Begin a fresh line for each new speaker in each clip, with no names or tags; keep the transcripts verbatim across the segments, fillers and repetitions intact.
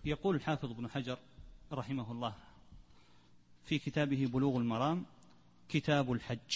يقول الحافظ ابن حجر رحمه الله في كتابه بلوغ المرام كتاب الحج: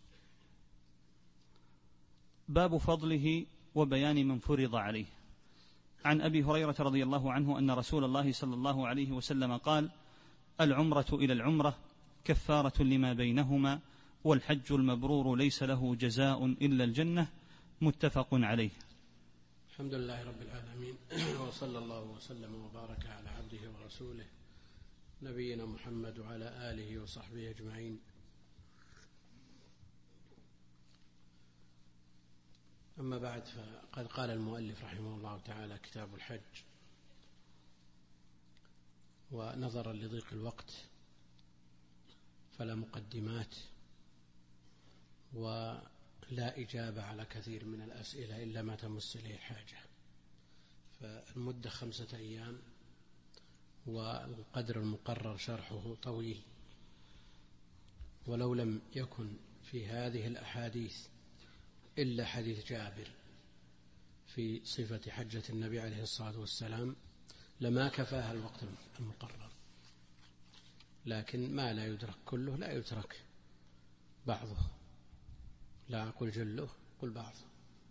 باب فضله وبيان من فرض عليه. عن أبي هريرة رضي الله عنه أن رسول الله صلى الله عليه وسلم قال: العمرة إلى العمرة كفارة لما بينهما، والحج المبرور ليس له جزاء إلا الجنة. متفق عليه.
الحمد لله رب العالمين، وصلى الله وسلم وبارك على عبده ورسوله نبينا محمد وعلى آله وصحبه أجمعين. أما بعد، فقد قال المؤلف رحمه الله تعالى: كتاب الحج. ونظرا لضيق الوقت فلا مقدمات ولا إجابة على كثير من الأسئلة إلا ما تمس إليه الحاجة. فالمدة خمسة أيام، والقدر المقرر شرحه طويل، ولو لم يكن في هذه الأحاديث إلا حديث جابر في صفة حجة النبي عليه الصلاة والسلام لما كفاها الوقت المقرر. لكن ما لا يدرك كله لا يترك بعضه، لا أقول جله، قل بعضه.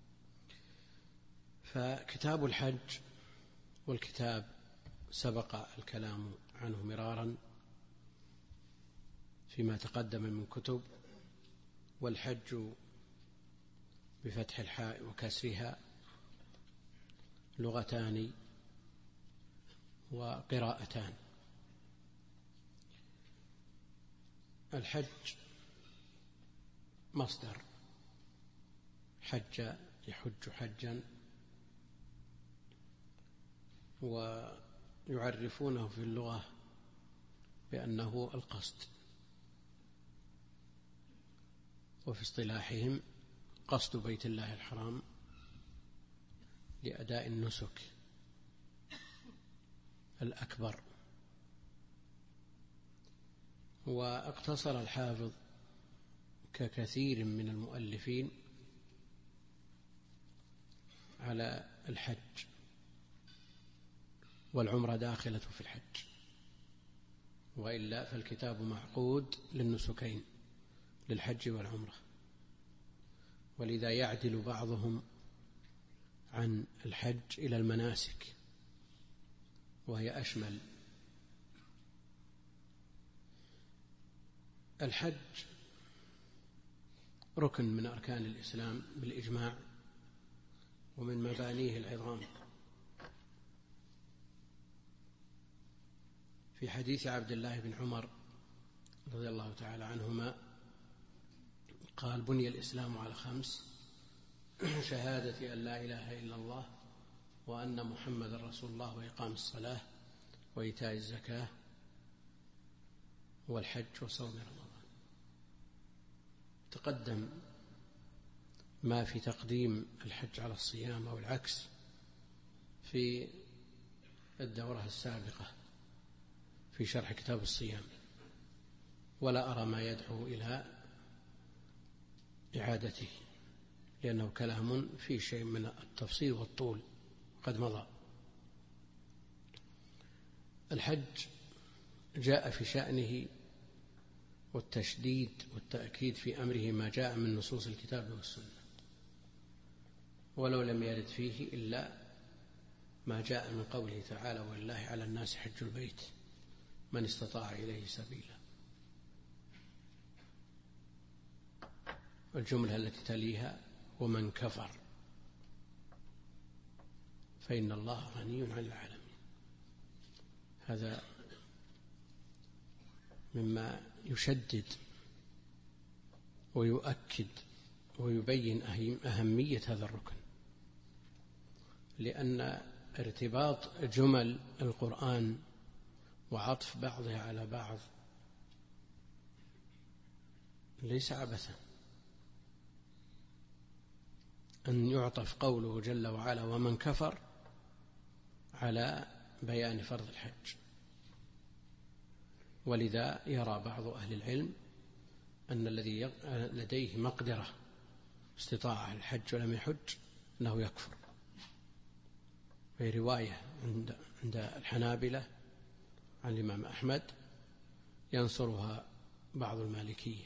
فكتاب الحج، والكتاب سبق الكلام عنه مرارا فيما تقدم من كتب. والحج بفتح الحاء وكسرها لغتان وقراءتان. الحج مصدر حج يحج حجا، ويعرفونه في اللغة بأنه القصد، وفي اصطلاحهم قصد بيت الله الحرام لأداء النسك الأكبر. واقتصر الحافظ ككثير من المؤلفين على الحج، والعمرة داخلة في الحج، وإلا فالكتاب معقود للنسكين، للحج والعمرة. ولذا يعدل بعضهم عن الحج إلى المناسك، وهي أشمل. الحج ركن من أركان الإسلام بالإجماع، ومن مبانيه العظام. في حديث عبد الله بن عمر رضي الله تعالى عنهما قال: بني الإسلام على خمس: شهادة أن لا إله إلا الله، وأن محمد رسول الله، وإقام الصلاة، وإيتاء الزكاة، والحج، وصوم رمضان. تقدم ما في تقديم الحج على الصيام أو العكس في الدورة السابقة في شرح كتاب الصيام، ولا أرى ما يدعو إلى إعادته، لأنه كلام فيه شيء من التفصيل والطول قد مضى. الحج جاء في شأنه والتشديد والتأكيد في أمره ما جاء من نصوص الكتاب والسنة، ولو لم يرد فيه إلا ما جاء من قوله تعالى: ولله على الناس حج البيت من استطاع إليه سبيلا. الجملة التي تليها: ومن كفر فإن الله غني عن العالمين. هذا مما يشدد ويؤكد ويبين أهمية هذا الركن، لأن ارتباط جمل القرآن وعطف بعضها على بعض ليس عبثا. أن يعطف قوله جل وعلا: ومن كفر، على بيان فرض الحج. ولذا يرى بعض أهل العلم أن الذي لديه مقدرة استطاعة الحج ولم يحج أنه يكفر. في رواية عند عند الحنابلة عن الإمام أحمد ينصرها بعض المالكية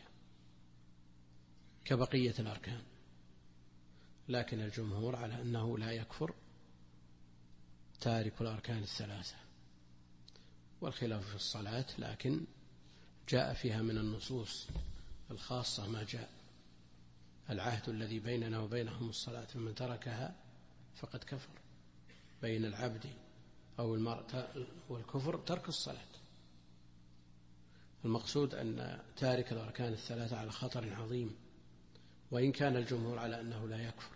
كبقية الأركان، لكن الجمهور على أنه لا يكفر تارك الأركان الثلاثة. والخلاف في الصلاة، لكن جاء فيها من النصوص الخاصة ما جاء: العهد الذي بيننا وبينهم الصلاة فمن تركها فقد كفر. بين العبد أو المرء والكفر ترك الصلاة. المقصود أن تارك الأركان الثلاثة على خطر عظيم، وإن كان الجمهور على أنه لا يكفر.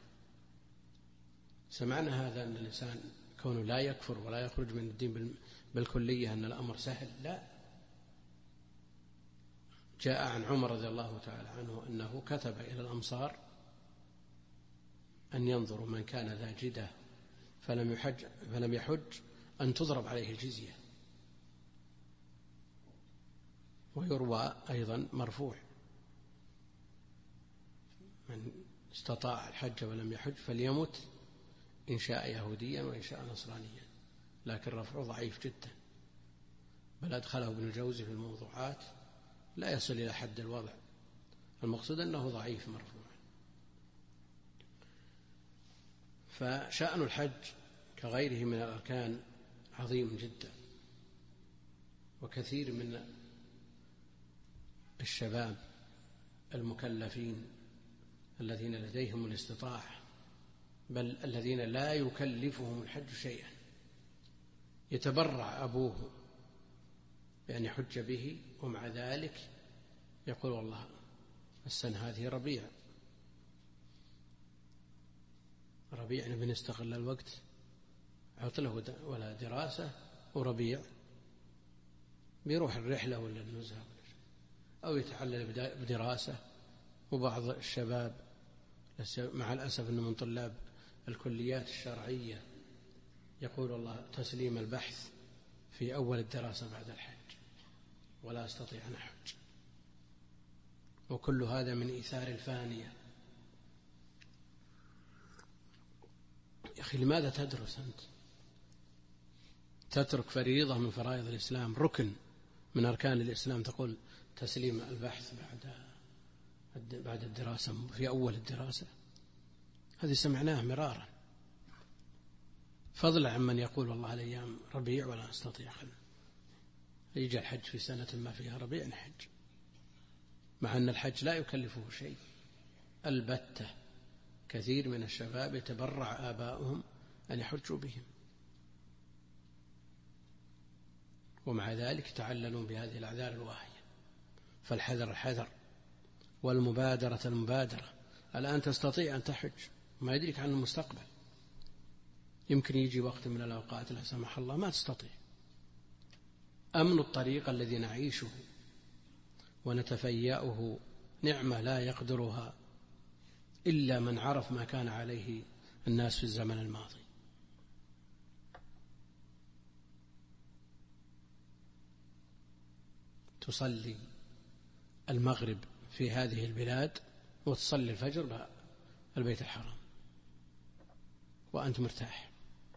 سمعنا هذا أن الإنسان كونه لا يكفر ولا يخرج من الدين بالكلية أن الأمر سهل، لا. جاء عن عمر رضي الله تعالى عنه أنه كتب إلى الأمصار أن ينظروا من كان ذا جدة فلم يحج, فلم يحج أن تضرب عليه الجزية. ويروى أيضا مرفوع: من استطاع الحج ولم يحج فليمت إن شاء يهوديا وإن شاء نصرانيا. لكن رفعه ضعيف جدا، بل أدخله ابن الجوزي في الموضوعات لا يصل إلى حد الوضع. المقصود أنه ضعيف مرفوع. فشأن الحج كغيره من الأركان عظيم جدا، وكثير من الشباب المكلفين الذين لديهم الاستطاعة، بل الذين لا يكلفهم الحج شيئا، يتبرع أبوه بأن يحج به، ومع ذلك يقول والله السنة هذه ربيع ربيع نبي نستغل الوقت، عطله ولا دراسة وربيع بيروح الرحلة ولا النزهة أو يتعلل بدراسة. وبعض الشباب مع الأسف أنه من طلاب الكليات الشرعية يقول والله تسليم البحث في أول الدراسة بعد الحج ولا أستطيع أن أحج. وكل هذا من إيثار الفانية. يا أخي لماذا تدرس أنت؟ تترك فريضة من فرائض الإسلام، ركن من أركان الإسلام، تقول تسليم البحث بعد بعد الدراسة في أول الدراسة. هذه سمعناه مرارا، فضلا عن من يقول والله الأيام ربيع ولا أستطيع خل يجي الحج في سنة ما فيها ربيع نحج، مع أن الحج لا يكلفه شيء البتة. كثير من الشباب يتبرع آباؤهم أن يحجوا بهم، ومع ذلك تعللون بهذه الأعذار الواهية. فالحذر الحذر والمبادرة المبادرة. الآن تستطيع أن تحج، ما يدريك عن المستقبل، يمكن يجي وقت من الأوقات لا سمح الله ما تستطيع. أمن الطريق الذي نعيشه ونتفيأه نعمة لا يقدرها إلا من عرف ما كان عليه الناس في الزمن الماضي. تصلي المغرب في هذه البلاد وتصلي الفجر البيت الحرام وأنت مرتاح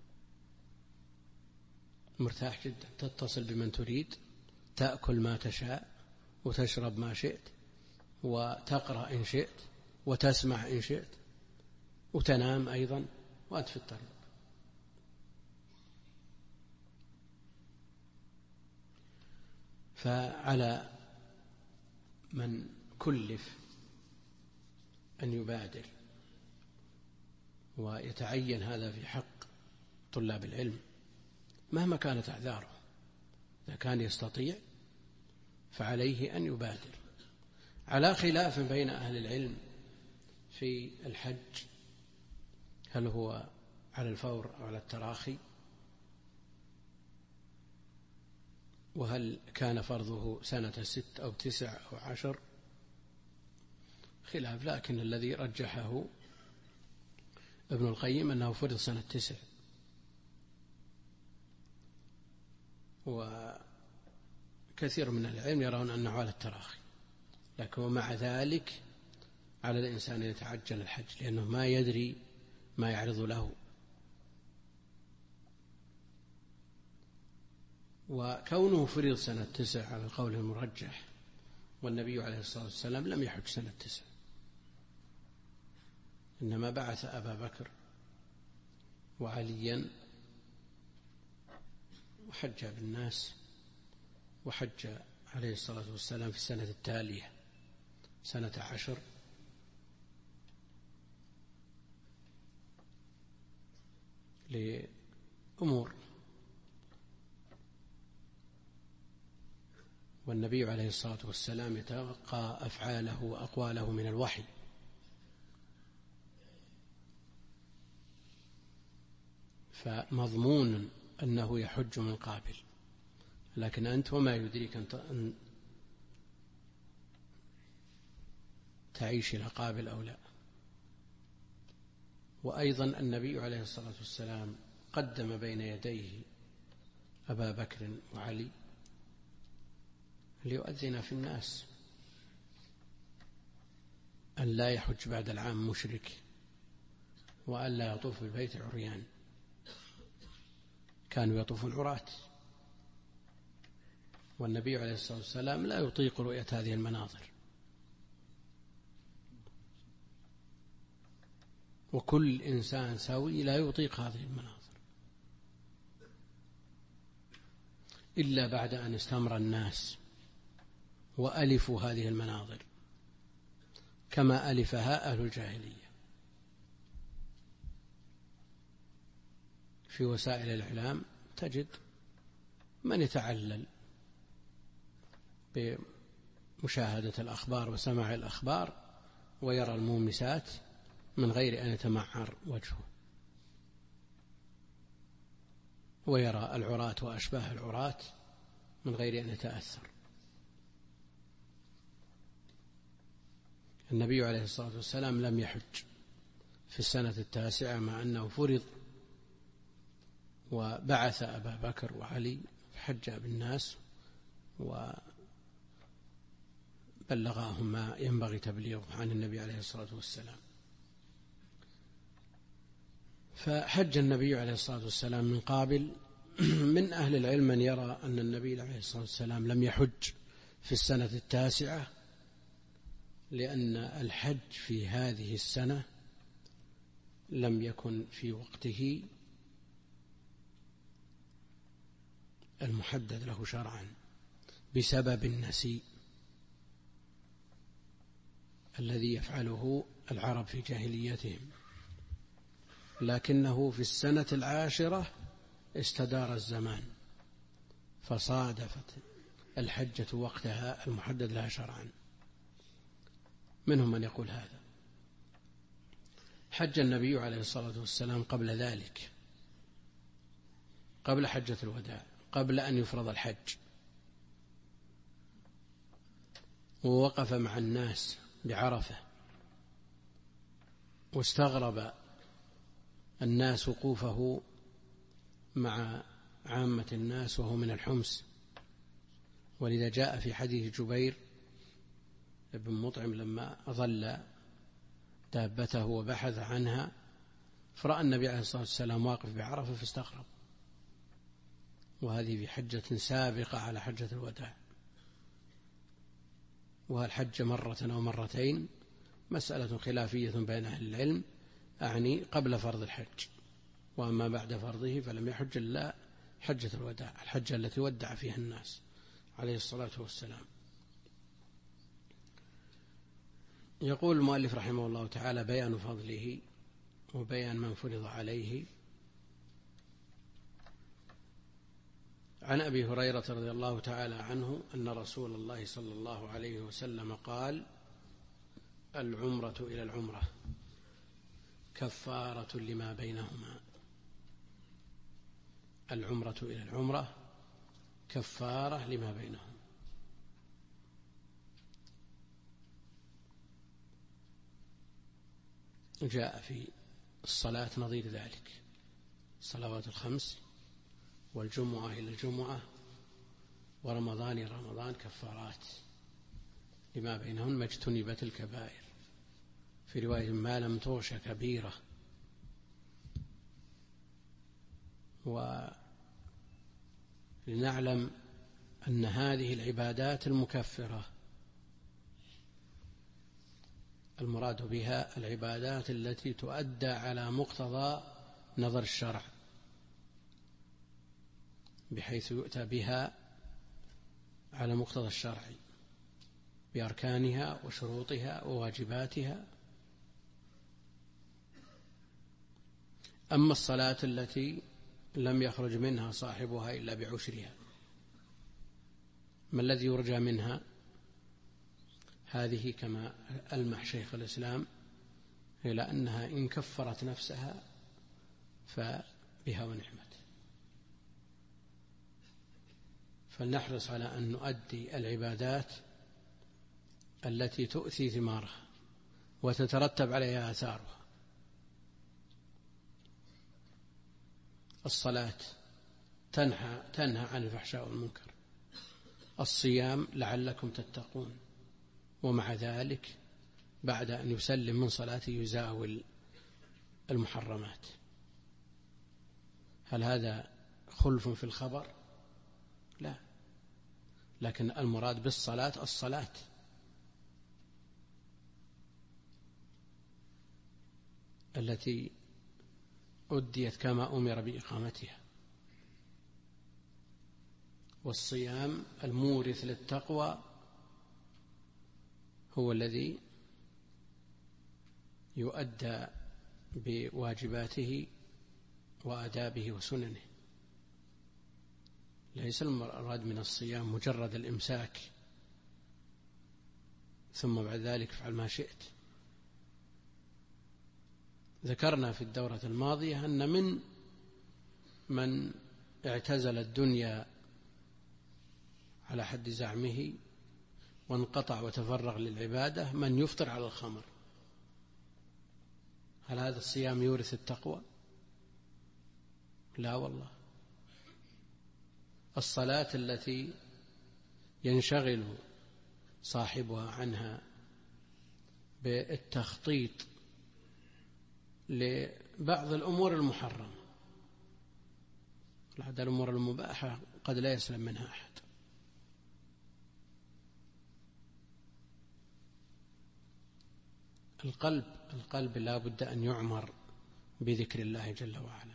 مرتاح جدا، تتصل بمن تريد، تأكل ما تشاء وتشرب ما شئت وتقرأ إن شئت وتسمع إن شئت وتنام أيضا وأنت في الطريق. فعلى من كلف أن يبادر ويتعين هذا في حق طلاب العلم مهما كانت أعذاره. إذا كان يستطيع فعليه أن يبادر، على خلاف بين أهل العلم في الحج، هل هو على الفور أو على التراخي، وهل كان فرضه سنة ست أو تسع أو عشر، خلاف. لكن الذي رجحه ابن القيم أنه فرض سنة تسع، وكثير من العلم يرون أنه على التراخي. لكن ومع ذلك على الإنسان أن يتعجل الحج، لأنه ما يدري ما يعرض له. وكونه فرض سنة تسع على القول المرجح، والنبي عليه الصلاة والسلام لم يحج سنة تسع، إنما بعث أبا بكر وعليا وحج بالناس، وحج عليه الصلاة والسلام في السنة التالية سنة عشر، لأمور، والنبي عليه الصلاة والسلام يتلقى أفعاله وأقواله من الوحي، فمضمون أنه يحج من قابل، لكن أنت وما يدريك أن تعيش إلى قابل أو لا. وأيضا النبي عليه الصلاة والسلام قدم بين يديه أبا بكر وعلي ليؤذن في الناس أن لا يحج بعد العام مشرك، وأن لا يطوف بالبيت عريان، كانوا يطوفون عراة، والنبي عليه الصلاة والسلام لا يطيق رؤية هذه المناظر، وكل إنسان سوي لا يطيق هذه المناظر إلا بعد أن استمر الناس وألفوا هذه المناظر كما ألفها أهل الجاهلية. في وسائل الإعلام تجد من يتعلل بمشاهدة الأخبار وسماع الأخبار ويرى المومسات من غير أن يتمعر وجهه، ويرى العراة وأشباه العراة من غير أن يتأثر. النبي عليه الصلاة والسلام لم يحج في السنة التاسعة مع أنه فرض، وبعث أبا بكر وعلي حج بالناس وبلغاهم ما ينبغي تبليغه عن النبي عليه الصلاة والسلام. فحج النبي عليه الصلاة والسلام من قابل. من أهل العلم من يرى أن النبي عليه الصلاة والسلام لم يحج في السنة التاسعة، لأن الحج في هذه السنة لم يكن في وقته المحدد له شرعا بسبب النسيء الذي يفعله العرب في جاهليتهم، لكنه في السنة العاشرة استدار الزمان فصادفت الحجة وقتها المحدد لها شرعا. منهم من يقول هذا. حج النبي عليه الصلاة والسلام قبل ذلك، قبل حجة الوداع، قبل أن يفرض الحج، ووقف مع الناس بعرفة، واستغرب الناس وقوفه مع عامة الناس وهو من الحمص، ولذا جاء في حديث جبير بن مطعم لما أظل دابته وبحث عنها فرأى النبي عليه الصلاة والسلام واقف بعرفة فاستغرب، وهذه في حجة سابقة على حجة الوداع. وهل حج مرة أو مرتين مسألة خلافية بين أهل العلم، أعني قبل فرض الحج، وأما بعد فرضه فلم يحج إلا حجة الوداع، الحجة التي ودع فيها الناس عليه الصلاة والسلام. يقول المؤلف رحمه الله تعالى: بيان فضله وبيان من فرض عليه. عن أبي هريرة رضي الله تعالى عنه أن رسول الله صلى الله عليه وسلم قال: العمرة إلى العمرة كفارة لما بينهما. العمرة إلى العمرة كفارة لما بينهما. جاء في الصلاة نظير ذلك، الصلوات الخمس والجمعة إلى الجمعة ورمضان إلى رمضان كفارات لما بينهن ما اجتنبت الكبائر، في رواية ما لم تغش كبيرة. لنعلم أن هذه العبادات المكفرة المراد بها العبادات التي تؤدى على مقتضى نظر الشرع، بحيث يؤتى بها على مقتضى الشرع بأركانها وشروطها وواجباتها. أما الصلاة التي لم يخرج منها صاحبها إلا بعشرها، ما الذي يرجى منها؟ هذه كما ألمح شيخ الإسلام إلى أنها إن كفرت نفسها فبها ونعمت. فلنحرص على أن نؤدي العبادات التي تؤتي ثمارها وتترتب عليها آثارها. الصلاة تنهى تنهى عن الفحشاء والمنكر، الصيام لعلكم تتقون، ومع ذلك بعد أن يسلم من صلاته يزاول المحرمات. هل هذا خلف في الخبر؟ لا، لكن المراد بالصلاة الصلاة. التي أديت كما أمر بإقامتها، والصيام المورث للتقوى هو الذي يؤدى بواجباته وآدابه وسننه. ليس المراد من الصيام مجرد الإمساك ثم بعد ذلك افعل ما شئت. ذكرنا في الدورة الماضية أن من من اعتزل الدنيا على حد زعمه وانقطع وتفرغ للعبادة من يفطر على الخمر. هل هذا الصيام يورث التقوى؟ لا والله. الصلاة التي ينشغل صاحبها عنها بالتخطيط لبعض الأمور المحرمة، لحد الأمور المباحة قد لا يسلم منها أحد. القلب القلب لا بد أن يعمر بذكر الله جل وعلا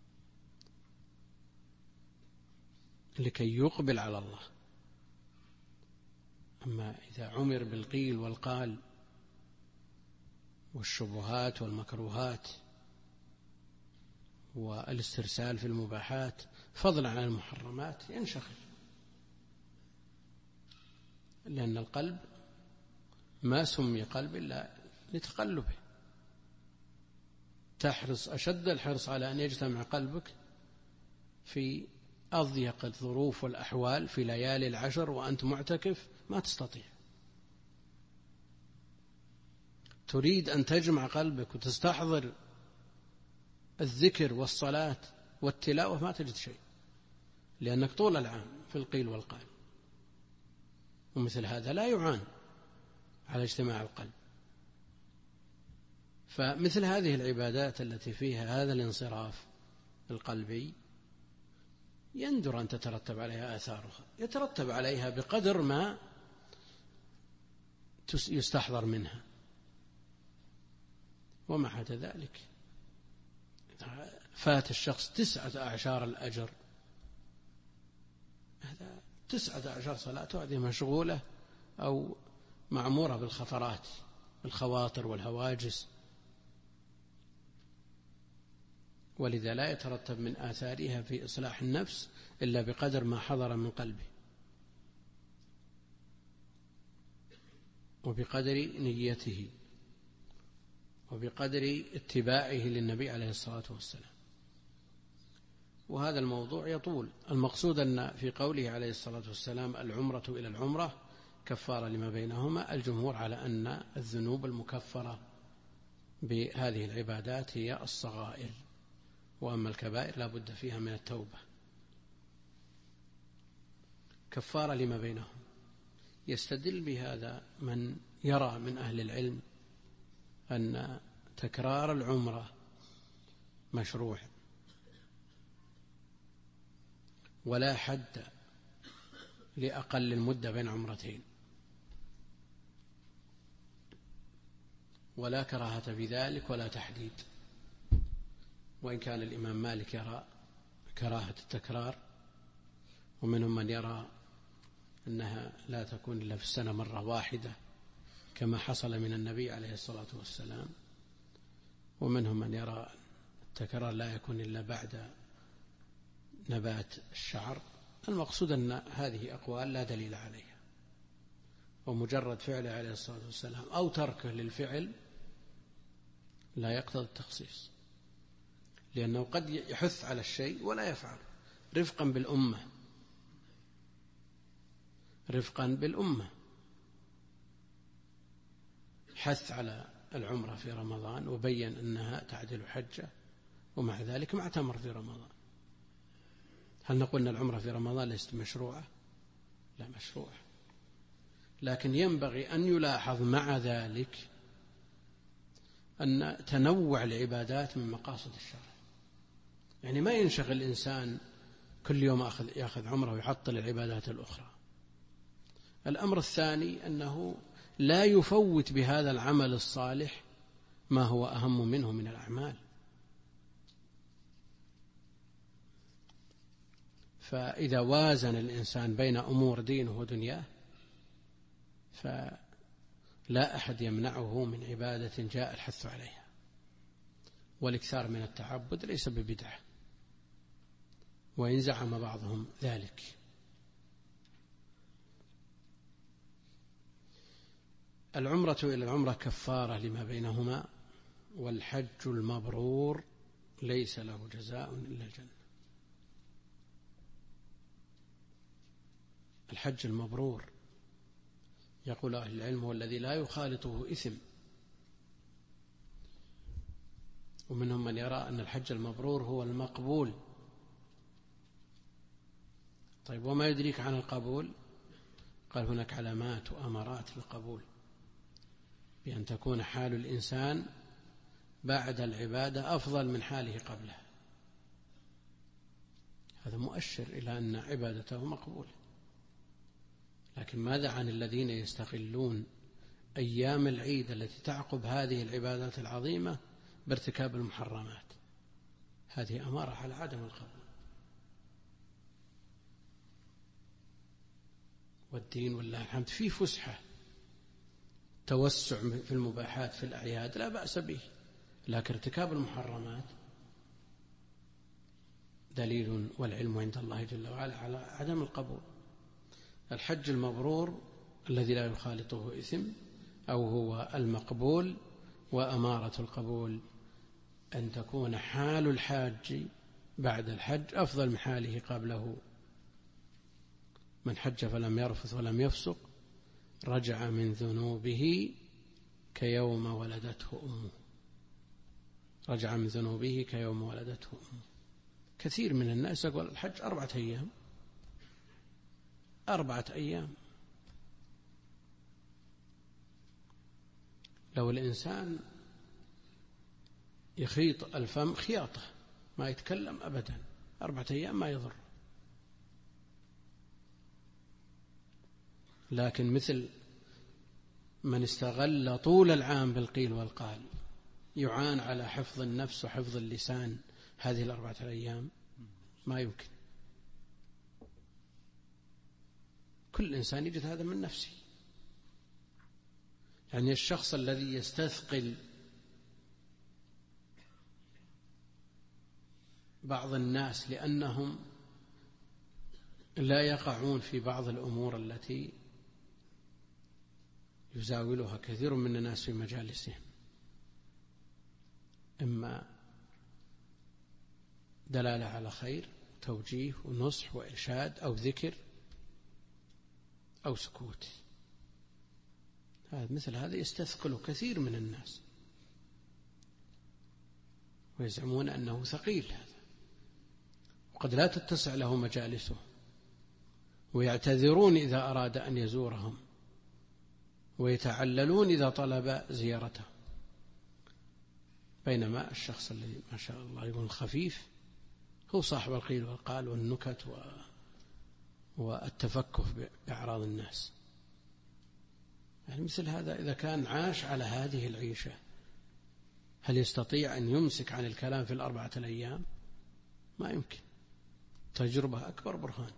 لكي يقبل على الله. أما إذا عمر بالقيل والقال والشبهات والمكروهات والاسترسال في المباحات فضلا عن المحرمات ينشغل، لأن القلب ما سمي قلب إلا لتقلبه. تحرص أشد الحرص على أن يجتمع قلبك في أضيق الظروف والأحوال في ليالي العشر وأنت معتكف ما تستطيع. تريد أن تجمع قلبك وتستحضر الذكر والصلاة والتلاوة ما تجد شيء، لأنك طول العام في القيل والقال، ومثل هذا لا يعان على اجتماع القلب. فمثل هذه العبادات التي فيها هذا الانصراف القلبي يندر أن تترتب عليها آثارها، يترتب عليها بقدر ما يستحضر منها، ومع عدا ذلك فات الشخص تسعة أعشار الأجر، هذا تسعة أعشار صلاة هذه مشغولة أو معمورة بالخطرات الخواطر والهواجس، ولذا لا يترتب من آثارها في إصلاح النفس إلا بقدر ما حضر من قلبه وبقدر نيته وبقدر اتباعه للنبي عليه الصلاة والسلام. وهذا الموضوع يطول. المقصود أن في قوله عليه الصلاة والسلام العمرة إلى العمرة كفارة لما بينهما، الجمهور على أن الذنوب المكفرة بهذه العبادات هي الصغائر، وأما الكبائر لا بد فيها من التوبة. كفارة لما بينهم، يستدل بهذا من يرى من أهل العلم أن تكرار العمرة مشروع، ولا حد لأقل المدة بين عمرتين، ولا كراهة في ذلك ولا تحديد، وإن كان الإمام مالك يرى كراهة التكرار، ومنهم من يرى أنها لا تكون إلا في السنة مرة واحدة كما حصل من النبي عليه الصلاة والسلام، ومنهم من يرى التكرار لا يكون إلا بعد نبات الشعر. المقصود أن هذه أقوال لا دليل عليها، ومجرد فعله عليه الصلاة والسلام أو تركه للفعل لا يقتضي التخصيص، لأنه قد يحث على الشيء ولا يفعل رفقا بالأمة رفقا بالأمة حث على العمرة في رمضان وبين أنها تعدل حجة، ومع ذلك ما اعتمر في رمضان. هل نقول أن العمرة في رمضان ليست مشروعة؟ لا، مشروعة، لكن ينبغي أن يلاحظ مع ذلك أن تنوع العبادات من مقاصد الشرع، يعني ما ينشغل الإنسان كل يوم يأخذ عمره ويعطل العبادات الأخرى. الأمر الثاني أنه لا يفوت بهذا العمل الصالح ما هو أهم منه من الأعمال. فإذا وازن الإنسان بين أمور دينه ودنياه فلا أحد يمنعه من عبادة جاء الحث عليها، والإكثار من التعبد ليس ببدعة، وإن زعم بعضهم ذلك. العمرة إلى العمرة كفارة لما بينهما، والحج المبرور ليس له جزاء إلا الجنة. الحج المبرور يقول أهل العلم هو الذي لا يخالطه إثم، ومنهم من يرى أن الحج المبرور هو المقبول. طيب، وما يدريك عن القبول؟ قال هناك علامات وأمارات للقبول، بأن تكون حال الإنسان بعد العبادة أفضل من حاله قبلها، هذا مؤشر إلى أن عبادته مقبولة. لكن ماذا عن الذين يستغلون أيام العيد التي تعقب هذه العبادات العظيمة بارتكاب المحرمات؟ هذه أمارة على عدم القبول. والدين والله الحمد فيه فسحة، توسع في المباحات في الأعياد لا بأس به، لكن ارتكاب المحرمات دليل والعلم عند الله جل وعلا على عدم القبول. الحج المبرور الذي لا يخالطه إثم أو هو المقبول، وأمارة القبول أن تكون حال الحاج بعد الحج أفضل من حاله قبله. من حج فلم يرفث ولم يفسق رجع من ذنوبه كيوم ولدته أمه. رجع من ذنوبه كيوم ولدته أمه. كثير من الناس يقول الحج أربعة أيام أربعة أيام. لو الإنسان يخيط الفم خياطة ما يتكلم أبدا أربعة أيام ما يضر. لكن مثل من استغل طول العام بالقيل والقال يعان على حفظ النفس وحفظ اللسان هذه الأربعة الأيام ما يمكن. كل إنسان يجد هذا من نفسه. يعني الشخص الذي يستثقل بعض الناس لأنهم لا يقعون في بعض الأمور التي يزاولها كثير من الناس في مجالسهم، إما دلالة على خير توجيه ونصح وإرشاد أو ذكر أو سكوت، هذا مثل هذا يستثقل كثير من الناس ويزعمون أنه ثقيل هذا، وقد لا تتسع له مجالسه، ويعتذرون إذا أراد أن يزورهم، ويتعللون إذا طلب زيارته. بينما الشخص الذي ما شاء الله يكون خفيف هو صاحب القيل والقال والنكت والتفكه بأعراض الناس. يعني مثل هذا إذا كان عاش على هذه العيشة هل يستطيع أن يمسك عن الكلام في الأربعة الأيام؟ ما يمكن. تجربة أكبر برهان.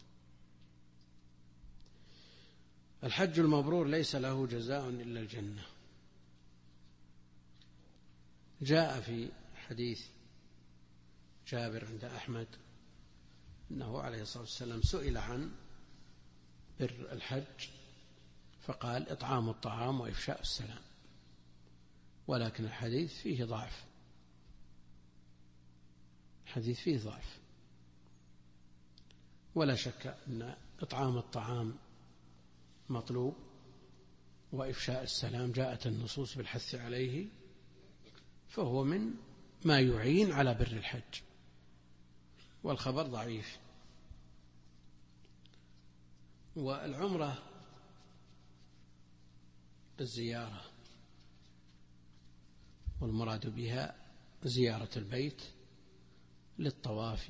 الحج المبرور ليس له جزاء إلا الجنة. جاء في حديث جابر عند أحمد أنه عليه الصلاة والسلام سئل عن بر الحج فقال إطعام الطعام وإفشاء السلام، ولكن الحديث فيه ضعف. الحديث فيه ضعف، ولا شك أن إطعام الطعام مطلوب، وإفشاء السلام جاءت النصوص بالحث عليه، فهو من ما يعين على بر الحج، والخبر ضعيف. والعمرة الزيارة، والمراد بها زيارة البيت للطواف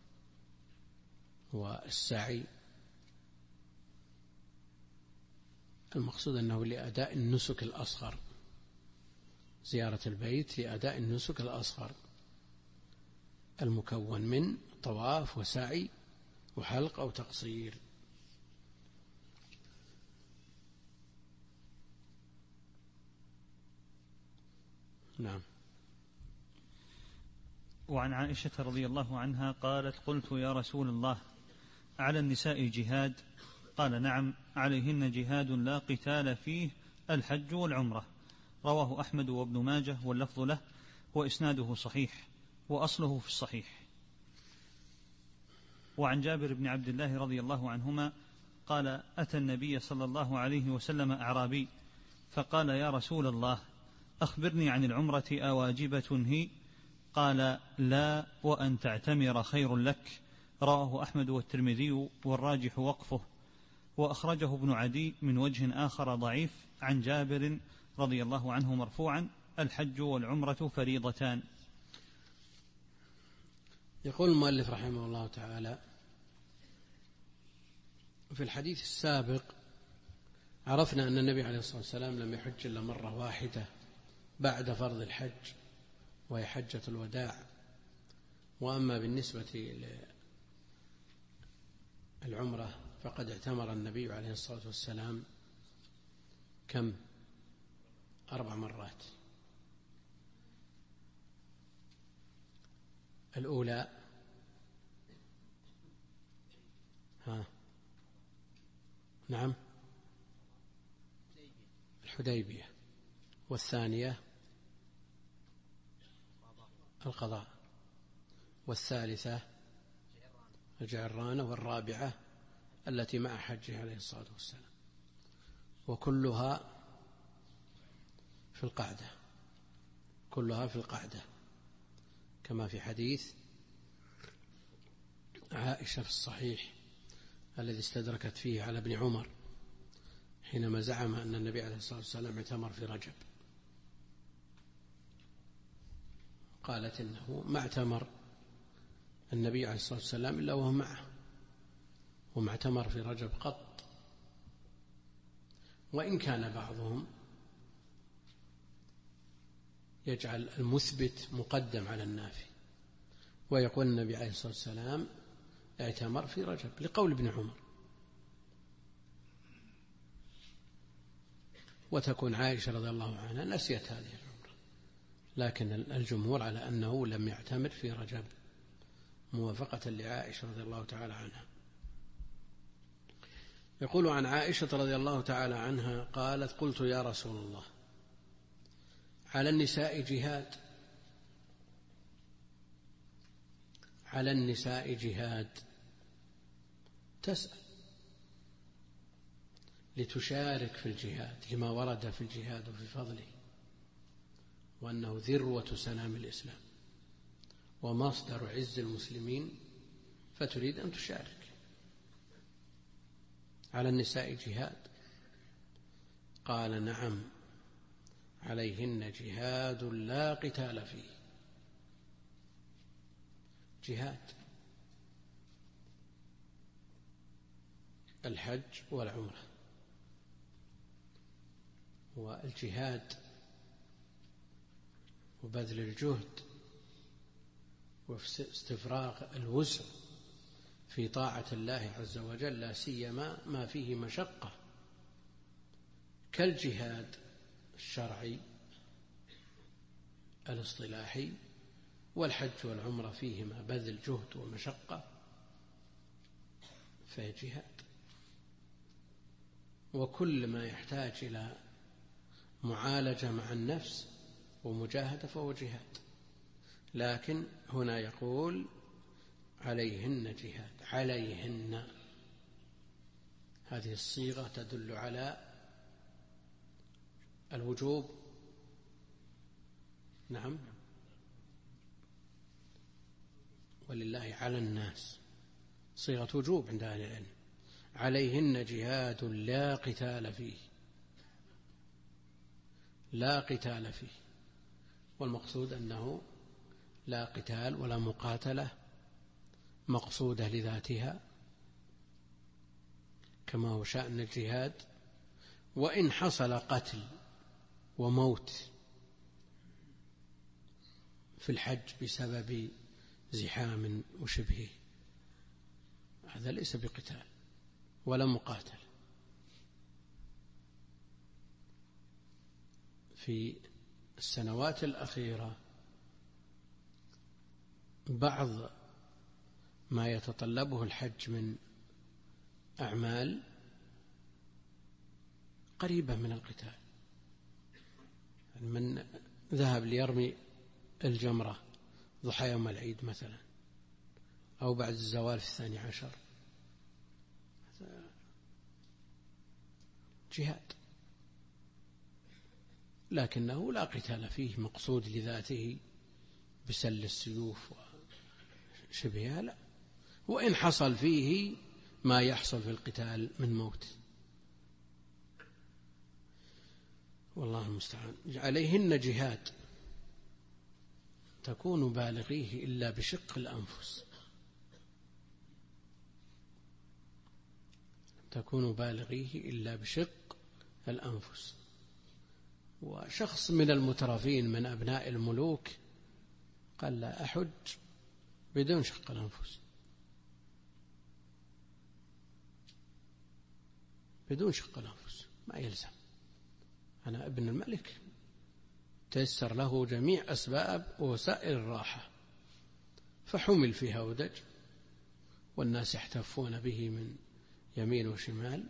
والسعي. المقصود أنه لأداء النسك الأصغر، زيارة البيت لأداء النسك الأصغر المكون من طواف وسعي وحلق أو تقصير. نعم.
وعن عائشة رضي الله عنها قالت: قلت يا رسول الله على النساء جهاد؟ قال: نعم، عليهن جهاد لا قتال فيه، الحج والعمرة. رواه أحمد وابن ماجه واللفظ له، وإسناده صحيح، وأصله في الصحيح. وعن جابر بن عبد الله رضي الله عنهما قال: أتى النبي صلى الله عليه وسلم أعرابي فقال: يا رسول الله أخبرني عن العمرة أواجبة هي؟ قال: لا، وأن تعتمر خير لك. رواه أحمد والترمذي، والراجح وقفه، وأخرجه ابن عدي من وجه آخر ضعيف عن جابر رضي الله عنه مرفوعا: الحج والعمرة فريضتان.
يقول المؤلف رحمه الله تعالى: في الحديث السابق عرفنا أن النبي عليه الصلاة والسلام لم يحج إلا مرة واحدة بعد فرض الحج، وهي حجة الوداع. وأما بالنسبة للعمرة فقد اعتمر النبي عليه الصلاة والسلام كم؟ أربع مرات. الأولى ها نعم الحديبية، والثانية القضاء، والثالثة الجعرانة، والرابعة التي مع حجه عليه الصلاة والسلام، وكلها في القعدة، كلها في القعدة، كما في حديث عائشة في الصحيح الذي استدركت فيه على ابن عمر حينما زعم أن النبي عليه الصلاة والسلام اعتمر في رجب. قالت إنه ما اعتمر النبي عليه الصلاة والسلام إلا وهو معه، وما اعتمر في رجب قط. وإن كان بعضهم يجعل المثبت مقدم على النافي، ويقول النبي عليه الصلاة والسلام اعتمر في رجب لقول ابن عمر، وتكون عائشة رضي الله عنها نسيت هذه العمرة، لكن الجمهور على أنه لم يعتمر في رجب موافقة لعائشة رضي الله تعالى عنها. يقول عن عائشة رضي الله تعالى عنها قالت: قلت يا رسول الله على النساء جهاد؟ على النساء جهاد، تسأل لتشارك في الجهاد لما ورد في الجهاد وفي فضله، وأنه ذروة سنام الإسلام ومصدر عز المسلمين، فتريد أن تشارك. على النساء جهاد؟ قال: نعم، عليهن جهاد لا قتال فيه. جهاد الحج والعمرة. والجهاد وبذل الجهد واستفراغ الوسع في طاعة الله عز وجل، لا سيما ما فيه مشقة كالجهاد الشرعي الاصطلاحي، والحج والعمرة فيهما بذل جهد ومشقة، فهي جهاد. وكل ما يحتاج إلى معالجة مع النفس ومجاهدة فهو جهاد. لكن هنا يقول عليهن جهاد، عليهن، هذه الصيغة تدل على الوجوب. نعم، ولله على الناس، صيغة وجوب عند أهل العلم. عليهن جهاد لا قتال فيه، لا قتال فيه، والمقصود أنه لا قتال ولا مقاتلة مقصودة لذاتها كما هو شأن الجهاد، وإن حصل قتل وموت في الحج بسبب زحام وشبهه، هذا ليس بقتال ولا مقاتل. في السنوات الأخيرة بعض ما يتطلبه الحج من أعمال قريبة من القتال. من ذهب ليرمي الجمرة ضحى يوم العيد مثلا، أو بعد الزوال في الثاني عشر، جهاد، لكنه لا قتال فيه مقصود لذاته بسل السيوف وشبهها، لا. وإن حصل فيه ما يحصل في القتال من موت، والله المستعان. عليهن جهاد تكون بالغيه إلا بشق الأنفس، تكون بالغيه إلا بشق الأنفس. وشخص من المترفين من أبناء الملوك قال لا أحج بدون شق الأنفس، بدون شق الأنفس ما يلزم، أنا ابن الملك تيسر له جميع أسباب وسائل الراحة، فحمل في هودج والناس يحتفون به من يمين وشمال،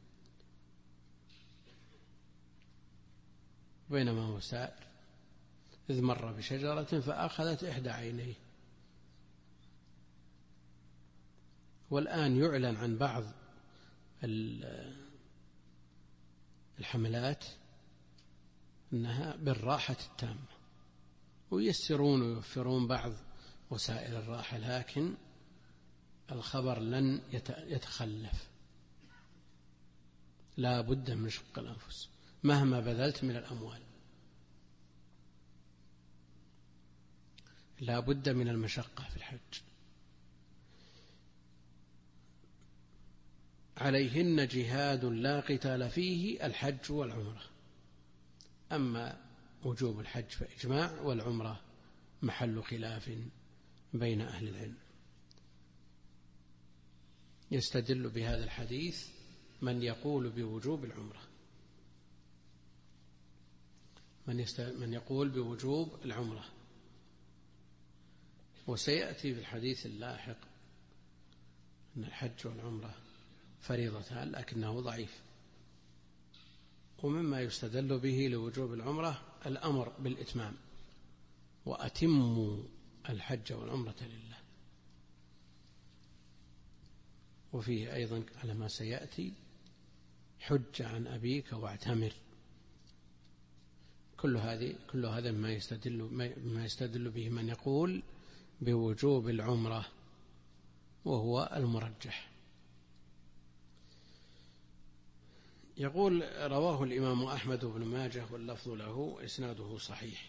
بينما هو سائر إذ مر بشجرة فأخذت إحدى عينيه. والآن يعلن عن بعض الحملات أنها بالراحة التامة، ويسرون ويوفرون بعض وسائل الراحة، لكن الخبر لن يتخلف، لا بد من شق الأنفس مهما بذلت من الأموال، لا بد من المشقة في الحج. عليهن جهاد لا قتال فيه الحج والعمرة. أما وجوب الحج فإجماع، والعمرة محل خلاف بين أهل العلم. يستدل بهذا الحديث من يقول بوجوب العمرة، من, يست... من يقول بوجوب العمرة، وسيأتي في الحديث اللاحق أن الحج والعمرة فريضتان لكنه ضعيف. ومما يستدل به لوجوب العمرة الأمر بالإتمام، وأتموا الحج والعمرة لله. وفيه أيضا على ما سيأتي حج عن أبيك واعتمر. كل هذه كل هذا ما يستدل ما يستدل به من يقول بوجوب العمرة، وهو المرجح. يقول رواه الإمام أحمد بن ماجه واللفظ له، إسناده صحيح،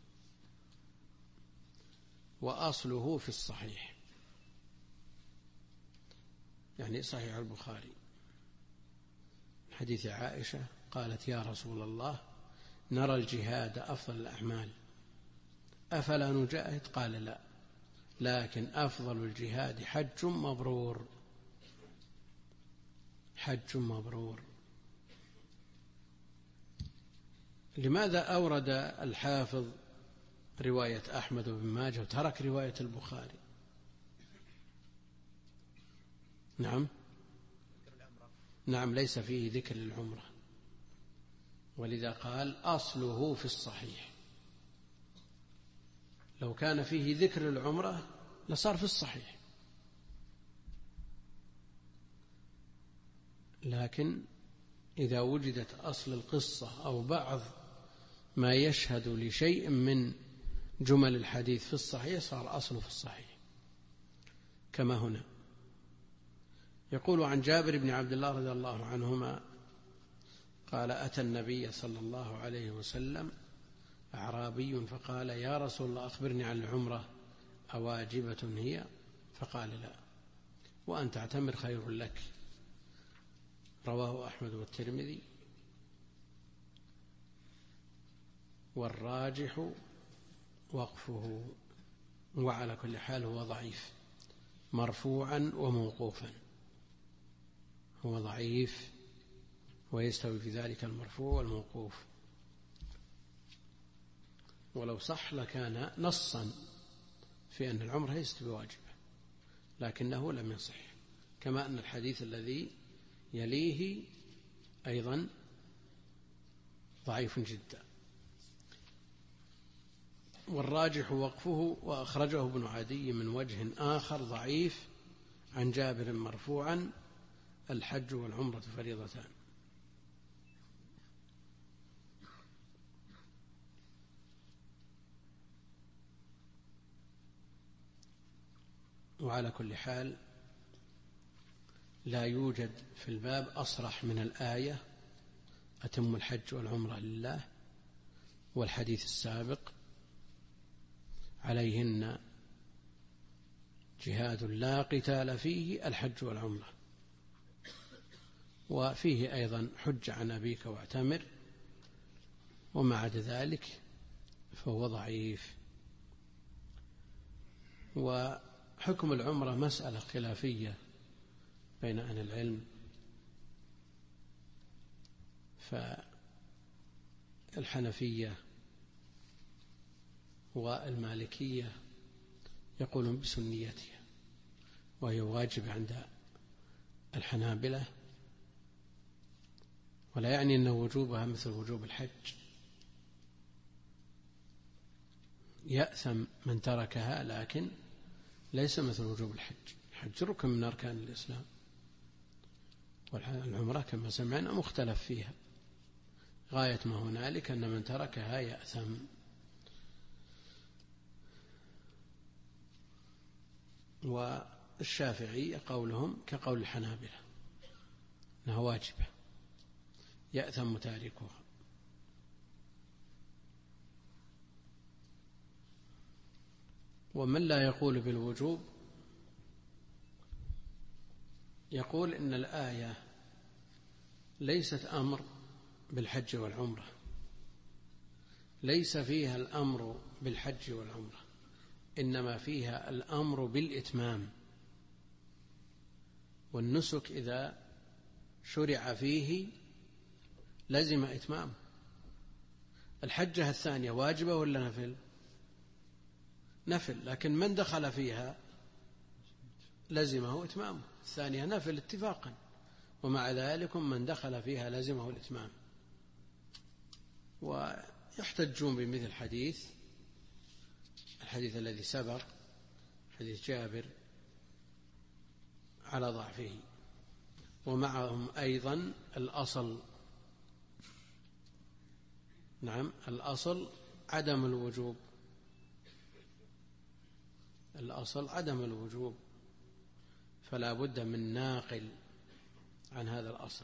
وأصله في الصحيح، يعني صحيح البخاري. حديث عائشة قالت يا رسول الله نرى الجهاد أفضل الأعمال أفلا نجاهد؟ قال لا، لكن أفضل الجهاد حج مبرور، حج مبرور. لماذا أورد الحافظ رواية أحمد بن ماجه وترك رواية البخاري؟ نعم نعم ليس فيه ذكر العمرة، ولذا قال أصله في الصحيح. لو كان فيه ذكر العمرة لصار في الصحيح، لكن إذا وجدت أصل القصة أو بعض ما يشهد لشيء من جمل الحديث في الصحيح صار أصله في الصحيح، كما هنا. يقول عن جابر بن عبد الله رضي الله عنهما قال أتى النبي صلى الله عليه وسلم أعرابي فقال يا رسول الله أخبرني عن العمرة أواجبة هي؟ فقال لا، وأن تعتمر خير لك. رواه أحمد والترمذي. والراجح وقفه، وعلى كل حال هو ضعيف مرفوعا وموقوفا، هو ضعيف ويستوي في ذلك المرفوع والموقوف. ولو صح لكان نصا في أن العمرة ليست بواجبة، لكنه لم يصح، كما أن الحديث الذي يليه أيضا ضعيف جدا. والراجح وقفه، وأخرجه ابن عدي من وجه آخر ضعيف عن جابر مرفوعا الحج والعمرة فريضتان. وعلى كل حال لا يوجد في الباب أصرح من الآية أتم الحج والعمرة لله، والحديث السابق عليهن جهاد لا قتال فيه الحج والعمرة. وفيه أيضا حج عن أبيك واعتمر، ومع ذلك فهو ضعيف. وحكم العمرة مسألة خلافية بين أهل العلم، فالحنفية والمالكية يقولون بسنيتها، وهي واجب عند الحنابلة، ولا يعني أن وجوبها مثل وجوب الحج، يأثم من تركها، لكن ليس مثل وجوب الحج. الحج ركن من أركان الإسلام، والعمرة كما سمعنا مختلف فيها، غاية ما هنالك أن من تركها يأثم. والشافعي قولهم كقول الحنابلة أنها واجبة يأثم تاركها. ومن لا يقول بالوجوب يقول إن الآية ليست أمر بالحج والعمرة، ليس فيها الأمر بالحج والعمرة، إنما فيها الأمر بالإتمام. والنسك إذا شرع فيه لزم إتمام. الحجة الثانية واجبة ولا نفل؟ نفل، لكن من دخل فيها لزمه إتمامه. الثانية نفل اتفاقا، ومع ذلك من دخل فيها لزمه الإتمام. ويحتجون بمثل حديث الحديث الذي سبق، حديث جابر، على ضعفه. ومعهم أيضا الأصل، نعم الأصل عدم الوجوب، الأصل عدم الوجوب، فلا بد من ناقل عن هذا الأصل.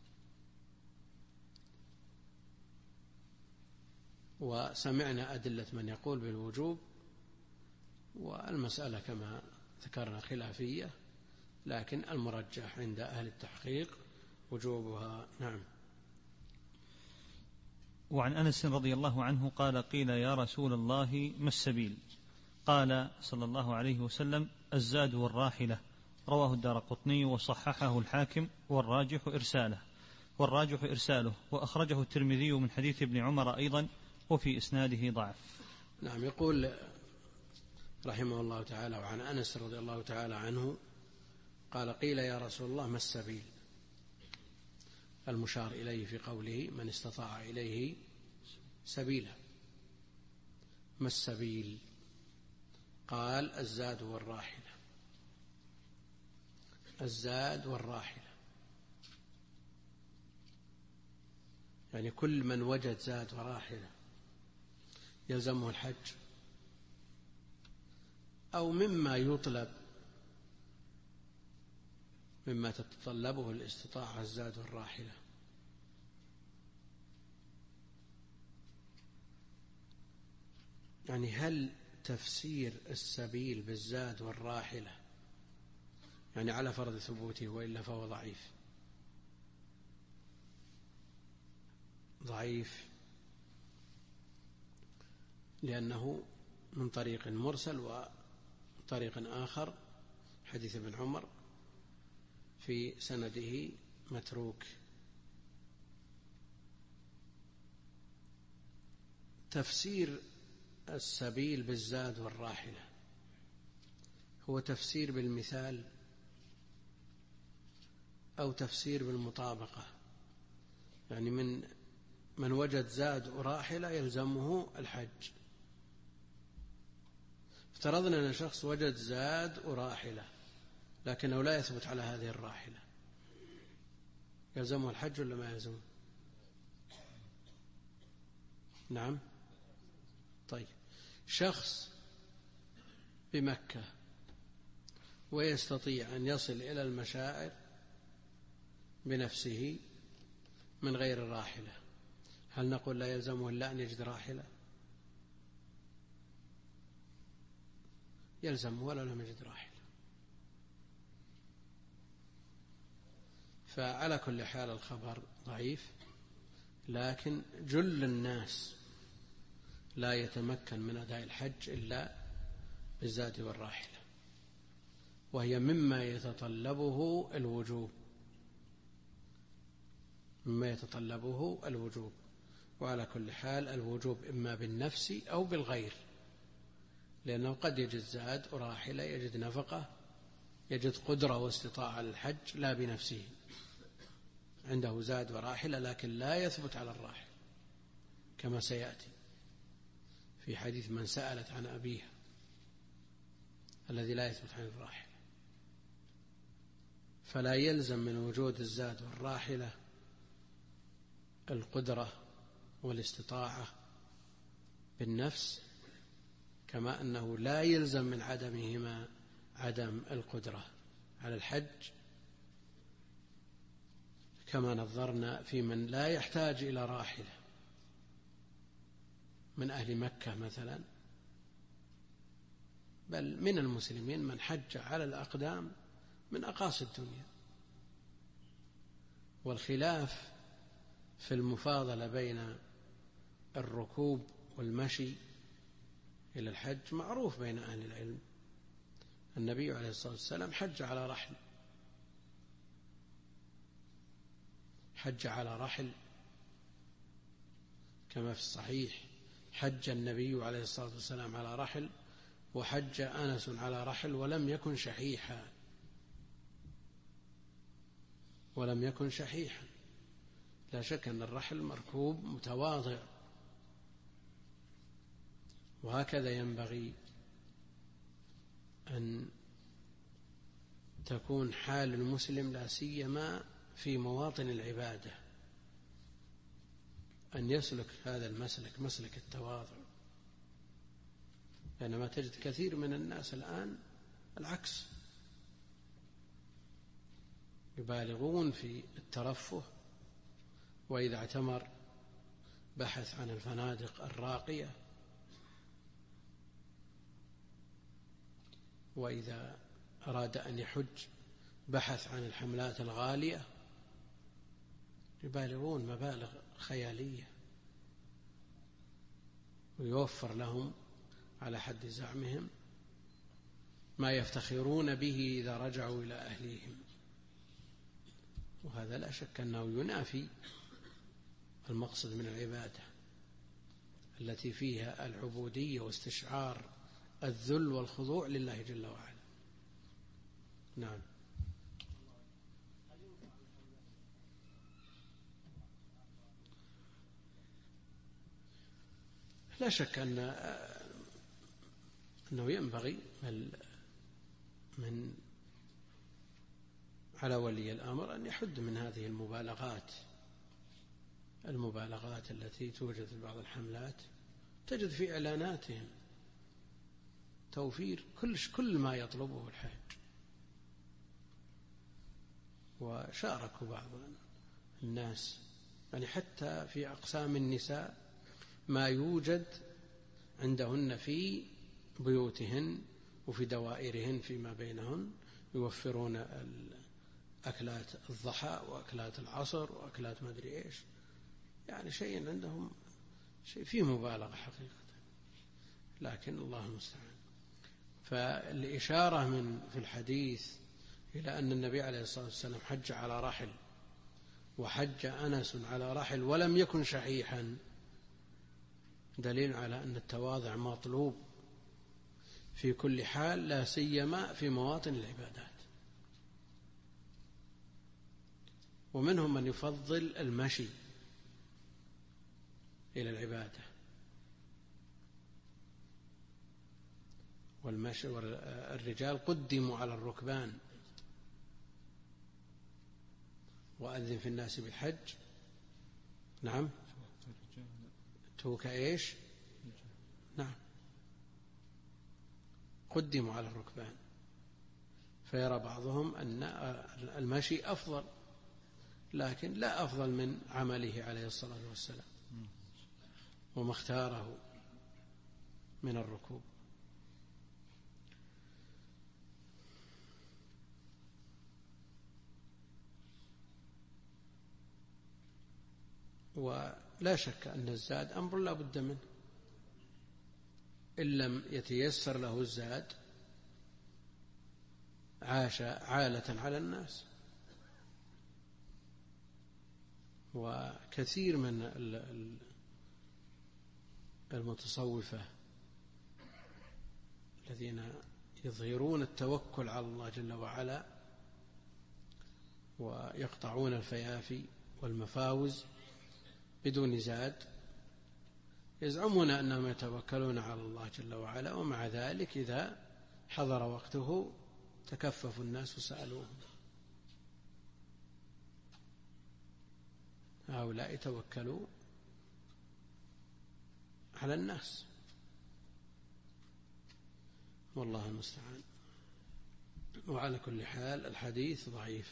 وسمعنا أدلة من يقول بالوجوب، والمسألة كما ذكرنا خلافية، لكن المرجح عند أهل التحقيق وجوبها. نعم.
وعن أنس رضي الله عنه قال قيل يا رسول الله ما السبيل؟ قال صلى الله عليه وسلم الزاد والراحلة. رواه الدارقطني وصححه الحاكم والراجح إرساله والراجح إرساله وأخرجه الترمذي من حديث ابن عمر أيضا وفي إسناده ضعف.
نعم. يقول رحمه الله تعالى وعن أنس رضي الله تعالى عنه قال قيل يا رسول الله ما السبيل؟ المشار إليه في قوله من استطاع إليه سبيلا. ما السبيل؟ قال الزاد والراحلة. الزاد والراحلة يعني كل من وجد زاد وراحلة يلزمه الحج، أو مما يطلب مما تتطلبه الاستطاعة الزاد والراحلة. يعني هل تفسير السبيل بالزاد والراحلة يعني على فرض ثبوته وإلا فهو ضعيف؟ ضعيف لأنه من طريق مرسل وطريق آخر حديث ابن عمر في سنده متروك. تفسير السبيل بالزاد والراحلة هو تفسير بالمثال أو تفسير بالمطابقة، يعني من من وجد زاد وراحلة يلزمه الحج. افترضنا أن شخص وجد زاد وراحلة لكنه لا يثبت على هذه الراحلة، يلزمه الحج ولا ما يلزمه؟ نعم. طيب، شخص بمكة ويستطيع أن يصل إلى المشاعر بنفسه من غير الراحلة، هل نقول لا يلزمه إلا أن يجد راحلة؟ يلزمه ولا لم يجد راحلة. فعلى كل حال الخبر ضعيف، لكن جل الناس لا يتمكن من أداء الحج إلا بالزاد والراحلة، وهي مما يتطلبه الوجوب مما يتطلبه الوجوب وعلى كل حال الوجوب إما بالنفس أو بالغير، لأنه قد يجد زاد وراحلة، يجد نفقة، يجد قدرة واستطاعة على الحج لا بنفسه، عنده زاد وراحلة لكن لا يثبت على الراحل كما سيأتي في حديث من سألت عن أبيها الذي لا يثبت عن الراحل. فلا يلزم من وجود الزاد والراحلة القدرة والاستطاعة بالنفس، كما أنه لا يلزم من عدمهما عدم القدرة على الحج، كما نظرنا في من لا يحتاج إلى راحلة من أهل مكة مثلا، بل من المسلمين من حج على الأقدام من أقاصي الدنيا. والخلاف في المفاضلة بين الركوب والمشي إلى الحج معروف بين أهل العلم. النبي عليه الصلاة والسلام حج على رحل حج على رحل كما في الصحيح، حج النبي عليه الصلاة والسلام على رحل، وحج أنس على رحل ولم يكن شحيحا ولم يكن شحيحا لا شك أن الرحل مركوب متواضع، وهكذا ينبغي أن تكون حال المسلم لا سيما في مواطن العبادة، أن يسلك هذا المسلك مسلك التواضع، بينما تجد كثير من الناس الآن العكس، يبالغون في الترفه، وإذا اعتمر بحث عن الفنادق الراقية، وإذا أراد أن يحج بحث عن الحملات الغالية، يبالغون مبالغ خيالية، ويوفر لهم على حد زعمهم ما يفتخرون به إذا رجعوا إلى أهليهم، وهذا لا شك أنه ينافي المقصد من العبادة التي فيها العبودية واستشعار الذل والخضوع لله جل وعلا. نعم. لا شك أن أنه ينبغي من على ولي الأمر أن يحد من هذه المبالغات المبالغات التي توجد في بعض الحملات. تجد في إعلاناتهم توفير كل كل ما يطلبه الحاج، وشاركوا بعض الناس يعني حتى في أقسام النساء ما يوجد عندهن في بيوتهن وفي دوائرهن فيما بينهن، يوفرون أكلات الضحى وأكلات العصر وأكلات ما أدري إيش، يعني شيء عندهم شيء فيه مبالغة حقيقة، لكن الله المستعان. فالإشارة من في الحديث إلى أن النبي عليه الصلاة والسلام حج على رحل وحج أنس على رحل ولم يكن شحيحا دليل على أن التواضع مطلوب في كل حال، لا سيما في مواطن العبادات. ومنهم من يفضل المشي إلى العبادة، والمشي والرجال قدموا على الركبان. وأذن في الناس بالحج. نعم. توك إيش؟ نعم، قدموا على الركبان. فيرى بعضهم أن المشي أفضل، لكن لا أفضل من عمله عليه الصلاة والسلام وما اختاره من الركوب. ولا شك أن الزاد أمر لا بد منه، إن لم يتيسر له الزاد عاش عالة على الناس. وكثير من المتصوفة الذين يظهرون التوكل على الله جل وعلا ويقطعون الفيافي والمفاوز بدون زاد، يزعمون أنهم يتوكلون على الله جل وعلا، ومع ذلك إذا حضر وقته تكففوا الناس وسألوهم. هؤلاء توكلوا على الناس، والله المستعان. وعلى كل حال الحديث ضعيف،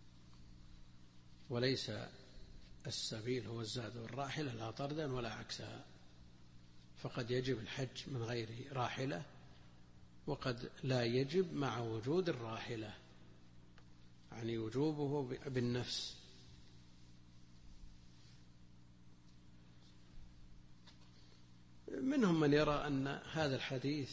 وليس السبيل هو الزاد والراحلة لا طردا ولا عكسها، فقد يجب الحج من غير راحلة، وقد لا يجب مع وجود الراحلة، يعني وجوبه بالنفس. منهم من يرى أن هذا الحديث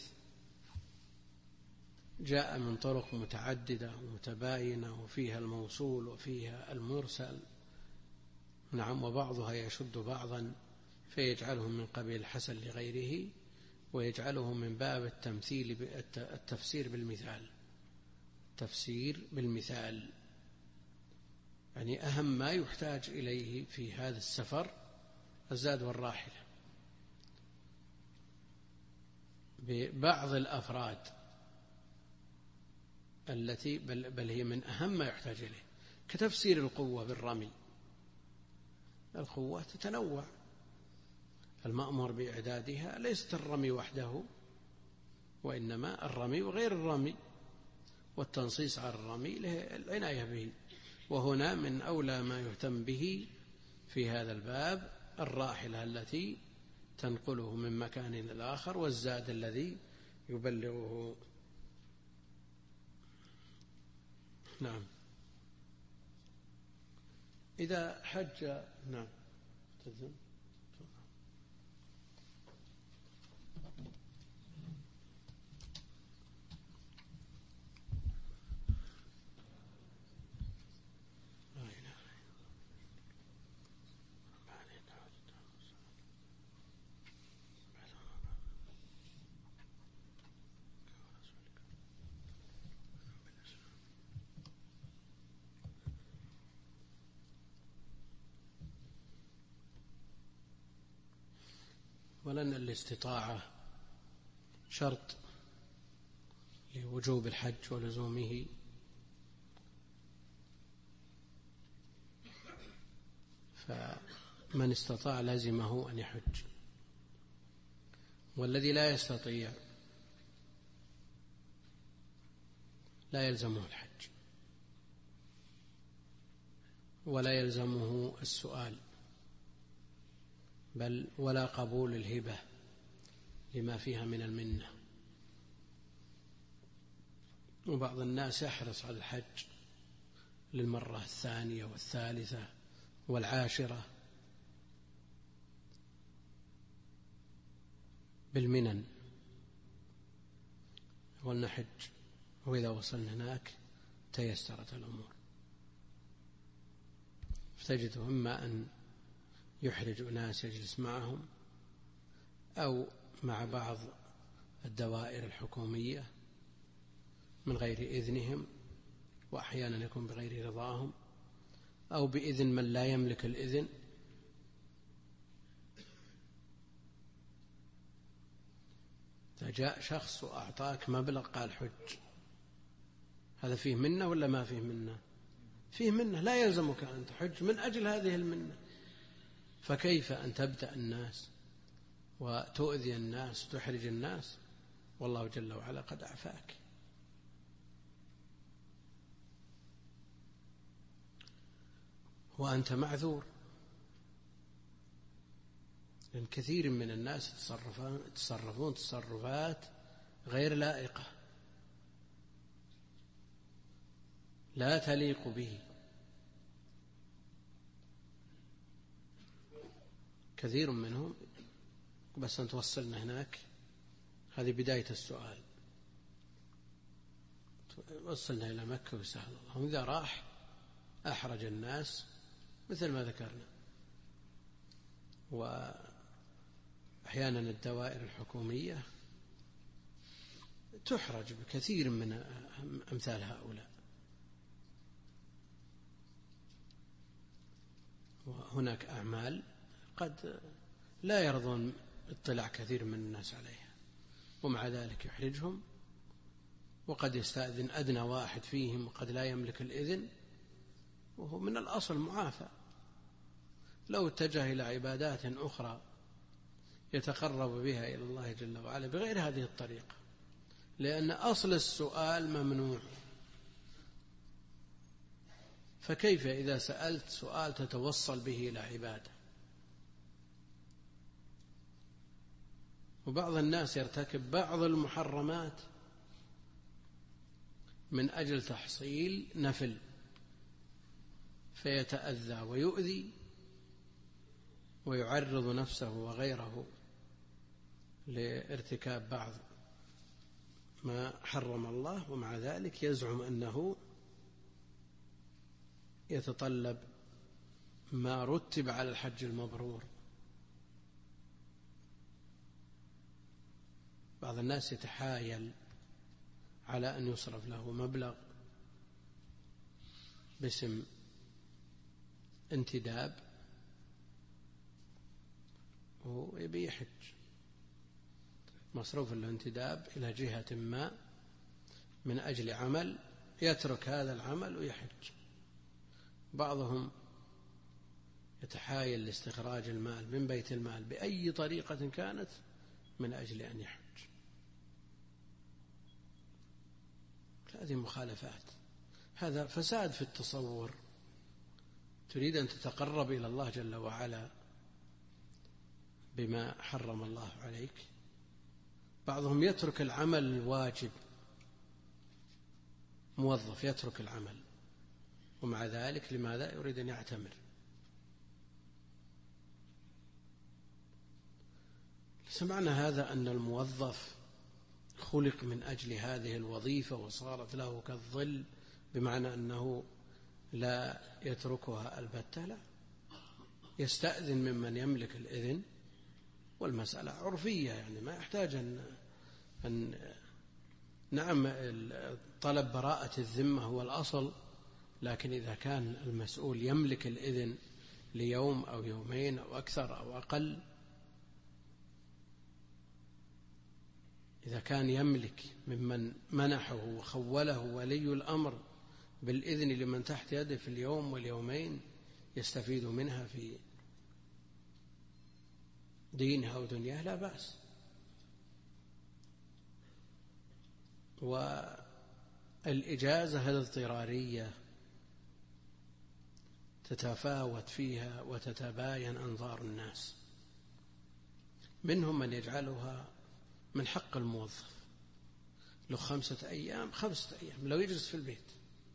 جاء من طرق متعددة ومتباينة وفيها الموصول وفيها المرسل، نعم، وبعضها يشد بعضا فيجعله من قبيل الحسن لغيره، ويجعله من باب التمثيل التفسير بالمثال تفسير بالمثال يعني أهم ما يحتاج إليه في هذا السفر الزاد والراحلة. ببعض الأفراد التي بل, بل هي من أهم ما يحتاج إليه، كتفسير القوة بالرمي. القوة تتنوع، المأمور بإعدادها ليست الرمي وحده، وإنما الرمي وغير الرمي، والتنصيص على الرمي له العناية به. وهنا من أولى ما يهتم به في هذا الباب الراحلة التي تنقله من مكان إلى الآخر، والزاد الذي يبلغه. نعم. إذا حج نعم تلزم. ولأن الاستطاعة شرط لوجوب الحج ولزومه، فمن استطاع لازمه أن يحج، والذي لا يستطيع لا يلزمه الحج ولا يلزمه السؤال، بل ولا قبول الهبة لما فيها من المنة. وبعض الناس يحرص على الحج للمرة الثانية والثالثة والعاشرة بالمنن، ولنحج وإذا وصلنا هناك تيسرت الأمور. فتجد إما أن يحرج أناس يجلس معهم أو مع بعض الدوائر الحكومية من غير إذنهم، وأحيانا يكون بغير رضاهم أو بإذن من لا يملك الإذن. فجاء شخص وأعطاك مبلغ قال حج، هذا فيه منة ولا ما فيه منة؟ فيه منة، لا يلزمك أن تحج من أجل هذه المنة. فكيف أن تبدأ الناس وتؤذي الناس وتحرج الناس والله جل وعلا قد أعفاك؟ وأنت معذور، لأن كثير من الناس يتصرفون تصرفات غير لائقة لا تليق به، كثير منهم. بس أن توصلنا هناك هذه بداية السؤال، وصلنا إلى مكة وسهل الله. إذا راح أحرج الناس مثل ما ذكرنا. وأحيانا الدوائر الحكومية تحرج بكثير من أمثال هؤلاء. وهناك أعمال قد لا يرضون اطلاع كثير من الناس عليها، ومع ذلك يحرجهم، وقد يستأذن أدنى واحد فيهم وقد لا يملك الإذن، وهو من الأصل معافى. لو اتجه إلى عبادات أخرى يتقرب بها إلى الله جل وعلا بغير هذه الطريقة، لأن أصل السؤال ممنوع. فكيف إذا سألت سؤال تتوصل به إلى عبادة؟ وبعض الناس يرتكب بعض المحرمات من أجل تحصيل نفل، فيتأذى ويؤذي ويعرض نفسه وغيره لارتكاب بعض ما حرم الله، ومع ذلك يزعم أنه يتطلب ما رتب على الحج المبرور. بعض الناس يتحايل على أن يصرف له مبلغ باسم انتداب ويبي يحج، مصروف له انتداب إلى جهة ما من أجل عمل، يترك هذا العمل ويحج. بعضهم يتحايل لاستخراج المال من بيت المال بأي طريقة كانت من أجل أن يحج. هذه مخالفات، هذا فساد في التصور. تريد أن تتقرب إلى الله جل وعلا بما حرم الله عليك. بعضهم يترك العمل الواجب، موظف يترك العمل ومع ذلك لماذا يريد أن يعتمر؟ سمعنا هذا أن الموظف خلق من أجل هذه الوظيفة وصارت له كالظل، بمعنى أنه لا يتركها البتة، لا، يستأذن ممن يملك الإذن، والمسألة عرفية، يعني ما يحتاج أن, أن نعم طلب براءة الذمة هو الأصل، لكن إذا كان المسؤول يملك الإذن ليوم أو يومين أو أكثر أو أقل، إذا كان يملك ممن منحه وخوله ولي الأمر بالإذن لمن تحت يده في اليوم واليومين يستفيد منها في دينها ودنياه، لا بأس. والإجازة الاضطرارية تتفاوت فيها وتتباين أنظار الناس، منهم من يجعلها من حق الموظف، له خمسة أيام خمسة أيام لو يجلس في البيت،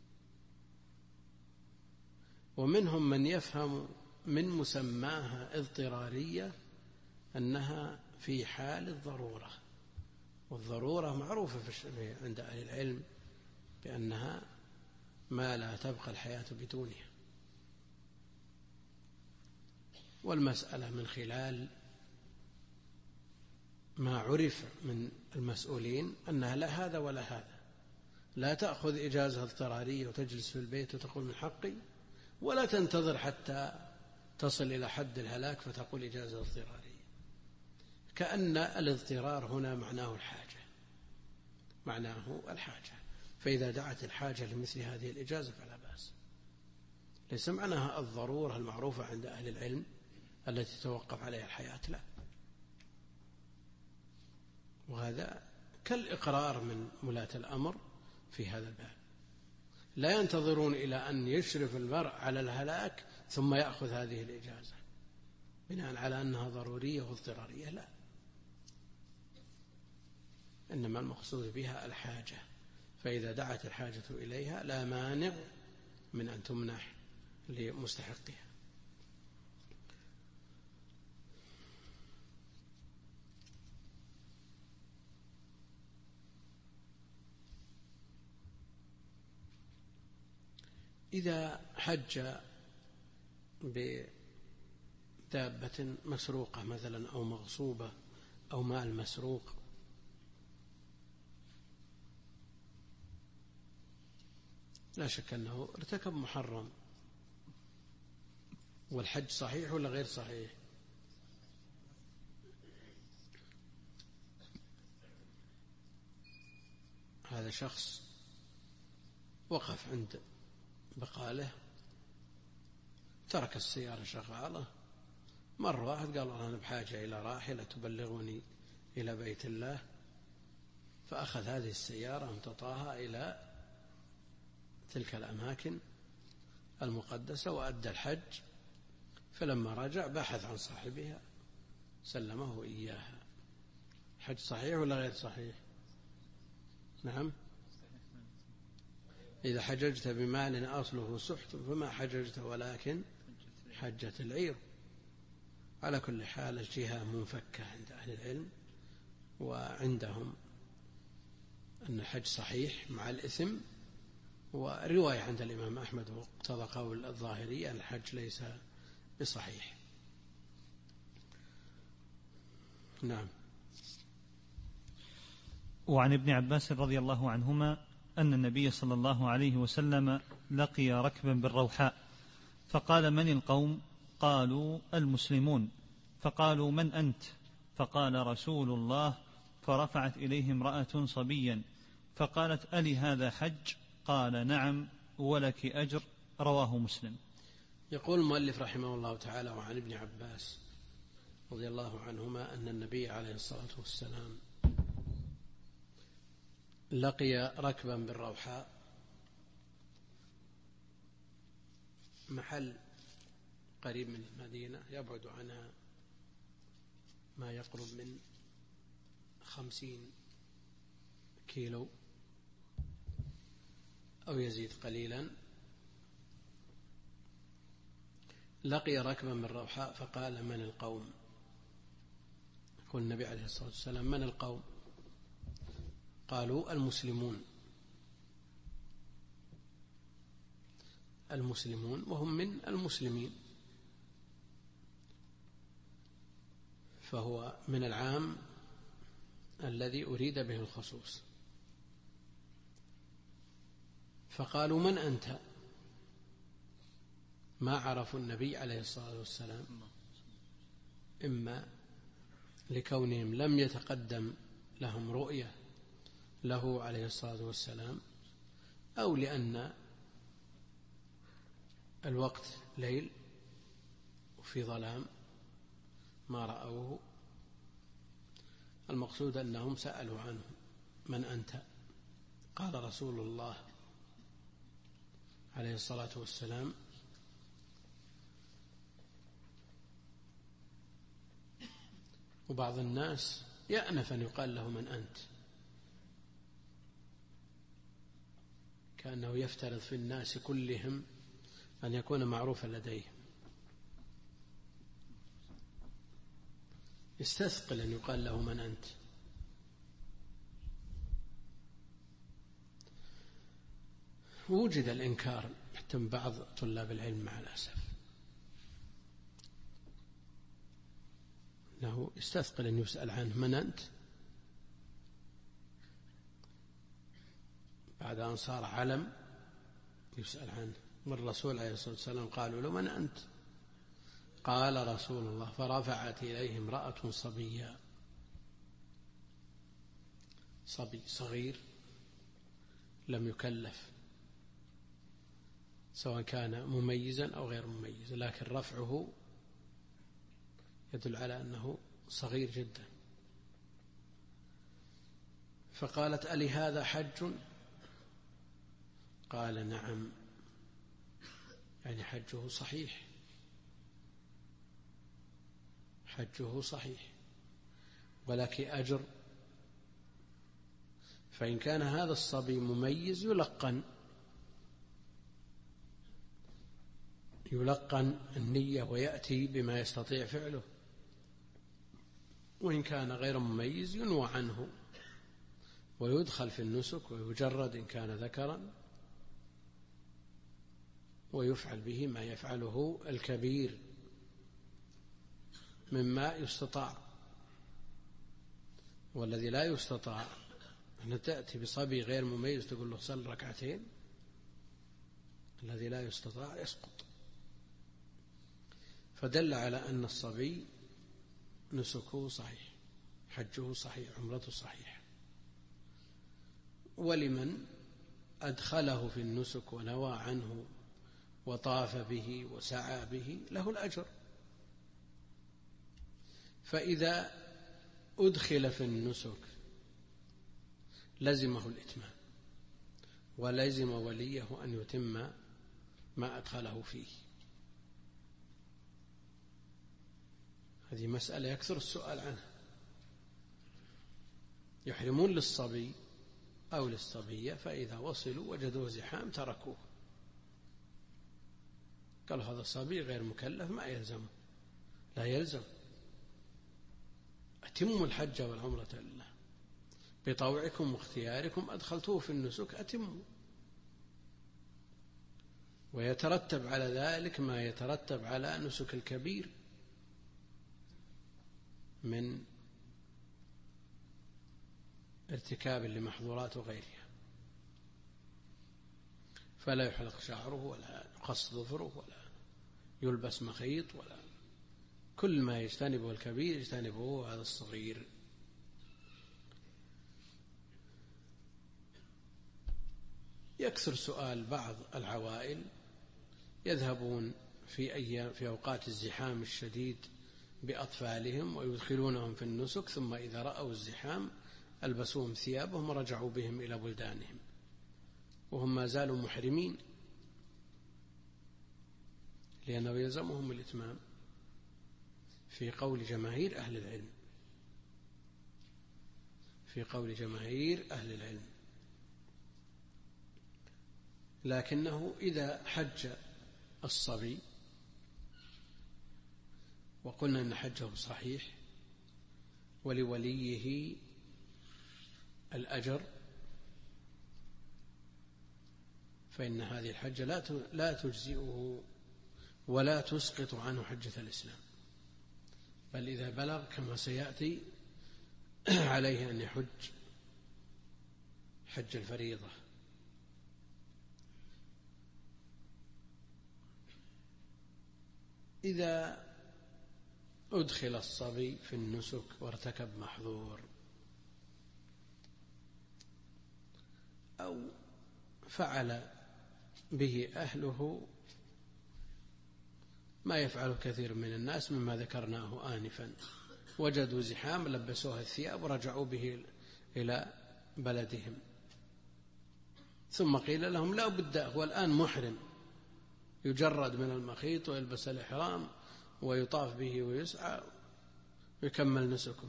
ومنهم من يفهم من مسماها اضطرارية أنها في حال الضرورة، والضرورة معروفة في عند أهل العلم بأنها ما لا تبقى الحياة بدونها. والمسألة من خلال ما عرف من المسؤولين أنها لا هذا ولا هذا، لا تأخذ إجازة اضطرارية وتجلس في البيت وتقول من حقي، ولا تنتظر حتى تصل إلى حد الهلاك فتقول إجازة اضطرارية، كأن الاضطرار هنا معناه الحاجة، معناه الحاجة، فإذا دعت الحاجة لمثل هذه الإجازة فلا بأس. ليس معناها الضرورة المعروفة عند أهل العلم التي تتوقف عليها الحياة، لا، وهذا كالإقرار من ولاة الأمر في هذا الباب، لا ينتظرون إلى أن يشرف المرء على الهلاك ثم يأخذ هذه الإجازة بناء على أنها ضرورية واضطرارية، لا، إنما المقصود بها الحاجة، فإذا دعت الحاجة إليها لا مانع من أن تمنح لمستحقها. إذا حج بدابة مسروقة مثلا أو مغصوبة أو مال مسروق، لا شك أنه ارتكب محرم، والحج صحيح ولا غير صحيح؟ هذا شخص وقف عند بقاله، ترك السيارة شغالة، مرة واحد قال أنا بحاجة إلى راحلة تبلغني إلى بيت الله، فأخذ هذه السيارة امتطاها إلى تلك الأماكن المقدسة وأدى الحج، فلما رجع بحث عن صاحبها سلمه إياها. حج صحيح ولا غير صحيح؟ نعم. إذا حججت بمال أصله سحت فما حججت ولكن حجة العير. على كل حال الجهة منفكة عند أهل العلم، وعندهم أن الحج صحيح مع الإثم، ورواية عند الإمام أحمد واقتضى قول الظاهري أن الحج ليس بصحيح. نعم.
وعن ابن عباس رضي الله عنهما أن النبي صلى الله عليه وسلم لقي ركبا بالروحاء فقال من القوم؟ قالوا المسلمون. فقالوا من أنت؟ فقال رسول الله. فرفعت إليه امرأة صبيا فقالت ألي هذا حج؟ قال نعم ولك أجر. رواه مسلم.
يقول المؤلف رحمه الله تعالى وعن ابن عباس رضي الله عنهما أن النبي عليه الصلاة والسلام لقي ركبا بالروحاء، محل قريب من المدينة يبعد عنها ما يقرب من خمسين كيلو أو يزيد قليلا، لقي ركبا من روحاء فقال من القوم؟ يقول النبي عليه الصلاة والسلام من القوم؟ قالوا المسلمون. المسلمون وهم من المسلمين، فهو من العام الذي أريد به الخصوص. فقالوا من أنت؟ ما عرفوا النبي عليه الصلاة والسلام، إما لكونهم لم يتقدم لهم رؤية له عليه الصلاة والسلام، أو لأن الوقت ليل وفي ظلام ما رأوه. المقصود أنهم سألوا عنه من أنت؟ قال رسول الله عليه الصلاة والسلام وبعض الناس يأنف أن يقال له من أنت، كأنه يفترض في الناس كلهم أن يكون معروفا لديهم، يستثقل أن يقال له من أنت. ووجد الإنكار حتى من بعض طلاب العلم مع الأسف، أنه يستثقل أن يسأل عنه من أنت بعد أن صار علم يسأل عنه. والرسول عليه الصلاة والسلام قالوا له من أنت؟ قال رسول الله فرفعت إليه امرأة صبية، صبي صغير لم يكلف سواء كان مميزا أو غير مميز، لكن رفعه يدل على أنه صغير جدا. فقالت ألي هذا حج؟ قال نعم، يعني حجه صحيح، حجه صحيح ولك أجر. فإن كان هذا الصبي مميز يلقن يلقن النية ويأتي بما يستطيع فعله، وإن كان غير مميز ينوى عنه ويدخل في النسك ويجرد إن كان ذكرا، ويفعل به ما يفعله الكبير مما يستطاع. والذي لا يستطاع أن تأتي بصبي غير مميز تقول له صل ركعتين، الذي لا يستطاع يسقط. فدل على أن الصبي نسكه صحيح، حجه صحيح، عمرته صحيح. ولمن أدخله في النسك ونوى عنه وطاف به وسعى به له الأجر. فإذا أدخل في النسك لزمه الإتمام، ولزم وليه أن يتم ما أدخله فيه. هذه مسألة يكثر السؤال عنها. يحرمون للصبي أو للصبية، فإذا وصلوا وجدوه زحام تركوه، قالوا هذا الصبي غير مكلف ما يلزمه. لا يلزم، أتموا الحج والعمرة لله بطوعكم واختياركم، أدخلتوه في النسك أتموا. ويترتب على ذلك ما يترتب على نسك الكبير من ارتكاب لمحظورات وغيرها، فلا يحلق شعره ولا يقص ظفره ولا يلبس مخيط، ولا كل ما يجتنبه الكبير يجتنبه هذا الصغير. يكثر سؤال بعض العوائل، يذهبون في أيام في أوقات الزحام الشديد بأطفالهم ويدخلونهم في النسك، ثم إذا رأوا الزحام ألبسوهم ثيابهم ورجعوا بهم إلى بلدانهم وهم ما زالوا محرمين، لأنه يلزمهم الإتمام في قول جماهير أهل العلم في قول جماهير أهل العلم لكنه إذا حج الصبي وقلنا أن حجه صحيح ولوليه الأجر، فإن هذه الحجة لا تجزئه ولا تسقط عنه حجة الإسلام، بل إذا بلغ كما سيأتي عليه أن يحج حج الفريضة. إذا أدخل الصبي في النسك وارتكب محظور أو فعل به أهله ما يفعل كثير من الناس مما ذكرناه آنفا، وجدوا زحام لبسوها الثياب ورجعوا به إلى بلدهم، ثم قيل لهم لا بد هو الآن محرم، يجرد من المخيط ويلبس الإحرام ويطاف به ويسعى ويكمل نسكه.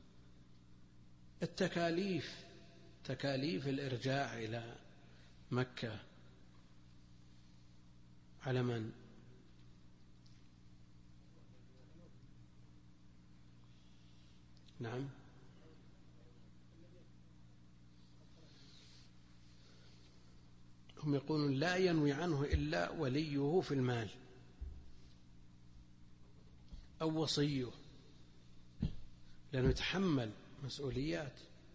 التكاليف تكاليف الإرجاع إلى مكة على من؟ نعم، هم يقولون لا ينوي عنه إلا وليه في المال أو وصيه، لأنه يتحمل مسؤوليات.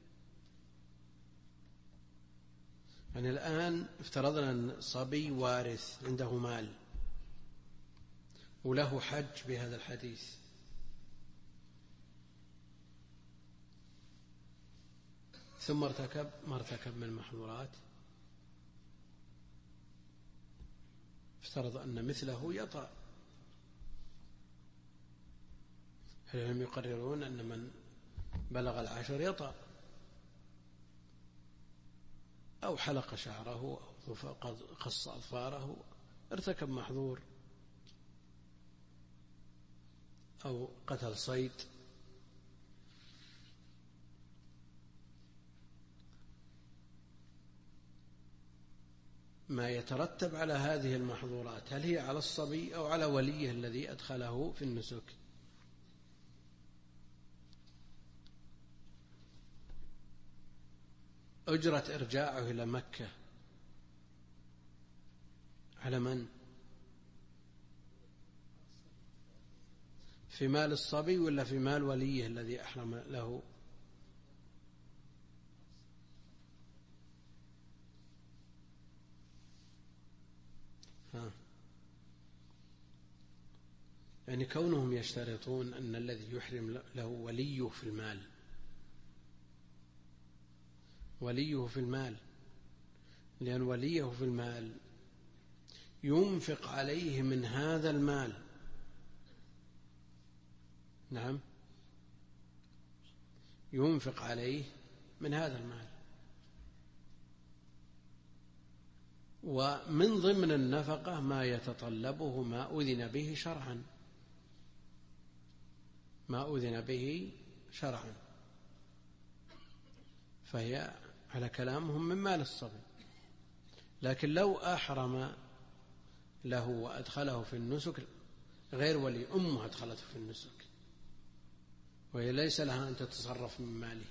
يعني الآن افترضنا أن صبي وارث عنده مال وله حج بهذا الحديث، ثم ارتكب ما ارتكب من المحظورات، افترض أن مثله يطأ. هم يقررون أن من بلغ العشر يطأ أو حلق شعره أو قص أظفاره، ارتكب محظور أو قتل صيد. ما يترتب على هذه المحظورات هل هي على الصبي أو على وليه الذي أدخله في النسك؟ أجرة إرجاعه إلى مكة على من؟ في مال الصبي ولا في مال وليه الذي أحرم له؟ ها. يعني كونهم يشترطون أن الذي يحرم له وليه في المال، وليه في المال، لأن وليه في المال ينفق عليه من هذا المال. نعم، ينفق عليه من هذا المال، ومن ضمن النفقة ما يتطلبه ما أذن به شرعا، ما أذن به شرعا، فهي على كلامهم من مال الصبي. لكن لو أحرم له وأدخله في النسك غير ولي، أمه أدخلته في النسك وهي ليس لها أن تتصرف من ماله،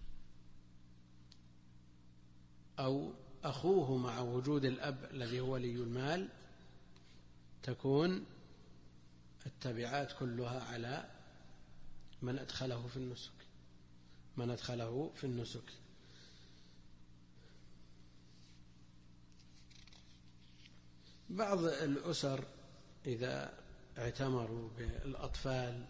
أو أخوه مع وجود الأب الذي هو ولي المال، تكون التبعات كلها على من أدخله في النسك من أدخله في النسك بعض الأسر إذا اعتمروا بالأطفال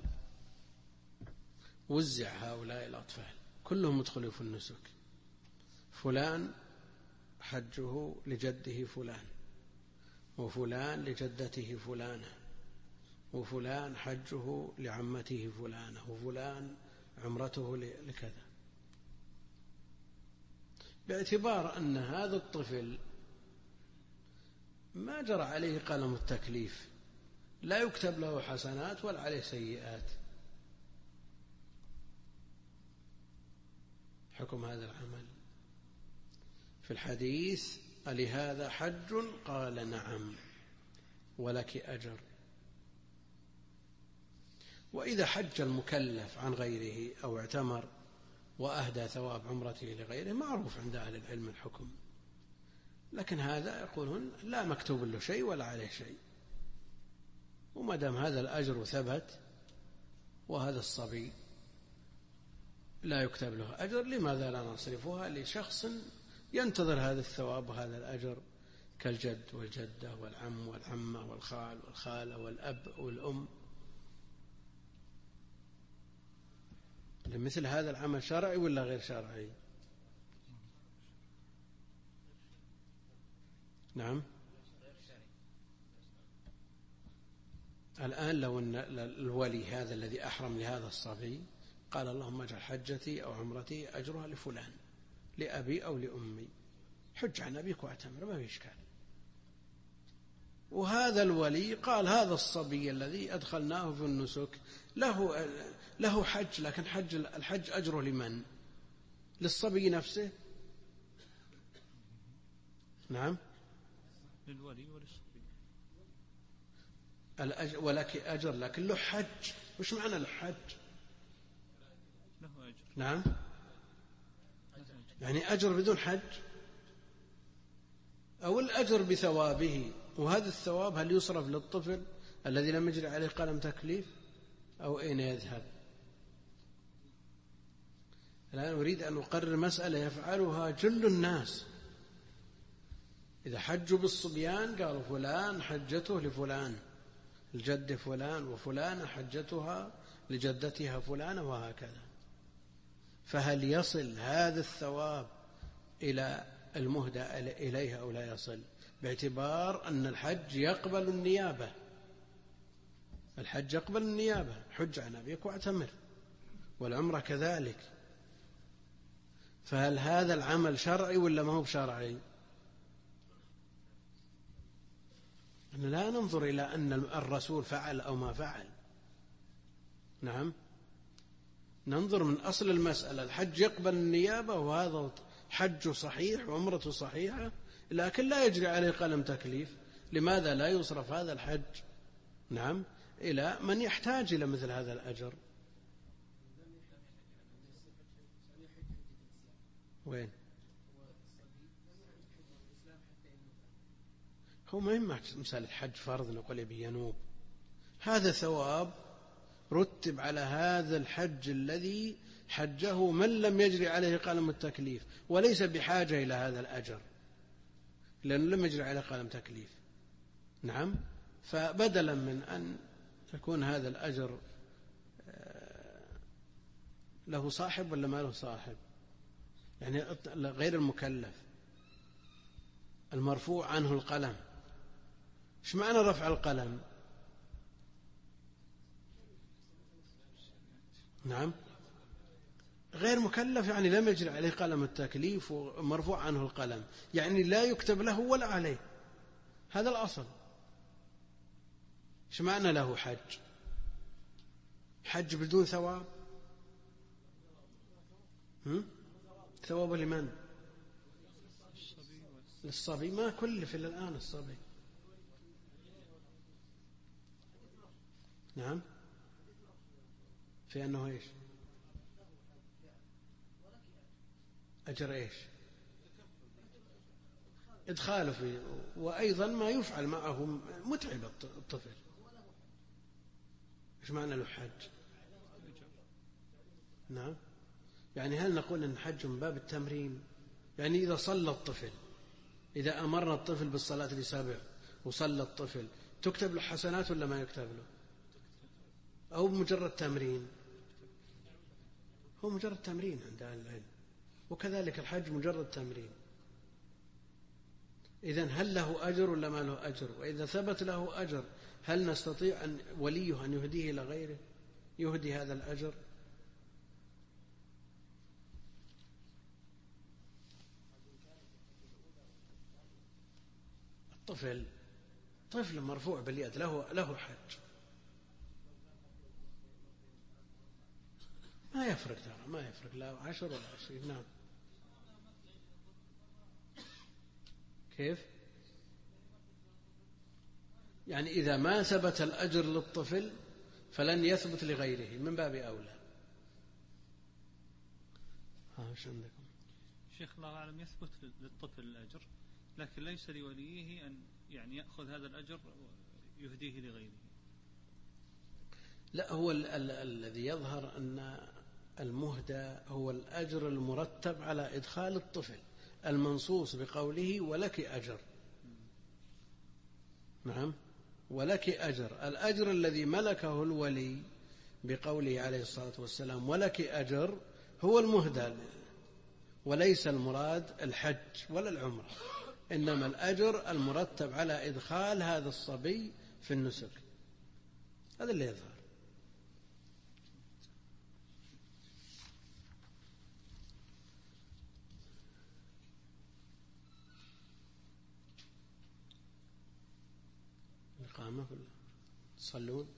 وزع هؤلاء الأطفال كلهم يدخلوا في النسك، فلان حجه لجده فلان، وفلان لجدته فلانة، وفلان حجه لعمته فلانة، وفلان عمرته لكذا، باعتبار أن هذا الطفل ما جرى عليه قلم التكليف، لا يكتب له حسنات ولا عليه سيئات. حكم هذا العمل في الحديث: ألهذا حج؟ قال: نعم، ولك أجر. وإذا حج المكلف عن غيره أو اعتمر وأهدى ثواب عمرته لغيره معروف عند أهل العلم الحكم، لكن هذا يقولون لا مكتوب له شيء ولا عليه شيء، وما دام هذا الأجر ثبت وهذا الصبي لا يكتب له أجر، لماذا لا نصرفها لشخص ينتظر هذا الثواب وهذا الأجر كالجد والجدة والعم والعمة والخال والخالة والأب والأم؟ مثل هذا العمل شرعي ولا غير شرعي؟ نعم. الآن لو أن الولي هذا الذي أحرم لهذا الصبي قال اللهم اجعل حجتي أو عمرتي أجرها لفلان، لأبي أو لأمي، حج عن أبيك واعتمر، ما في إشكال. وهذا الولي قال هذا الصبي الذي أدخلناه في النسك له له حج، لكن حج الحج أجره لمن؟ للصبي نفسه؟ نعم،
للولي وللصبي.
الأجر ولك أجر لكن له حج. وش معنى الحج؟
له أجر.
نعم، يعني أجر بدون حج، أو الأجر بثوابه. وهذا الثواب هل يصرف للطفل الذي لم يجري عليه قلم تكليف أو أين يذهب؟ الآن أريد أن أقرر مسألة يفعلها جل الناس. إذا حجوا بالصبيان قالوا فلان حجته لفلان، الجد فلان، وفلان حجتها لجدتها فلانة، وهكذا. فهل يصل هذا الثواب إلى المهدى إليها أو لا يصل؟ باعتبار أن الحج يقبل النيابة، الحج يقبل النيابة، حج عن أبيك واعتمر، والعمرة كذلك. فهل هذا العمل شرعي ولا ما هو شرعي؟ لا ننظر إلى أن الرسول فعل أو ما فعل، نعم، ننظر من أصل المسألة. الحج يقبل النيابة وهذا حج صحيح وعمرة صحيحة، لكن لا يجري عليه قلم تكليف. لماذا لا يصرف هذا الحج، نعم، إلى من يحتاج إلى مثل هذا الأجر؟ وين هو ما يمنع مثال الحج فرض نقول يبي ينوب، هذا ثواب رتب على هذا الحج الذي حجه من لم يجري عليه قلم التكليف، وليس بحاجة إلى هذا الأجر لأنه لم يجري عليه قلم تكليف، نعم. فبدلا من أن يكون هذا الأجر له صاحب ولا ما له صاحب، يعني غير المكلف المرفوع عنه القلم. ايش معنى رفع القلم؟ نعم، غير مكلف يعني لم يجري عليه قلم التكليف ومرفوع عنه القلم، يعني لا يكتب له ولا عليه، هذا الأصل. ايش معنى له حج؟ حج بدون ثواب؟ هم؟ ثواب لمن؟ للصبي. ما كلف إلا الآن الصبي، نعم، في أنه إيش؟ أجر إيش؟ إدخاله فيه، وأيضا ما يفعل معه متعب الطفل. إيش معنى له حج؟ نعم، يعني هل نقول أن حج من باب التمرين؟ يعني إذا صلى الطفل، إذا أمرنا الطفل بالصلاة لسبع وصلى الطفل تكتب له حسنات ولا ما يكتب له؟ أو مجرد تمرين؟ هو مجرد تمرين عند أهل العلم، وكذلك الحج مجرد تمرين. إذن هل له أجر ولا ما له أجر؟ وإذا ثبت له أجر هل نستطيع أن وليه أن يهديه إلى غيره يهدي هذا الأجر؟ الطفل طفل مرفوع باليد له له حج، ما يفرق ترى، ما يفرق لا عشر ولا عشرين. نعم، كيف؟ يعني إذا ما ثبت الأجر للطفل فلن يثبت لغيره من باب أولى. ها وش عندكم؟
شيخ الله أعلم يثبت للطفل الأجر، لكن ليس لوليه أن يعني يأخذ هذا الأجر ويهديه لغيره.
لا، هو ال ال الذي يظهر أن المهدى هو الأجر المرتب على إدخال الطفل المنصوص بقوله ولك أجر. نعم، ولك أجر. الأجر الذي ملكه الولي بقوله عليه الصلاة والسلام ولك أجر هو المهدى، وليس المراد الحج ولا العمرة، إنما الأجر المرتب على إدخال هذا الصبي في النسك. هذا اللي يظهر. الإقامة تصلون.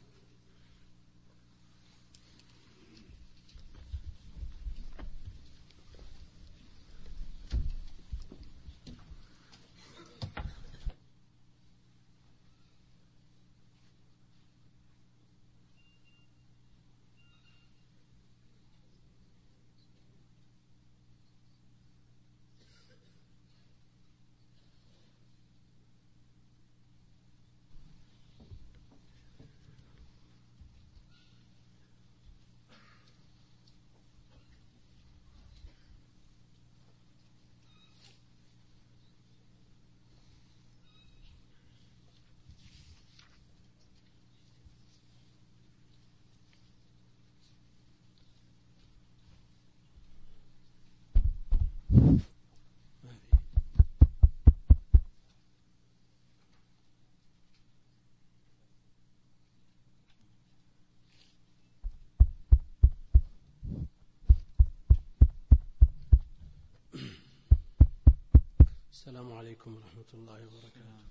السلام عليكم ورحمة الله وبركاته.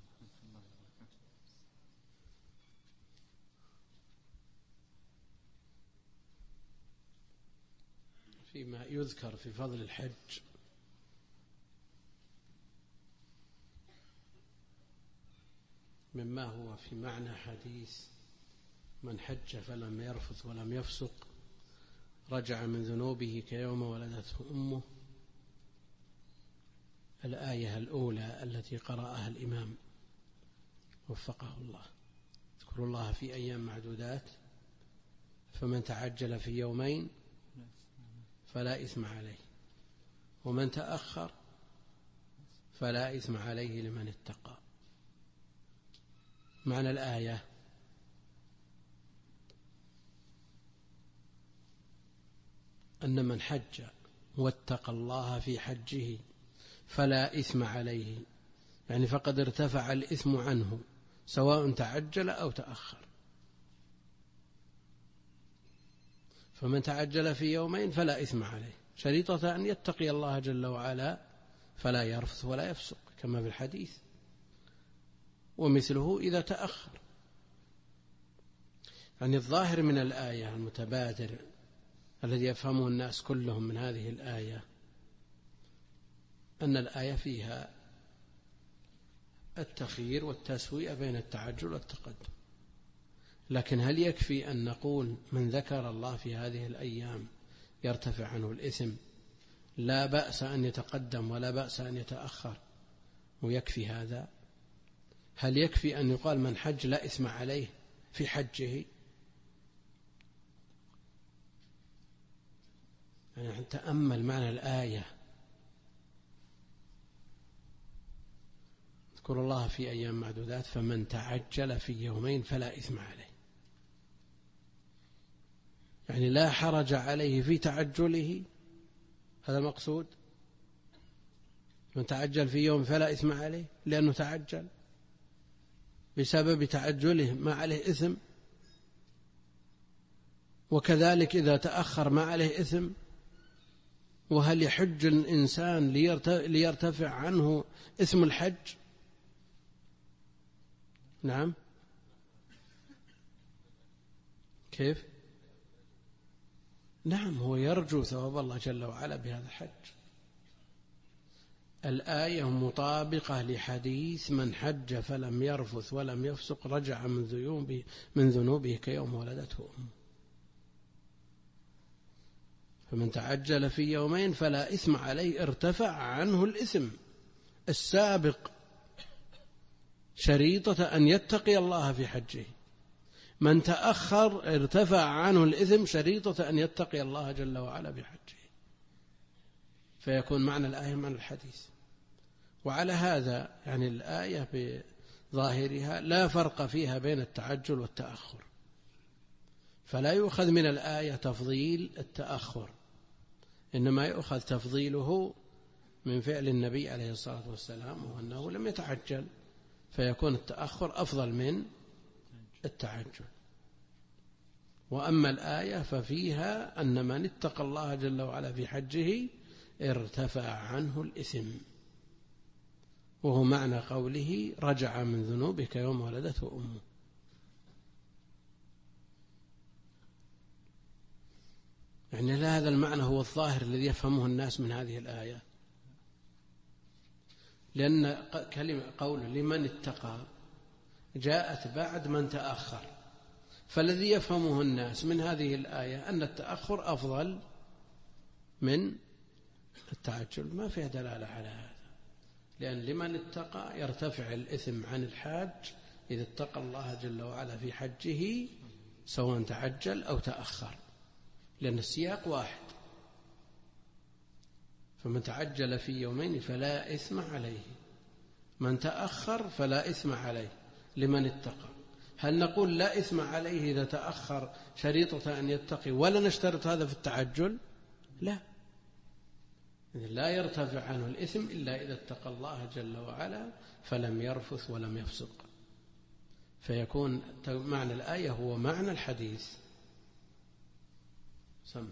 فيما يذكر في فضل الحج مما هو في معنى حديث من حج فلم يرفث ولم يفسق رجع من ذنوبه كيوم ولدته أمه، الآية الأولى التي قرأها الإمام وفقه الله: اذكروا الله في أيام معدودات فمن تعجل في يومين فلا إثم عليه ومن تأخر فلا إثم عليه لمن اتقى. معنى الآية: أن من حج واتقى الله في حجه فلا إثم عليه، يعني فقد ارتفع الإثم عنه سواء تعجل أو تأخر. فمن تعجل في يومين فلا إثم عليه، شريطة أن يتقي الله جل وعلا فلا يرفث ولا يفسق كما في الحديث، ومثله إذا تأخر. يعني الظاهر من الآية المتبادر الذي يفهمه الناس كلهم من هذه الآية أن الآية فيها التخيير والتسوية بين التعجل والتقدم. لكن هل يكفي أن نقول من ذكر الله في هذه الأيام يرتفع عنه الإثم، لا بأس أن يتقدم ولا بأس أن يتأخر، ويكفي هذا؟ هل يكفي أن يقال من حج لا إثم عليه في حجه؟ يعني تأمل معنى الآية: اذكروا الله في أيام معدودات فمن تعجل في يومين فلا إثم عليه، يعني لا حرج عليه في تعجله، هذا المقصود. من تعجل في يوم فلا إثم عليه لأنه تعجل، بسبب تعجله ما عليه إثم، وكذلك إذا تأخر ما عليه إثم. وهل يحج الإنسان ليرتفع عنه إثم الحج؟ نعم. كيف؟ نعم، هو يرجو ثواب الله جل وعلا بهذا الحج. الآية مطابقة لحديث من حج فلم يرفث ولم يفسق رجع من ذنوبه من ذنوبه كيوم ولدته أمه. فمن تعجل في يومين فلا إثم عليه، ارتفع عنه الإثم السابق شريطة أن يتقي الله في حجه. من تأخر ارتفع عنه الإثم شريطة أن يتقي الله جل وعلا في حجه. فيكون معنى الآية معنى الحديث. وعلى هذا يعني الآية بظاهرها لا فرق فيها بين التعجل والتأخر، فلا يؤخذ من الآية تفضيل التأخر، إنما يؤخذ تفضيله من فعل النبي عليه الصلاة والسلام وأنه لم يتعجل، فيكون التأخر أفضل من التعجل. وأما الآية ففيها أن من اتقى الله جل وعلا في حجه ارتفع عنه الإثم، وهو معنى قوله رجع من ذنوبه كيوم ولدته أمه. يعني هذا المعنى هو الظاهر الذي يفهمه الناس من هذه الآية، لأن كلمة قول لمن اتقى جاءت بعد من تأخر، فالذي يفهمه الناس من هذه الآية أن التأخر أفضل من التعجل. ما فيها دلالة على هذا، لأن لمن اتقى يرتفع الإثم عن الحاج إذا اتقى الله جل وعلا في حجه سواء تعجل أو تأخر، لأن السياق واحد. فمن تعجل في يومين فلا إثم عليه، من تأخر فلا إثم عليه لمن اتقى. هل نقول لا إثم عليه إذا تأخر شريطة أن يتقي ولا نشترط هذا في التعجل؟ لا، لا يرتفع عنه الإثم إلا إذا اتقى الله جل وعلا فلم يرفث ولم يفسق. فيكون معنى الآية هو معنى الحديث. سم.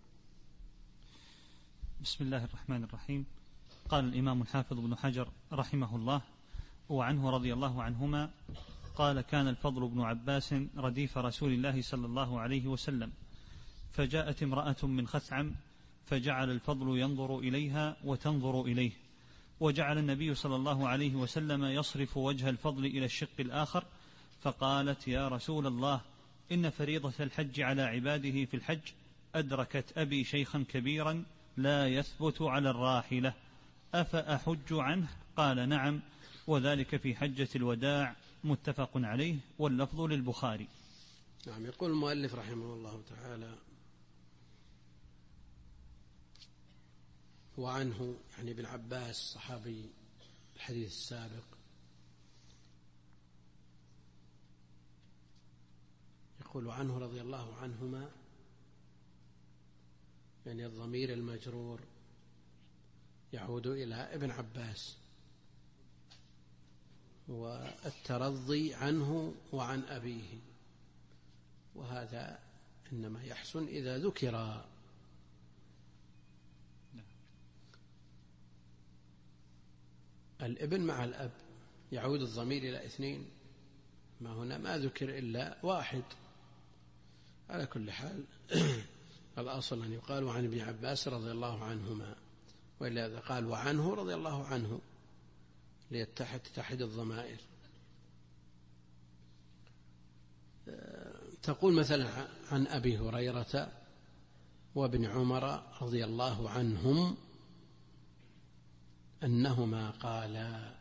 بسم الله الرحمن الرحيم. قال الإمام الحافظ ابن حجر رحمه الله: وعنه رضي الله عنهما قال: كان الفضل بن عباس رديف رسول الله صلى الله عليه وسلم، فجاءت امرأة من خثعم فجعل الفضل ينظر إليها وتنظر إليه، وجعل النبي صلى الله عليه وسلم يصرف وجه الفضل إلى الشق الآخر، فقالت: يا رسول الله، إن فريضة الحج على عباده في الحج أدركت أبي شيخا كبيرا لا يثبت على الراحلة، أفأحج عنه؟ قال: نعم، وذلك في حجة الوداع، متفق عليه، واللفظ للبخاري.
نعم. يقول المؤلف رحمه الله تعالى: وعنه يعني ابن عباس صحابي الحديث السابق، يقول عنه رضي الله عنهما، يعني الضمير المجرور يعود إلى ابن عباس، والترضي عنه وعن أبيه، وهذا إنما يحسن إذا ذكر. الابن مع الأب يعود الضمير إلى اثنين، ما هنا ما ذكر إلا واحد. على كل حال الأصل أن يقال عن ابن عباس رضي الله عنهما، وإلا إذا قال وعنه رضي الله عنه ليتحد تحد الضمائر. تقول مثلا عن أبي هريرة وابن عمر رضي الله عنهم أنهما قالا،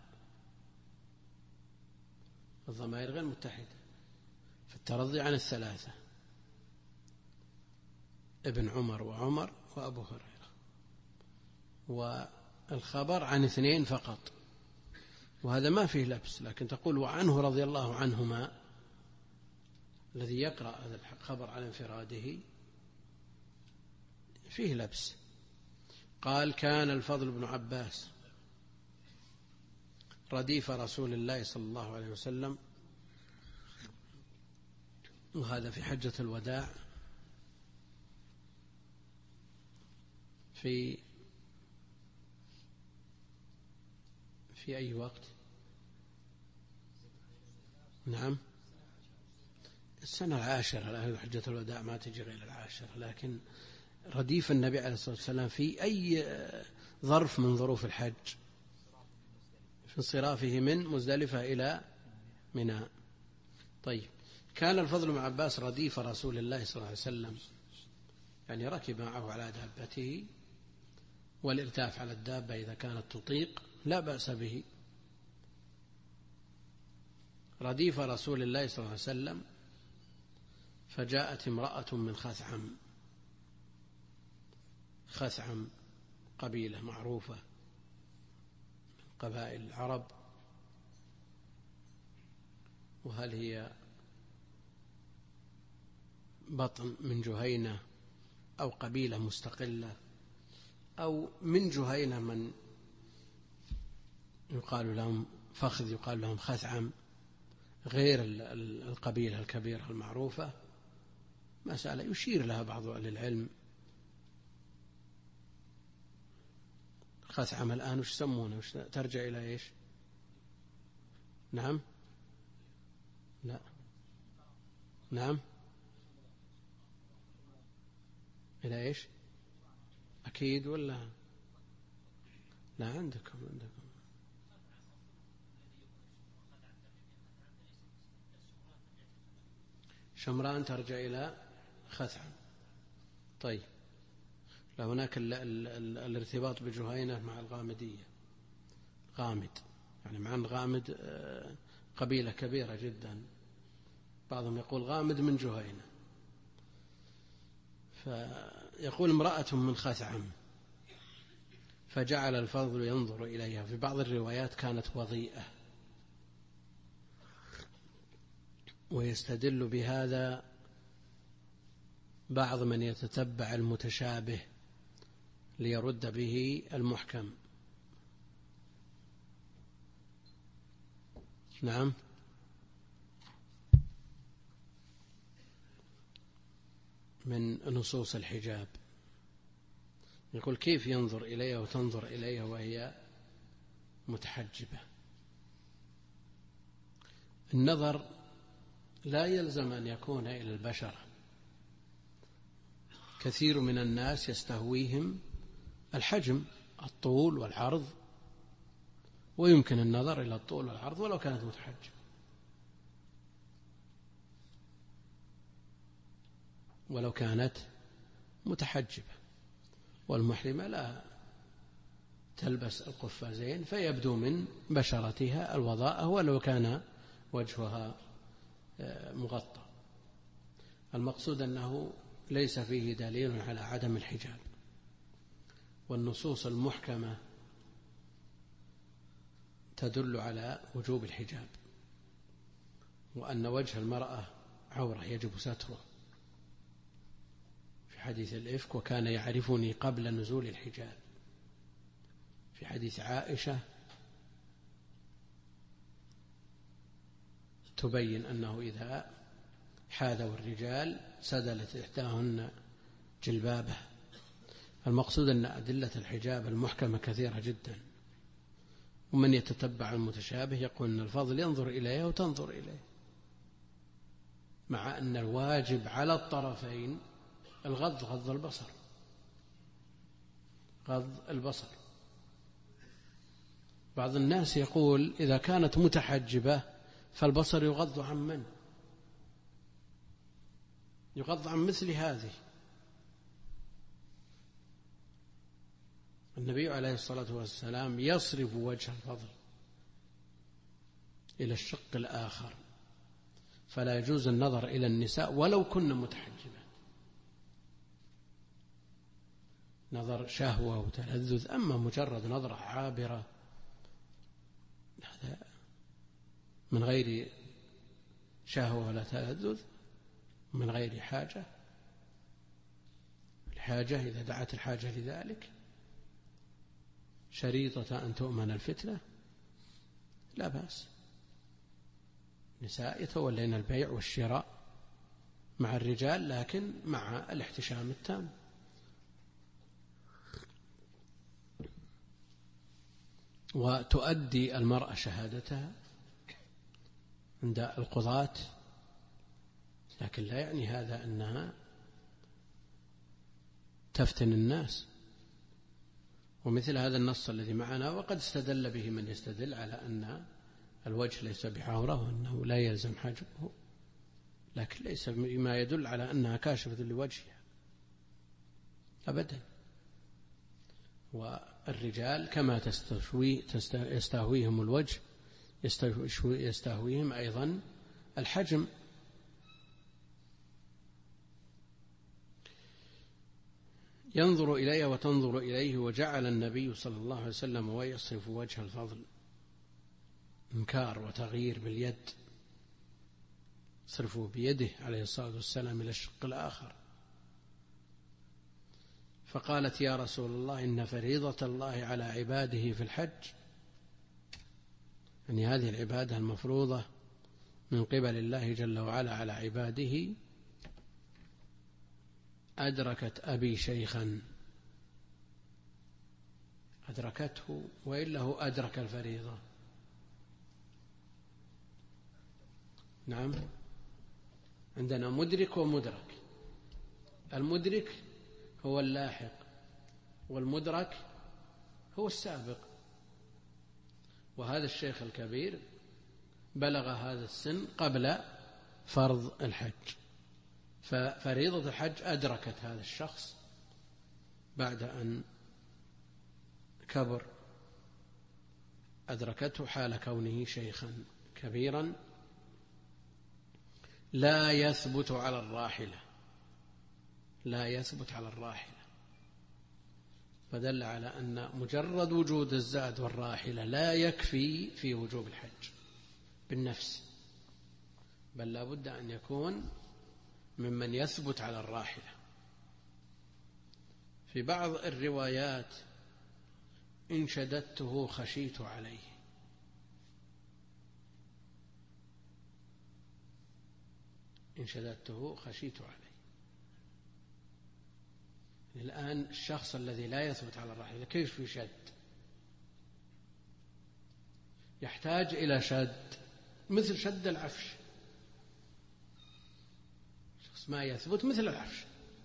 الضمائر غير متحدة، فالترضي عن الثلاثة: ابن عمر وعمر وأبو هريرة، والخبر عن اثنين فقط، وهذا ما فيه لبس. لكن تقول وعنه رضي الله عنهما، الذي يقرأ هذا الخبر على انفراده فيه لبس. قال: كان الفضل بن عباس رديف رسول الله صلى الله عليه وسلم، وهذا في حجة الوداع في في أي وقت؟ نعم، السنة العاشرة، لأن حجة الوداع ما تجي غير العاشرة. لكن رديف النبي عليه الصلاة والسلام في أي ظرف من ظروف الحج في انصرافه من مزدلفة إلى منى. طيب، كان الفضل بن عباس رديف رسول الله صلى الله عليه وسلم، يعني ركب معه على دابته، والإرتاف على الدابة إذا كانت تطيق لا بأس به. رديف رسول الله صلى الله عليه وسلم، فجاءت امرأة من خثعم. خثعم قبيلة معروفة من قبائل العرب، وهل هي بطن من جهينة أو قبيلة مستقلة، أو من جهينة من يقال لهم فخذ يقال لهم خثعم غير القبيلة الكبيرة المعروفة، مسألة يشير لها بعض أهل العلم. خثعم الآن وش يسمونه؟ وش ترجع إلى إيش؟ نعم، لا، نعم، إلى إيش؟ أكيد ولا لا؟ عندكم عندكم شمران ترجع إلى خثعم. طيب، هناك ال ال ال الارتباط بجهينة مع الغامدية، غامد يعني مع الغامد قبيلة كبيرة جدا، بعضهم يقول غامد من جهينة. فيقول امرأة من خثعم، فجعل الفضل ينظر إليها. في بعض الروايات كانت وضيئة، ويستدل بهذا بعض من يتتبع المتشابه ليرد به المحكم. نعم، من نصوص الحجاب. يقول كيف ينظر إليها وتنظر إليها وهي متحجبة؟ النظر لا يلزم أن يكون إلى البشر، كثير من الناس يستهويهم الحجم، الطول والعرض، ويمكن النظر إلى الطول والعرض ولو كانت متحجبة، ولو كانت متحجبة. والمحرمة لا تلبس القفازين فيبدو من بشرتها الوضاءة ولو كان وجهها مغطى. المقصود أنه ليس فيه دليل على عدم الحجاب، والنصوص المحكمة تدل على وجوب الحجاب، وأن وجه المرأة عورة يجب ستره، في حديث الإفك وكان يعرفني قبل نزول الحجاب. في حديث عائشة تبين أنه إذا حاذوا الرجال سدلت إحداهن جلبابه. المقصود أن أدلة الحجاب المحكمة كثيرة جدا، ومن يتتبع المتشابه يقول أن الفضل ينظر إليه وتنظر إليه، مع أن الواجب على الطرفين الغض، غض البصر، غض البصر. بعض الناس يقول إذا كانت متحجبة فالبصر يغض عن من؟ يغض عن مثل هذه. النبي عليه الصلاة والسلام يصرف وجه الفضل إلى الشق الآخر، فلا يجوز النظر إلى النساء ولو كن متحجبات، نظر شهوة وتلذذ. أما مجرد نظرة عابرة هذا من غير شهوة ولا تلذذ، من غير حاجة، الحاجة إذا دعت الحاجة لذلك شريطة أن تؤمن الفتنة لا بأس. نساء يتولين البيع والشراء مع الرجال، لكن مع الاحتشام التام. وتؤدي المرأة شهادتها عند القضاة، لكن لا يعني هذا أنها تفتن الناس ومثل هذا النص الذي معنا وقد استدل به من يستدل على أن الوجه ليس بعورة وأنه لا يلزم حجبه، لكن ليس بما يدل على أنها كاشفة لوجهها أبدا. والرجال كما تستهوي يستهويهم الوجه يستهويهم أيضا الحجم. ينظر إليه وتنظر إليه. وجعل النبي صلى الله عليه وسلم ويصف وجه الفضل إنكار وتغيير باليد، صرفه بيده عليه الصلاة والسلام إلى الشق الآخر. فقالت يا رسول الله إن فريضة الله على عباده في الحج، يعني هذه العبادة المفروضة من قبل الله جل وعلا على عباده أدركت أبي شيخا، أدركته وإلا هو أدرك الفريضة. نعم، عندنا مدرك ومدرك. المدرك هو اللاحق والمدرك هو السابق. وهذا الشيخ الكبير بلغ هذا السن قبل فرض الحج، ففريضة الحج أدركت هذا الشخص بعد أن كبر، أدركته حال كونه شيخا كبيرا لا يثبت على الراحلة، لا يثبت على الراحلة. فدل على أن مجرد وجود الزاد والراحلة لا يكفي في وجوب الحج بالنفس، بل لا بد أن يكون ممن يثبت على الراحلة. في بعض الروايات إن شددته خشيت عليه، إن شددته خشيت عليه. الآن الشخص الذي لا يثبت على الراحلة كيف يشد؟ يحتاج إلى شد مثل شد العفش. شخص ما يثبت مثل العفش،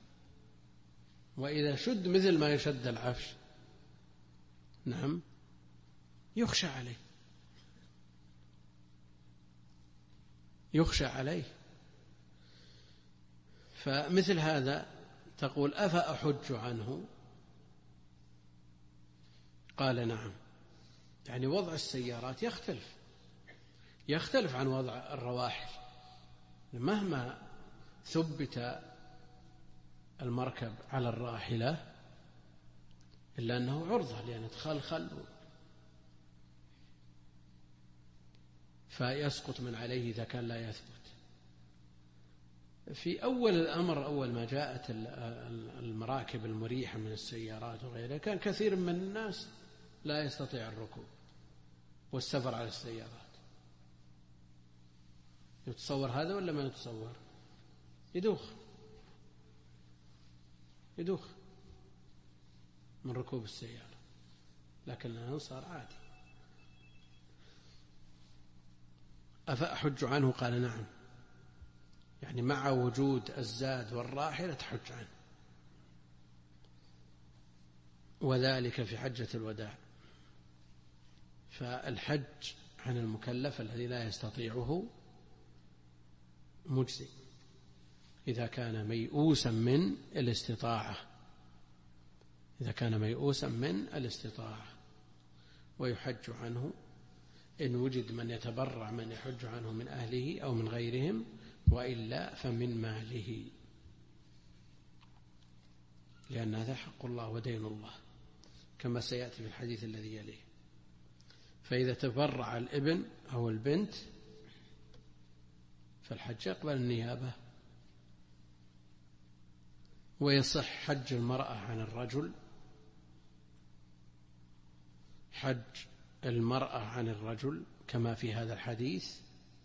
وإذا شد مثل ما يشد العفش نعم يخشى عليه، يخشى عليه. فمثل هذا تقول أفأحج عنه؟ قال نعم. يعني وضع السيارات يختلف يختلف عن وضع الرواحل. مهما ثبت المركب على الراحلة إلا أنه عرضة لأن تخلخل فيسقط من عليه إذا كان لا يثبت. في أول الأمر أول ما جاءت المراكب المريحة من السيارات وغيرها كان كثير من الناس لا يستطيع الركوب والسفر على السيارات. يتصور هذا ولا ما يتصور؟ يدوخ يدوخ من ركوب السيارة، لكن الآن صار عادي. أفأحج عنه؟ قال نعم، يعني مع وجود الزاد والراحلة تحج عنه، وذلك في حجة الوداع. فالحج عن المكلف الذي لا يستطيعه مجزي إذا كان ميؤوسا من الاستطاعة، إذا كان ميؤوسا من الاستطاعة. ويحج عنه إن وجد من يتبرع من يحج عنه من أهله أو من غيرهم، وإلا فمن ماله، لأن هذا حق الله ودين الله كما سيأتي في الحديث الذي يليه. فإذا تبرع الابن أو البنت فالحج يقبل النيابة، ويصح حج المرأة عن الرجل، حج المرأة عن الرجل كما في هذا الحديث،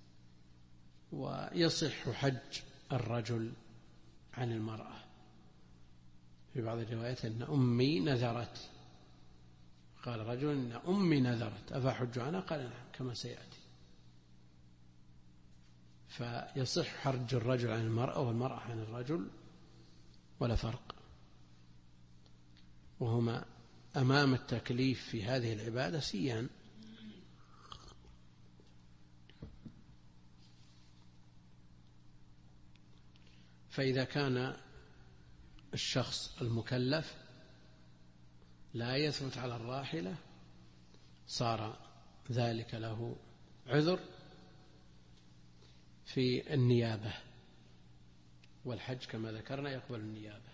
ويصح حج الرجل عن المرأة. في بعض الروايات أن أمي نذرت، قال رجل إن أمي نذرت أفأحج عنها؟ قال نعم كما سيأتي. فيصح حج الرجل عن المرأة والمرأة عن الرجل ولا فرق، وهما أمام التكليف في هذه العبادة سيان. فإذا كان الشخص المكلف لا يثبت على الراحلة صار ذلك له عذر في النيابة، والحج كما ذكرنا يقبل النيابة.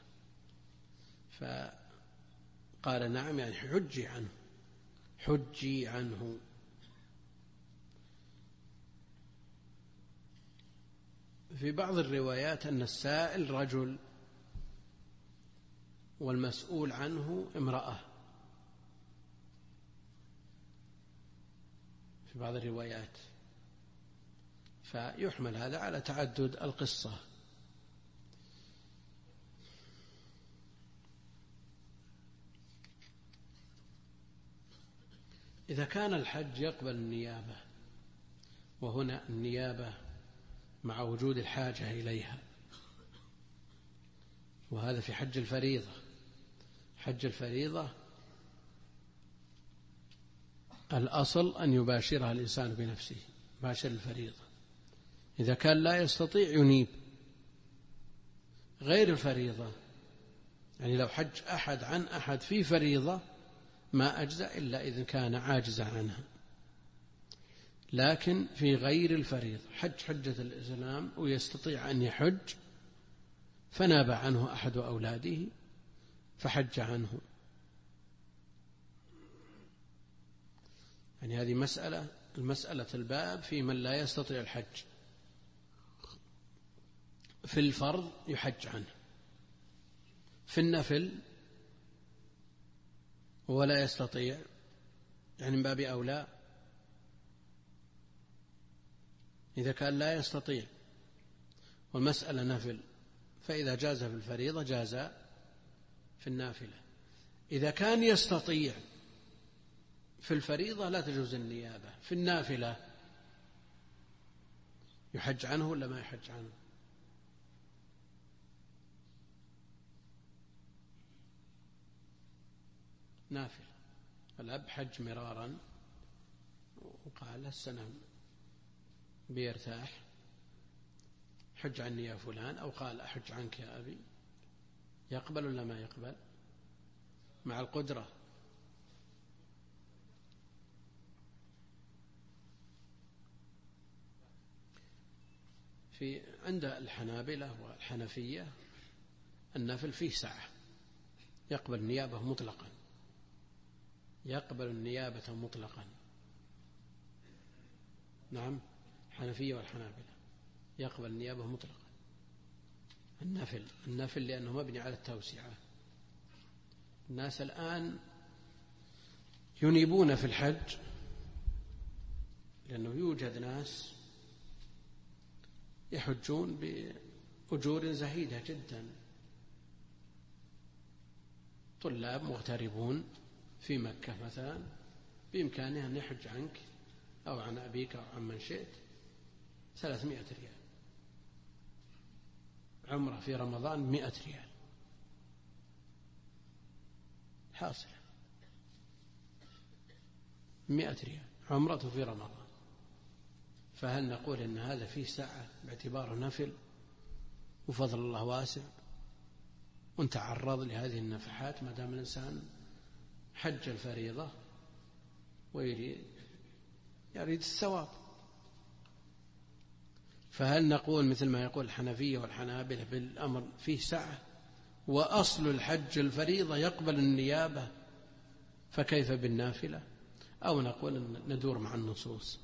فقال نعم، يعني حجي عنه حجي عنه. في بعض الروايات أن السائل رجل والمسؤول عنه امرأة، في بعض الروايات، فيحمل هذا على تعدد القصة. إذا كان الحج يقبل النيابة، وهنا النيابة مع وجود الحاجة إليها، وهذا في حج الفريضة. حج الفريضة الأصل أن يباشرها الإنسان بنفسه، باشر الفريضة. إذا كان لا يستطيع ينيب. غير الفريضة، يعني لو حج أحد عن أحد في فريضة ما أجزأ إلا إذا كان عاجزا عنها. لكن في غير الفريضة، حج حجة الإسلام ويستطيع أن يحج، فناب عنه أحد أولاده فحج عنه. يعني هذه مسألة المسألة الباب في من لا يستطيع الحج. في الفرض يحج عنه، في النفل ولا يستطيع، يعني من باب أولى إذا كان لا يستطيع والمسألة نفل، فإذا جاز في الفريضة جاز في النافلة. إذا كان يستطيع في الفريضة لا تجوز النيابة، في النافلة يحج عنه ولا ما يحج عنه؟ نافلة. الأب حج مرارا وقال السنة بيرتاح، حج عني يا فلان، أو قال أحج عنك يا أبي، يقبل ولا ما يقبل مع القدرة؟ في عند الحنابلة والحنفية النفل فيه سعة، يقبل النيابة مطلقا، يقبل النيابة مطلقا. نعم، الحنفية والحنابلة يقبل النيابة مطلقا. النفل النفل لأنه مبني على التوسعة. الناس الآن ينيبون في الحج لأنه يوجد ناس يحجون بأجور زهيدة جدا، طلاب مغتربون في مكة مثلا بإمكانه أن يحج عنك أو عن أبيك أو عن من شئت ثلاثمائة ريال، عمرة في رمضان مئة ريال حاصل، مئة ريال عمرة في رمضان. فهل نقول إن هذا فيه سعة باعتباره نفل وفضل الله واسع ونتعرض لهذه النفحات ما دام الإنسان حج الفريضة ويريد يريد الثواب؟ فهل نقول مثل ما يقول الحنفية والحنابلة بالأمر فيه سعة وأصل الحج الفريضة يقبل النيابة، فكيف بالنافلة؟ أو نقول ندور مع النصوص،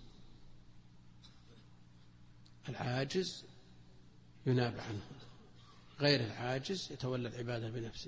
العاجز يناب عنه، غير العاجز يتولى العبادة بنفسه.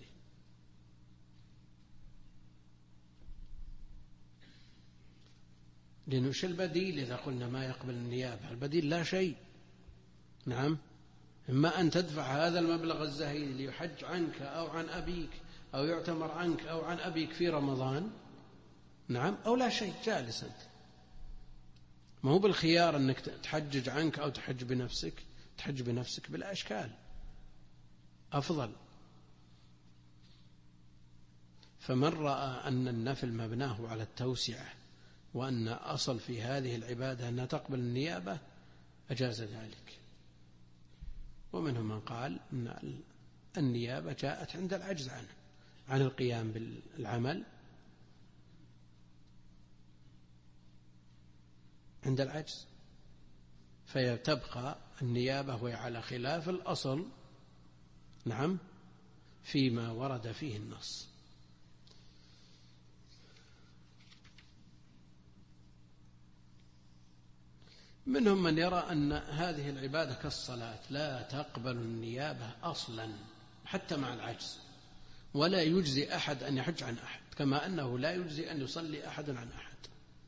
لأنه شو البديل إذا قلنا ما يقبل النيابة؟ البديل لا شيء. نعم، إما أن تدفع هذا المبلغ الزهيد ليحج عنك أو عن أبيك أو يعتمر عنك أو عن أبيك في رمضان، نعم، أو لا شيء، جالس أنت، ما هو بالخيار أنك تحجج عنك أو تحج بنفسك. تحج بنفسك بلا إشكال أفضل. فمن رأى أن النفل مبناه على التوسعة وأن أصل في هذه العبادة أنها تقبل النيابة أجاز ذلك. ومنهم من قال أن النيابة جاءت عند العجز عنه عن القيام بالعمل، عند العجز، فيتبقى النيابة وهي على خلاف الأصل، نعم، فيما ورد فيه النص. منهم من يرى أن هذه العبادة كالصلاة لا تقبل النيابة أصلا حتى مع العجز، ولا يجزي أحد أن يحج عن أحد، كما أنه لا يجزي أن يصلي أحد عن أحد،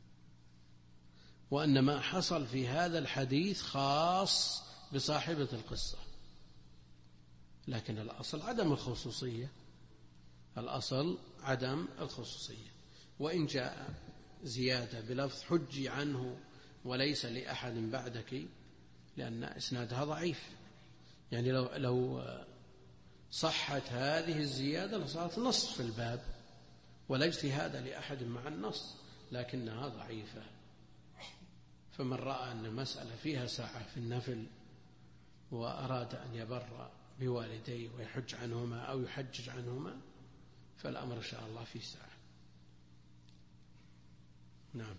وأن ما حصل في هذا الحديث خاص بصاحبة القصة. لكن الأصل عدم الخصوصية، الأصل عدم الخصوصية. وإن جاء زيادة بلفظ حجي عنه وليس لأحد بعدك، لأن إسنادها ضعيف، يعني لو, لو صحت هذه الزيادة لصارت نص في الباب ولا اجتهاد لأحد مع النص، لكنها ضعيفة. فمن رأى أن المسألة فيها ساعة في النفل وأراد أن يبر بوالديه ويحج عنهما أو يحجج عنهما فالأمر إن شاء الله في ساعة. نعم.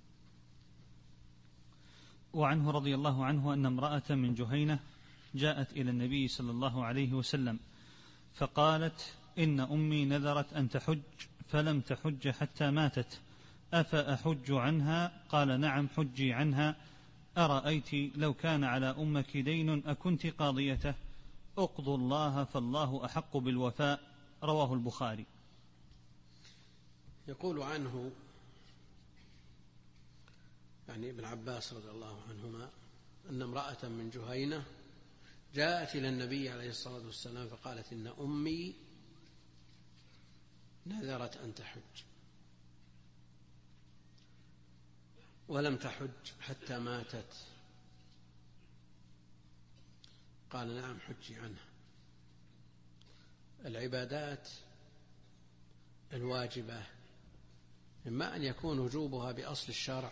وعنه رضي الله عنه أن امرأة من جهينة جاءت إلى النبي صلى الله عليه وسلم فقالت: إن أمي نذرت أن تحج فلم تحج حتى ماتت، أفأحج عنها؟ قال: نعم، حجي عنها. أرأيت لو كان على أمك دين أكنت قاضيته؟ اقضوا الله فالله أحق بالوفاء. رواه البخاري.
يقول عنه يعني ابن عباس رضي الله عنهما أن امرأة من جهينة جاءت إلى النبي عليه الصلاة والسلام فقالت: إن أمي نذرت أن تحج ولم تحج حتى ماتت. قال: نعم، حجي عنها. العبادات الواجبة إما أن يكون وجوبها بأصل الشرع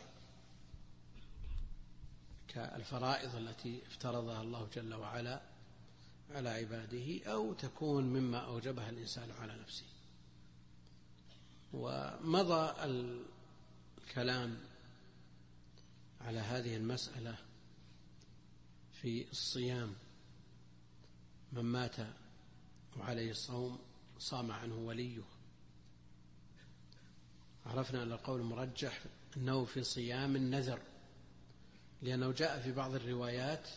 كالفرائض التي افترضها الله جل وعلا على عباده، أو تكون مما أوجبها الإنسان على نفسه. ومضى الكلام على هذه المسألة في الصيام، من مات وعليه الصوم صام عنه وليه. عرفنا أن القول المرجح أنه في صيام النذر، لأنه جاء في بعض الروايات: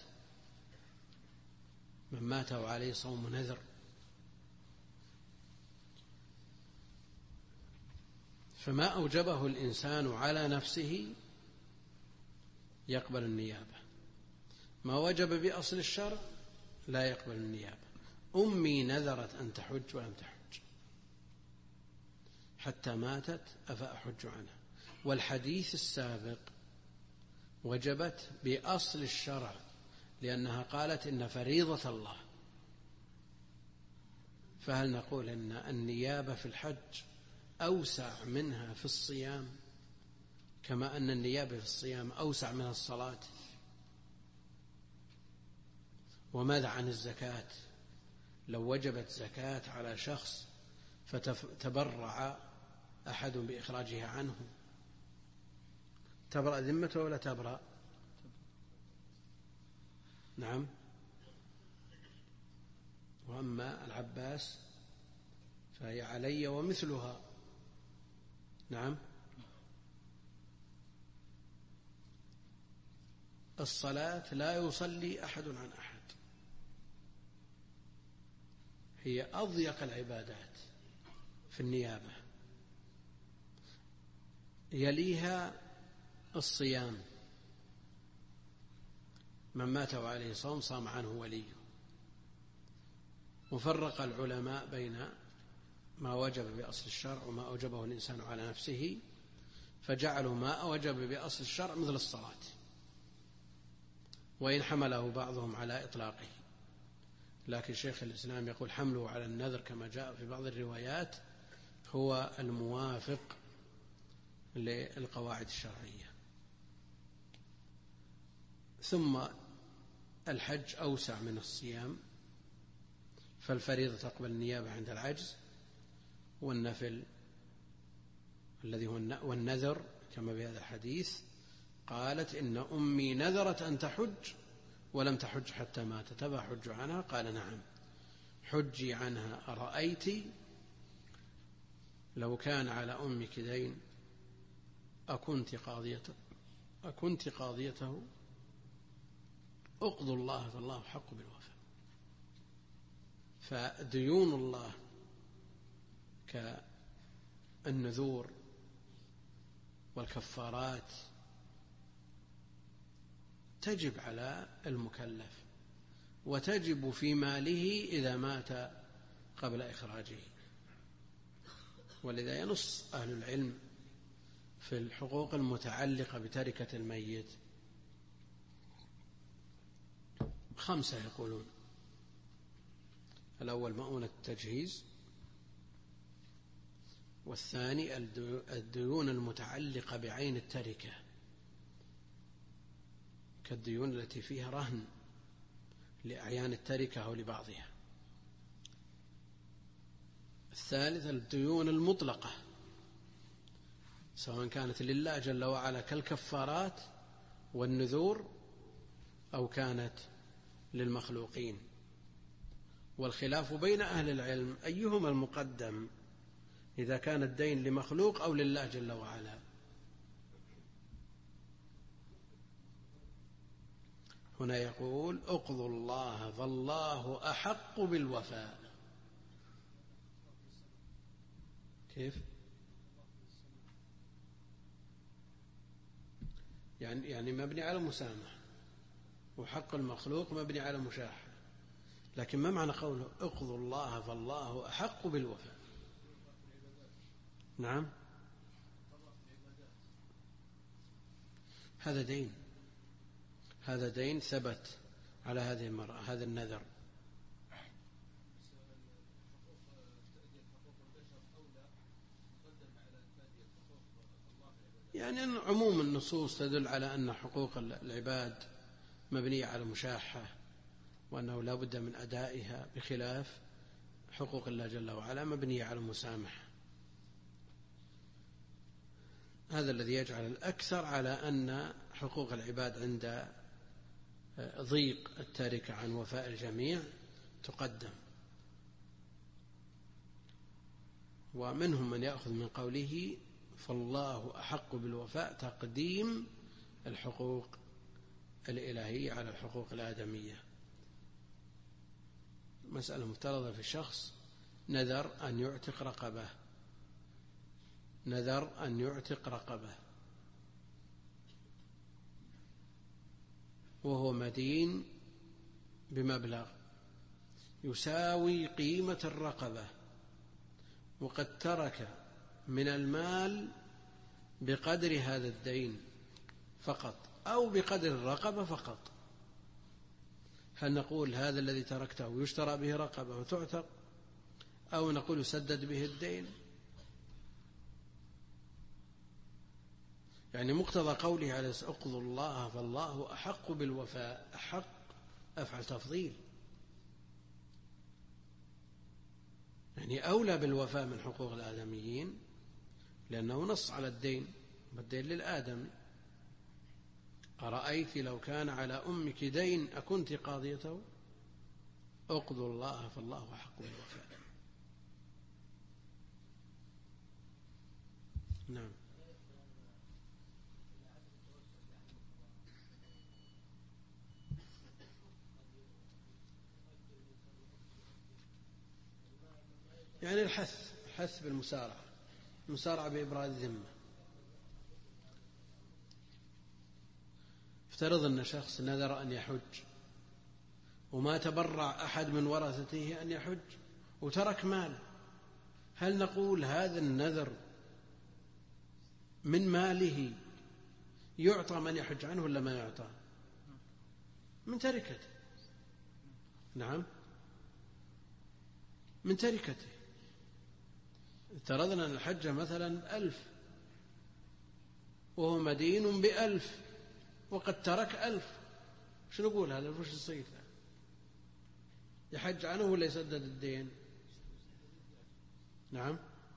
من مات وعليه صوم نذر. فما أوجبه الإنسان على نفسه يقبل النيابة، ما وجب بأصل الشرع لا يقبل النيابة. أمي نذرت أن تحج ولم تحج حتى ماتت، أفأحج عنها. والحديث السابق وجبت بأصل الشرع، لأنها قالت: إن فريضة الله. فهل نقول إن النيابة في الحج أوسع منها في الصيام، كما أن النيابة في الصيام أوسع من الصلاة؟ وماذا عن الزكاة؟ لو وجبت زكاة على شخص فتبرع أحد بإخراجها عنه، تبرأ ذمته ولا تبرأ؟ نعم. وأما العباس فهي علي ومثلها. نعم. الصلاة لا يصلي أحد عن أحد، هي أضيق العبادات في النيابة، يليها الصيام، من مات وعليه صوم صام عنه وليه. وفرق العلماء بين ما وجب بأصل الشرع وما أوجبه الإنسان على نفسه، فجعلوا ما أوجب بأصل الشرع مثل الصلاة، وإن حمله بعضهم على إطلاقه، لكن شيخ الإسلام يقول حمله على النذر كما جاء في بعض الروايات هو الموافق للقواعد الشرعية. ثم الحج أوسع من الصيام، فالفريضة تقبل النيابة عند العجز، والنفل الذي هو والنذر كما في هذا الحديث قالت إن أمي نذرت أن تحج ولم تحج حتى ماتت، أفأحج عنها؟ قال نعم حجي عنها. أرأيت لو كان على أمك دين أكنت قاضيته أكنت قاضيته اقضوا الله فالله حق بالوفاء. فديون الله كالنذور والكفارات تجب على المكلف، وتجب في ماله إذا مات قبل إخراجه. ولذا ينص أهل العلم في الحقوق المتعلقة بتركة الميت خمسة يقولون: الأول مؤونة التجهيز، والثاني الديون المتعلقة بعين التركة كالديون التي فيها رهن لأعيان التركة أو لبعضها. الثالث الديون المطلقة سواء كانت لله جل وعلا كالكفارات والنذور أو كانت للمخلوقين. والخلاف بين أهل العلم أيهما المقدم، إذا كان الدين لمخلوق أو لله جل وعلا. هنا يقول: اقضوا الله فالله أحق بالوفاء. كيف؟ يعني يعني مبني على مسامح، وحق المخلوق مبني على مشاحة. لكن ما معنى قوله اقضوا الله فالله أحق بالوفاء؟ نعم، هذا دين هذا دين ثبت على هذه المرأة، هذا النذر. يعني عموم النصوص تدل على أن حقوق العباد مبنية على مشاحة، وأنه لا بد من أدائها، بخلاف حقوق الله جل وعلا مبنية على مسامحة. هذا الذي يجعل الأكثر على أن حقوق العباد عند ضيق التركة عن وفاء الجميع تقدم. ومنهم من يأخذ من قوله فالله أحق بالوفاء تقديم الحقوق الإلهية على الحقوق الآدمية. مسألة مفترضة في الشخص نذر أن يعتق رقبة نذر أن يعتق رقبة وهو مدين بمبلغ يساوي قيمة الرقبة، وقد ترك من المال بقدر هذا الدين فقط أو بقدر الرقبة فقط. هل نقول هذا الذي تركته يشترى به رقبة وتعتق، أو نقول يسدد به الدين؟ يعني مقتضى قوله عليه اقضوا الله فالله أحق بالوفاء، أحق أفعل تفضيل، يعني أولى بالوفاء من حقوق الآدميين، لأنه نص على الدين، والدين للآدم. أرأيت لو كان على أمك دين أكنت قاضيته؟ اقضوا الله فالله أحق بالوفاء. نعم. يعني الحث الحث بالمسارعة، المسارعة بإبراء الذمة. افترض أن شخص نذر أن يحج وما تبرع أحد من ورثته أن يحج وترك مال، هل نقول هذا النذر من ماله يعطى من يحج عنه ولا ما يعطى؟ من تركته. نعم، من تركته. افترضنا أن الحجة مثلا ألف وهو مدين بألف وقد ترك ألف، شو نقول هذا؟ وش يصير؟ يحج عنه ولا يسدد الدين؟ نعم،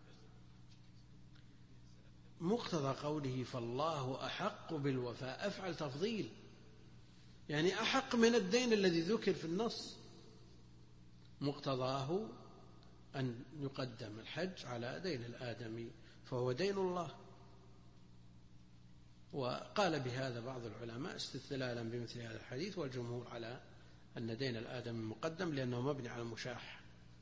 مقتضى قوله فالله أحق بالوفاء أفعل تفضيل، يعني أحق من الدين الذي ذكر في النص، مقتضاه أن يقدم الحج على دين الآدمي فهو دين الله. وقال بهذا بعض العلماء استدلالا بمثل هذا الحديث، والجمهور على أن دين الآدمي مقدم لأنه مبني على المشاح.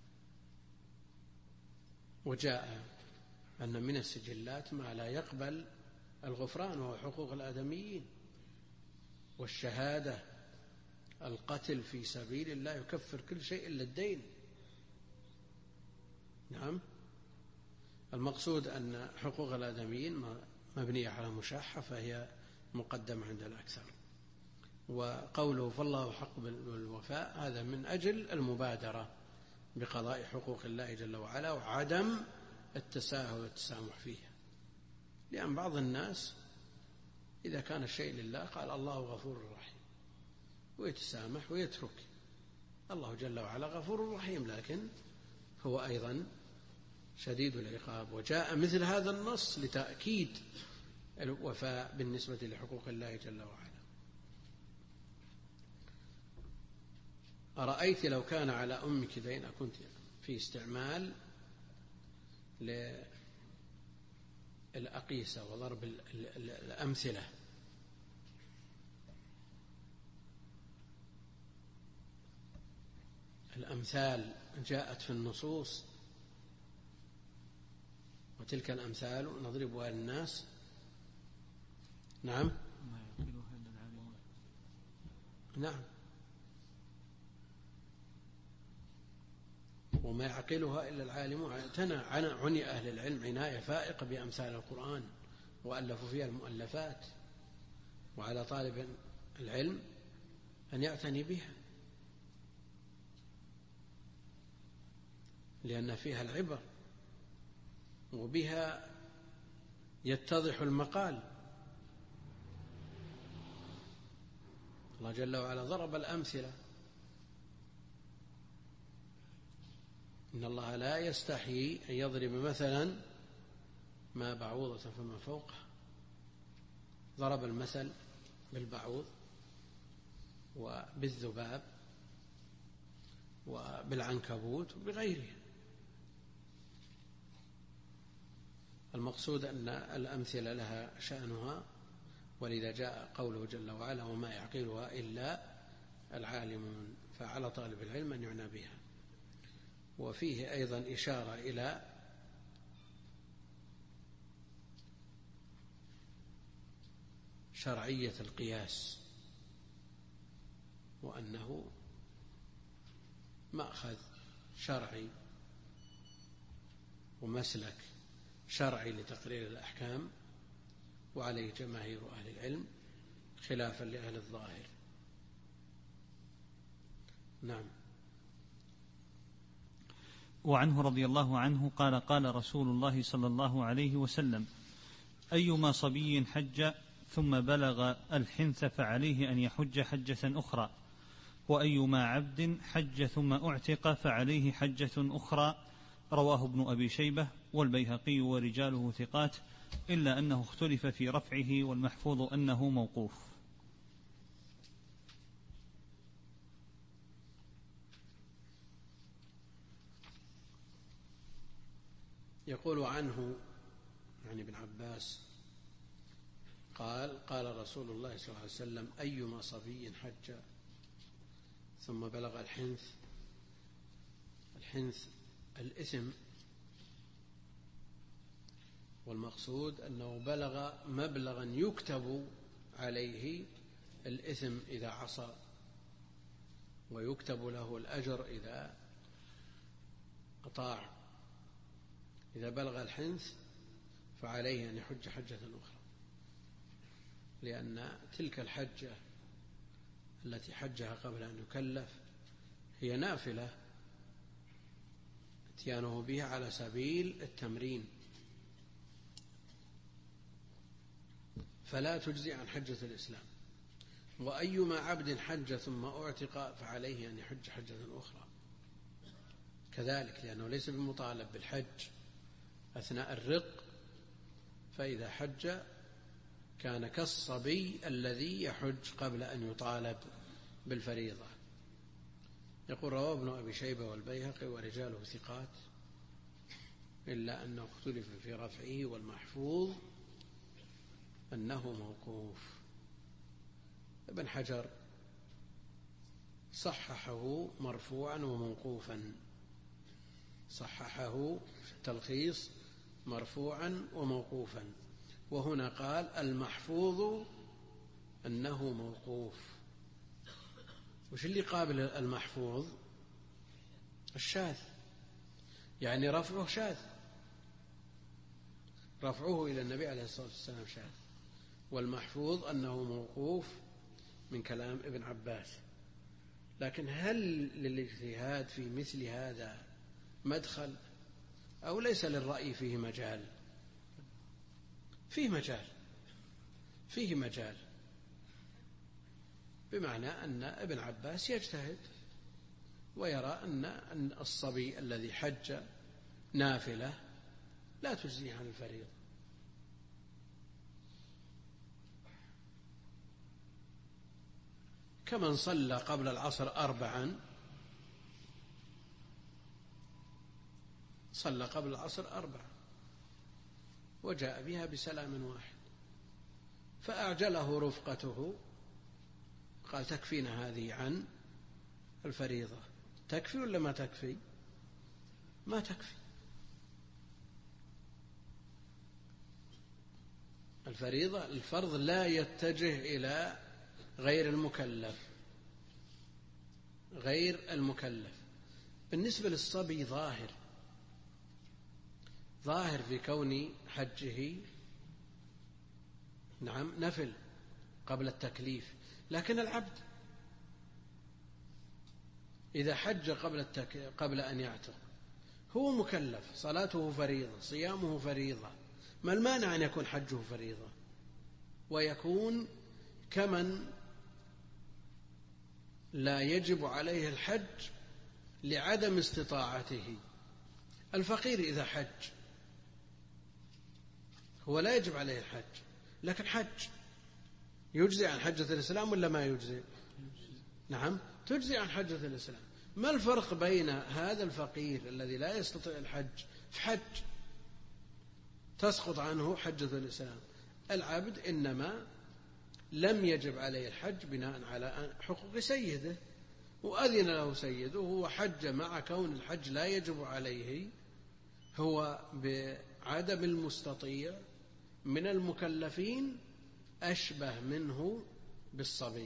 وجاء أن من السجلات ما لا يقبل الغفران وهو حقوق الآدميين، والشهادة، القتل في سبيل الله يكفر كل شيء إلا الدين. نعم، المقصود أن حقوق الآدميين مبنية على مشاحة فهي مقدمة عند الأكثر. وقوله فالله حق بالوفاء هذا من أجل المبادرة بقضاء حقوق الله جل وعلا وعدم التساهل والتسامح فيها، لأن بعض الناس إذا كان الشيء لله قال الله غفور رحيم ويتسامح ويترك. الله جل وعلا غفور رحيم لكن هو أيضا شديد العقاب، وجاء مثل هذا النص لتأكيد الوفاء بالنسبة لحقوق الله جل وعلا. أرأيت لو كان على أمك دين أكنت في استعمال للأقيسة وضرب الأمثلة. الأمثال جاءت في النصوص، وتلك الأمثال نضربها للناس. نعم،
ما يعقلها إلا العالمون.
نعم، وما يعقلها إلا العالمون. عني أهل العلم عناية فائقة بأمثال القرآن وألفوا فيها المؤلفات، وعلى طالب العلم أن يعتني بها لأن فيها العبر وبها يتضح المقال. الله جل وعلا ضرب الأمثلة، إن الله لا يستحيي أن يضرب مثلا ما بعوضة فما فوقه. ضرب المثل بالبعوض وبالذباب وبالعنكبوت وبغيره. المقصود أن الأمثلة لها شأنها، ولذا جاء قوله جل وعلا وما يعقلها إلا العالمون، فعلى طالب العلم أن يعنى بها. وفيه أيضا إشارة إلى شرعية القياس، وأنه مأخذ شرعي ومسلك شرعي لتقرير الأحكام، وعليه جماهير أهل العلم خلافا لأهل الظاهر. نعم.
وعنه رضي الله عنه قال قال رسول الله صلى الله عليه وسلم أيما صبي حج ثم بلغ الحنث فعليه أن يحج حجة أخرى، وأيما عبد حج ثم أعتق فعليه حجة أخرى. رواه ابن أبي شيبة والبيهقي ورجاله ثقات، إلا أنه اختلف في رفعه، والمحفوظ أنه موقوف.
يقول عنه يعني ابن عباس قال قال رسول الله صلى الله عليه وسلم أيما صبي حج ثم بلغ الحنث. الحنث الإثم، والمقصود أنه بلغ مبلغا يكتب عليه الإثم إذا عصى، ويكتب له الأجر إذا أطاع. إذا بلغ الحنث فعليه أن يحج حجة أخرى، لأن تلك الحجة التي حجها قبل أن يكلف هي نافلة اتيانه به على سبيل التمرين، فلا تجزي عن حجة الإسلام. وأيما عبد حج ثم أعتق فعليه أن يحج حجة أخرى كذلك، لأنه ليس بمطالب بالحج أثناء الرق، فإذا حج كان كالصبي الذي يحج قبل أن يطالب بالفريضة. يقول رواه ابن أبي شيبة والبيهقي ورجاله ثقات، إلا أنه اختلف في رفعه، والمحفوظ أنه موقوف. ابن حجر صححه مرفوعا وموقوفا، صححه في التلخيص مرفوعا وموقوفا، وهنا قال المحفوظ أنه موقوف. وش اللي قابل المحفوظ؟ الشاذ، يعني رفعه شاذ، رفعه إلى النبي عليه الصلاة والسلام شاذ، والمحفوظ أنه موقوف من كلام ابن عباس. لكن هل للاجتهاد في مثل هذا مدخل أو ليس للرأي فيه مجال؟ فيه مجال، فيه مجال، بمعنى أن ابن عباس يجتهد ويرى أن الصبي الذي حج نافلة لا تجزي عن الفريضة. كمن صلى قبل العصر أربعا، صلى قبل العصر أربعا وجاء بها بسلام واحد، فأعجله رفقته، قال تكفينا هذه عن الفريضة. تكفي ولا ما تكفي؟ ما تكفي. الفريضة الفرض لا يتجه إلى غير المكلف، غير المكلف. بالنسبة للصبي ظاهر، ظاهر في كون حجه نعم نفل قبل التكليف. لكن العبد إذا حج قبل, التك... قبل أن يعتق هو مكلف، صلاته فريضة، صيامه فريضة، ما المانع أن يكون حجه فريضة ويكون كمن لا يجب عليه الحج لعدم استطاعته. الفقير إذا حج هو لا يجب عليه الحج، لكن حج يجزي عن حجة الإسلام ولا ما يجزي؟ نعم تجزي عن حجة الإسلام. ما الفرق بين هذا الفقير الذي لا يستطيع الحج في حج تسقط عنه حجة الإسلام؟ العبد إنما لم يجب عليه الحج بناء على حقوق سيده، وأذن له سيده، هو حج مع كون الحج لا يجب عليه، هو بعدم المستطيع من المكلفين أشبه منه بالصبي،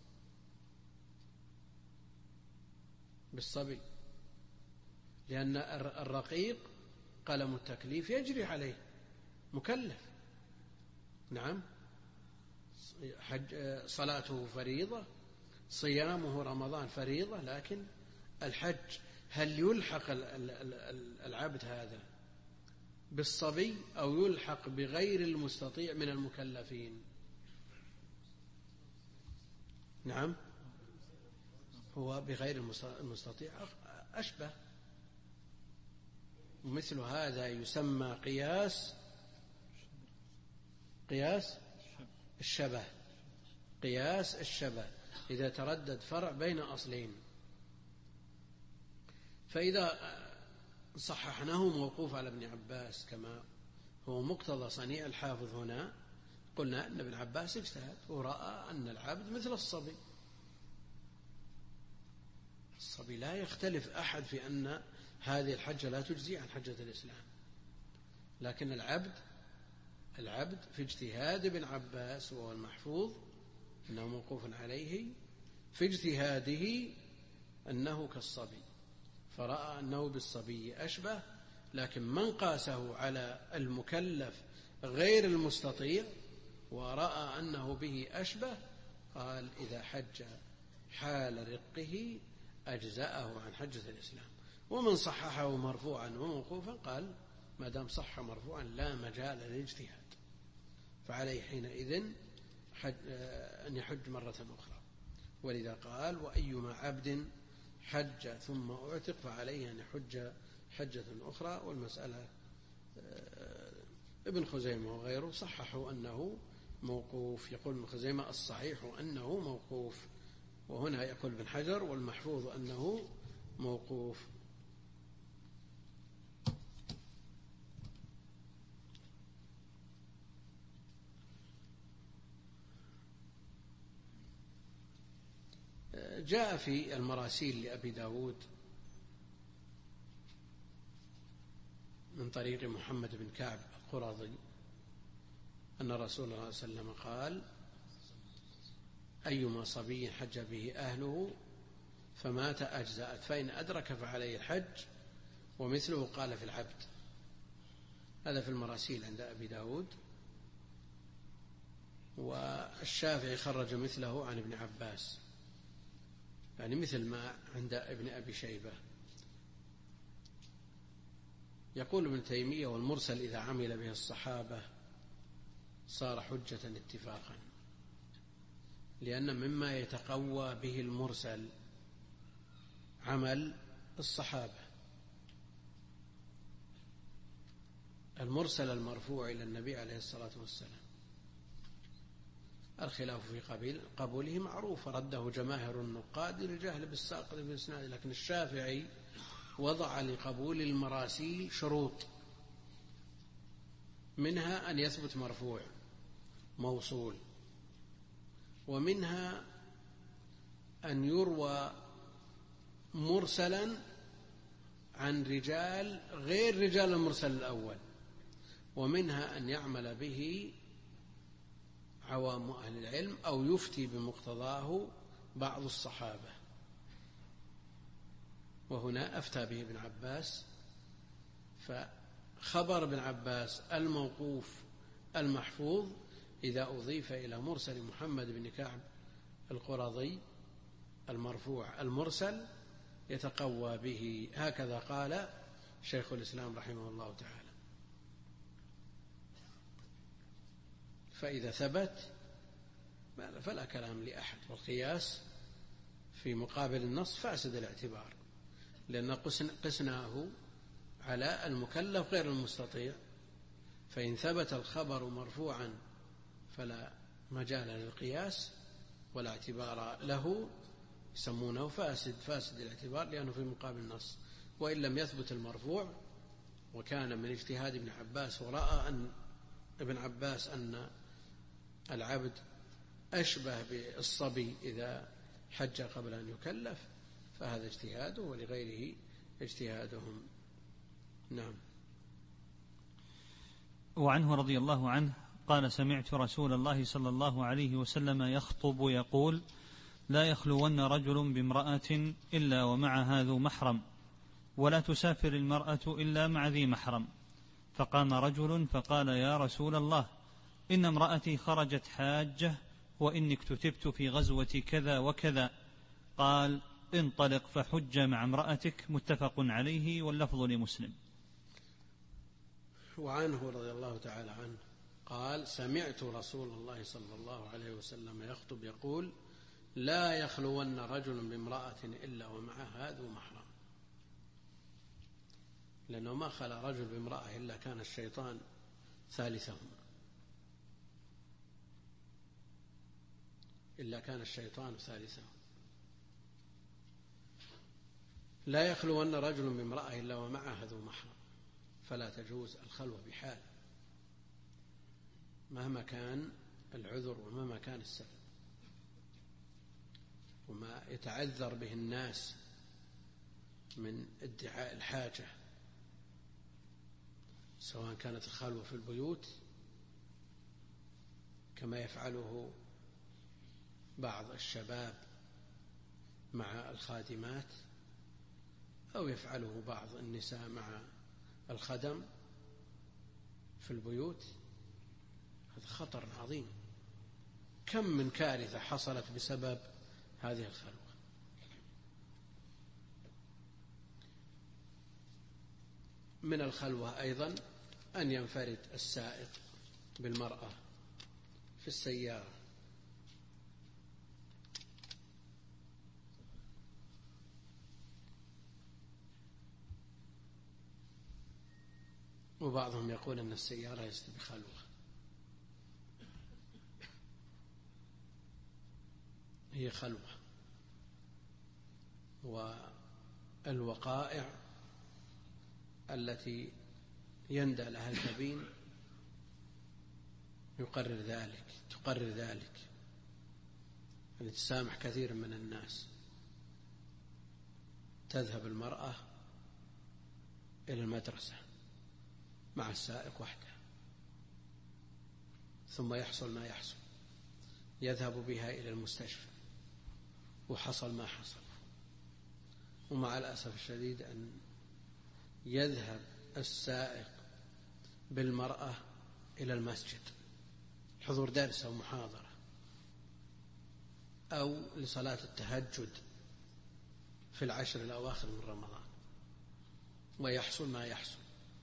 بالصبي، لأن الرقيق قلم التكليف يجري عليه، مكلف. نعم حج صلاته فريضة، صيامه رمضان فريضة، لكن الحج هل يلحق العبد هذا بالصبي أو يلحق بغير المستطيع من المكلفين؟ نعم هو بغير المستطيع أشبه. ومثل هذا يسمى قياس قياس الشبه، قياس الشبه إذا تردد فرع بين أصلين. فإذا صححناه موقوف على ابن عباس كما هو مقتضى صنيع الحافظ هنا، قلنا أن ابن عباس اجتهد ورأى أن العبد مثل الصبي. الصبي لا يختلف أحد في أن هذه الحجة لا تجزي عن حجة الإسلام، لكن العبد العبد في اجتهاد ابن عباس وهو المحفوظ أنه موقوف عليه، في اجتهاده أنه كالصبي، فرأى أنه بالصبي أشبه. لكن من قاسه على المكلف غير المستطيع ورأى أنه به أشبه قال إذا حج حال رقه أجزأه عن حجة الإسلام. ومن صححه مرفوعا وموقوفا قال ما دام صح مرفوعا لا مجال للاجتهاد، فعليه حينئذ حج أن يحج مرة أخرى. ولذا قال وأيما عبد حج ثم أعتق فعليه أن يحج حجة أخرى. والمسألة ابن خزيمة وغيره صححوا أنه موقوف. يقول ابن خزيمة الصحيح أنه موقوف، وهنا يقول ابن حجر والمحفوظ أنه موقوف. جاء في المراسيل لأبي داود من طريق محمد بن كعب القرظي أن رسول الله صلى الله عليه وسلم قال أيما صبي حج به أهله فمات أجزأت، فإن أدرك فعليه الحج، ومثله قال في العبد. هذا في المراسيل عند أبي داود. والشافعي خرج مثله عن ابن عباس، يعني مثل ما عند ابن أبي شيبة. يقول ابن تيمية والمرسل إذا عمل به الصحابة صار حجة اتفاقا، لأن مما يتقوى به المرسل عمل الصحابة. المرسل المرفوع إلى النبي عليه الصلاة والسلام الخلاف في قبيل قبوله معروف، رده جماهر النقاد للجهل بالساقط بالإسناد، لكن الشافعي وضع لقبول المراسيل شروط، منها أن يثبت مرفوع موصول، ومنها أن يروى مرسلا عن رجال غير رجال المرسل الأول، ومنها أن يعمل به عوام أهل العلم أو يفتي بمقتضاه بعض الصحابة. وهنا أفتى به ابن عباس، فخبر ابن عباس الموقوف المحفوظ إذا أضيف إلى مرسل محمد بن كعب القرظي المرفوع المرسل يتقوى به. هكذا قال شيخ الإسلام رحمه الله تعالى. فإذا ثبت فلا كلام لأحد، والقياس في مقابل النص فاسد الاعتبار، لأن قسناه على المكلف غير المستطيع، فإن ثبت الخبر مرفوعا فلا مجال للقياس ولا اعتبار له، يسمونه فاسد فاسد الاعتبار لأنه في مقابل النص. وإن لم يثبت المرفوع وكان من اجتهاد ابن عباس، ورأى أن ابن عباس أن العبد أشبه بالصبي إذا حج قبل أن يكلف، فهذا اجتهاده ولغيره اجتهادهم. نعم.
وعنه رضي الله عنه قال سمعت رسول الله صلى الله عليه وسلم يخطب يقول لا يخلون رجل بامرأة إلا ومعها ذو محرم، ولا تسافر المرأة إلا مع ذي محرم. فقام رجل فقال يا رسول الله إن امرأتي خرجت حاجة وإني اكتتبت في غزوة كذا وكذا. قال انطلق فحج مع امرأتك. متفق عليه واللفظ لمسلم.
وعنه رضي الله تعالى عنه قال سمعت رسول الله صلى الله عليه وسلم يخطب يقول لا يخلون رجل بامرأة إلا ومعها ذو محرم، لأنه ما خلا رجل بامرأة إلا كان الشيطان ثالثهم، إلا كان الشيطان ثالثهم. لا يخلون رجل بامرأة إلا ومعها ذو محرم، فلا تجوز الخلوة بحال مهما كان العذر ومهما كان السبب وما يتعذر به الناس من ادعاء الحاجة، سواء كانت الخلوة في البيوت كما يفعله بعض الشباب مع الخادمات، أو يفعله بعض النساء مع الخدم في البيوت. هذا خطر عظيم. كم من كارثة حصلت بسبب هذه الخلوة. من الخلوة أيضا أن ينفرد السائق بالمرأة في السيارة، وبعضهم يقول أن السيارة ليست بخلوة، هي خلوة. والوقائع التي يندى لها الكبين يقرر ذلك تقرر ذلك يعني تسامح كثير من الناس. تذهب المرأة إلى المدرسة مع السائق وحده، ثم يحصل ما يحصل، يذهب بها إلى المستشفى وحصل ما حصل. ومع الأسف الشديد أن يذهب السائق بالمرأة إلى المسجد حضور درس أو محاضرة أو لصلاة التهجد في العشر الأواخر من رمضان، ويحصل ما يحصل.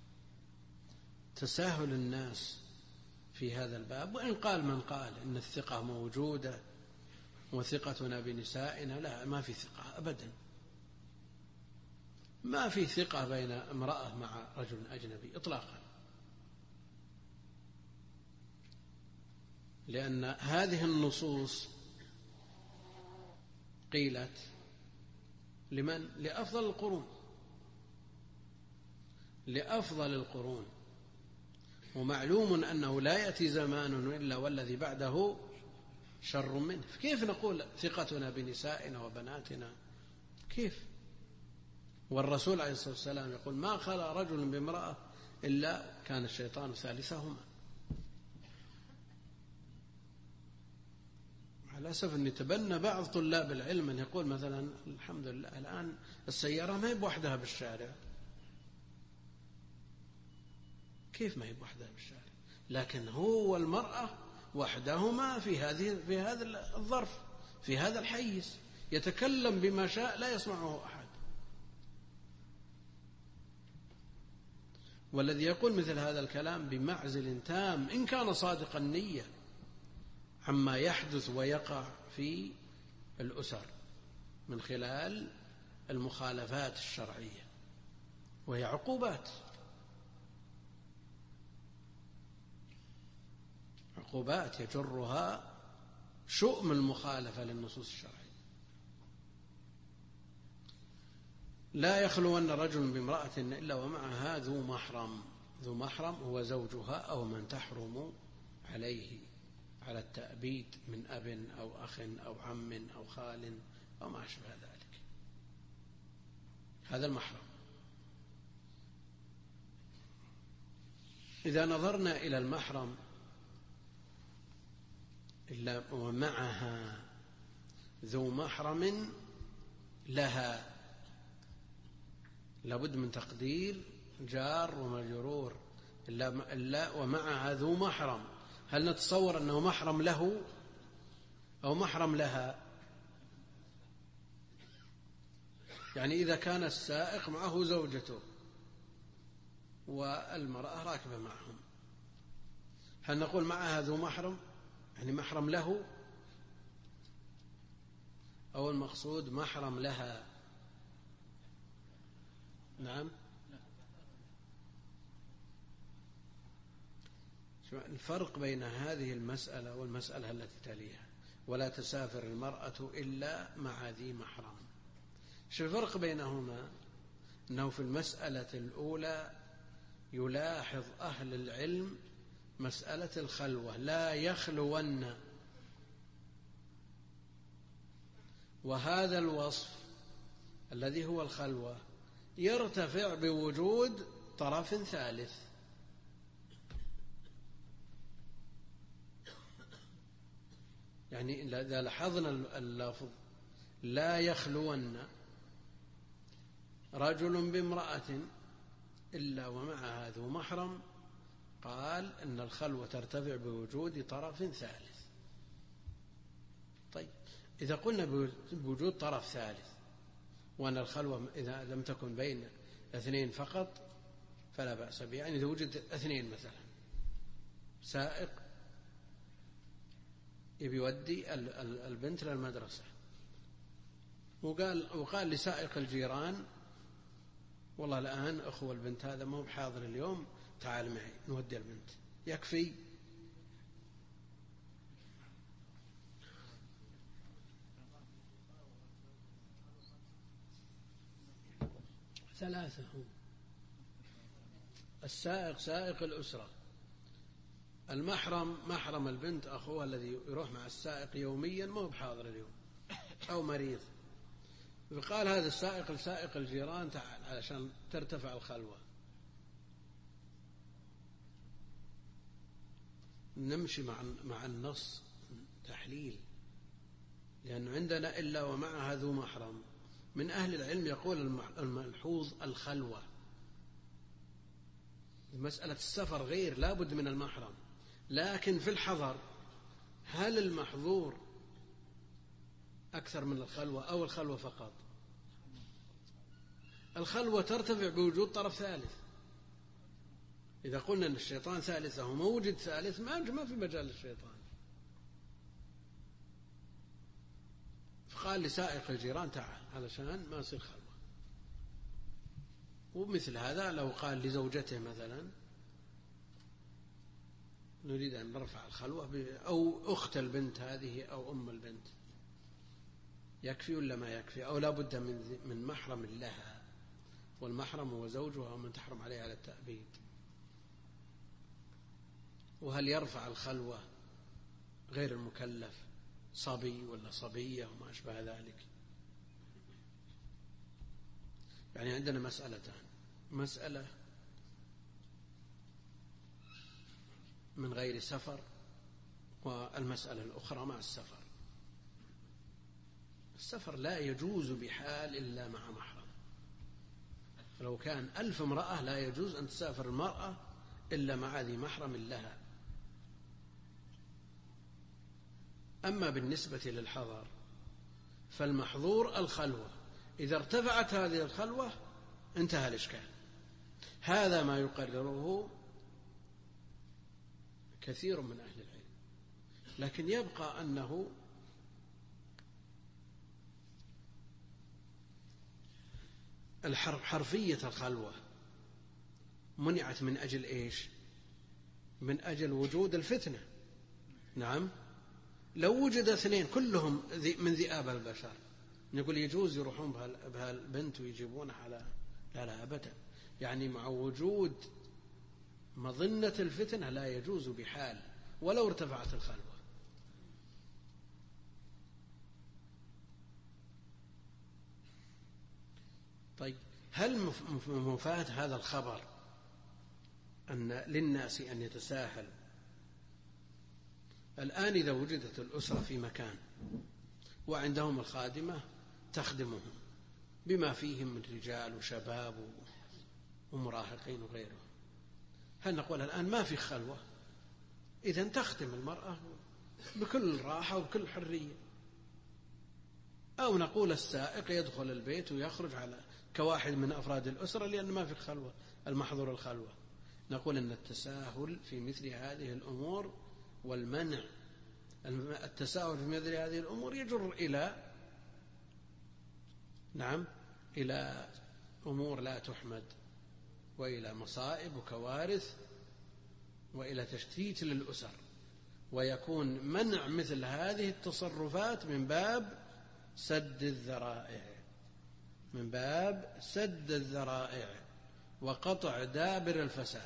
تساهل الناس في هذا الباب. وإن قال من قال إن الثقة موجودة وثقتنا بنسائنا، لا، ما في ثقة أبدا، ما في ثقة بين امرأة مع رجل أجنبي إطلاقا، لأن هذه النصوص قيلت لمن؟ لأفضل القرون، لأفضل القرون. ومعلوم أنه لا يأتي زمان إلا والذي بعده شر منه. كيف نقول ثقتنا بنسائنا وبناتنا؟ كيف؟ والرسول عليه الصلاة والسلام يقول ما خلا رجل بامرأة إلا كان الشيطان ثالثهما. مع الأسف أن يتبنى بعض طلاب العلم أن يقول مثلا الحمد لله الآن السيارة ما هي بوحدها بالشارع. كيف ما هي بوحدها بالشارع؟ لكن هو المرأة وحدهما في هذه في هذا الظرف، في هذا الحيز، يتكلم بما شاء لا يسمعه أحد. والذي يقول مثل هذا الكلام بمعزل تام إن كان صادق النية عما يحدث ويقع في الأسر من خلال المخالفات الشرعية، وهي عقوبات عقوبات يجرها شؤم المخالفة للنصوص الشرعية. لا يخلون رجل بامرأة إلا ومعها ذو محرم. ذو محرم هو زوجها أو من تحرم عليه على التأبيد من أب أو أخ أو عم أو خال أو ما أشبه ذلك. هذا المحرم. إذا نظرنا إلى المحرم إلا ومعها ذو محرم لها، لابد من تقدير جار ومجرور. إلا, إلا ومعها ذو محرم، هل نتصور أنه محرم له أو محرم لها؟ يعني إذا كان السائق معه زوجته والمرأة راكبة معهم، هل نقول معها ذو محرم يعني محرم له، أو المقصود محرم لها؟ نعم. الفرق بين هذه المسألة والمسألة التي تليها ولا تسافر المرأة إلا مع ذي محرم. شو الفرق بينهما؟ أنه في المسألة الأولى يلاحظ أهل العلم مسألة الخلوة، لا يخلون، وهذا الوصف الذي هو الخلوة يرتفع بوجود طرف ثالث. يعني إذا لاحظنا اللفظ لا يخلون رجل بامرأة إلا ومعها ذو محرم، قال إن الخلوة ترتفع بوجود طرف ثالث. طيب إذا قلنا بوجود طرف ثالث وأن الخلوة إذا لم تكن بين اثنين فقط فلا بأس به. يعني إذا وجد اثنين مثلا، سائق يبي يودي البنت للمدرسة وقال وقال لسائق الجيران والله الآن أخو البنت هذا ما هو بحاضر اليوم، تعال معي نودي البنت، يكفي؟ ثلاثة هم. السائق سائق الأسرة، المحرم محرم البنت أخوها الذي يروح مع السائق يوميا ما هو بحاضر اليوم أو مريض، فقال هذا السائق لسائق الجيران تعال علشان ترتفع الخلوة. نمشي مع مع النص تحليل، لأن عندنا إلا ومعها ذو محرم. من أهل العلم يقول الملحوظ الخلوة، مسألة السفر غير، لا بد من المحرم، لكن في الحضر هل المحظور أكثر من الخلوة أو الخلوة فقط؟ الخلوة ترتفع بوجود طرف ثالث. إذا قلنا أن الشيطان ثالثة وموجد ثالث ما في مجال للشيطان. فقال لسائق الجيران تعال علشان ما يصير خلوة. ومثل هذا لو قال لزوجته مثلا نريد أن نرفع الخلوة أو أخت البنت هذه أو أم البنت، يكفي ولا ما يكفي؟ أو لا بد من من محرم لها، والمحرم هو زوجها ومن تحرم عليه على التأبيد. وهل يرفع الخلوة غير المكلف صبي ولا صبية وما أشبه ذلك؟ يعني عندنا مسألتان، مسألة من غير سفر، والمسألة الأخرى مع السفر. السفر لا يجوز بحال إلا مع محرم. لو كان ألف امرأة لا يجوز أن تسافر المرأة إلا مع ذي محرم لها. أما بالنسبة للحضر فالمحظور الخلوة، إذا ارتفعت هذه الخلوة انتهى الإشكال. هذا ما يقرره كثير من أهل العلم، لكن يبقى أنه حرفية الخلوة منعت من أجل إيش؟ من أجل وجود الفتنة. نعم، لو وجد اثنين كلهم من ذئاب البشر نقول يجوز يروحون بهالبنت ويجيبونها على، لا لا أبدا. يعني مع وجود مظنة الفتنة لا يجوز بحال ولو ارتفعت الخلوة. طيب، هل مفاد هذا الخبر أن للناس أن يتساهل؟ الآن إذا وجدت الأسرة في مكان وعندهم الخادمة تخدمهم بما فيهم من رجال وشباب ومراهقين وغيرهم، هل نقول الآن ما في خلوة؟ إذن تخدم المرأة بكل راحة وبكل حرية. أو نقول السائق يدخل البيت ويخرج على كواحد من أفراد الأسرة لأن ما في خلوة، المحظور الخلوة. نقول أن التساهل في مثل هذه الأمور والمنع التساهل في مثل هذه الأمور يجر إلى نعم إلى أمور لا تحمد، وإلى مصائب وكوارث، وإلى تشتيت للأسر، ويكون منع مثل هذه التصرفات من باب سد الذرائع، من باب سد الذرائع وقطع دابر الفساد،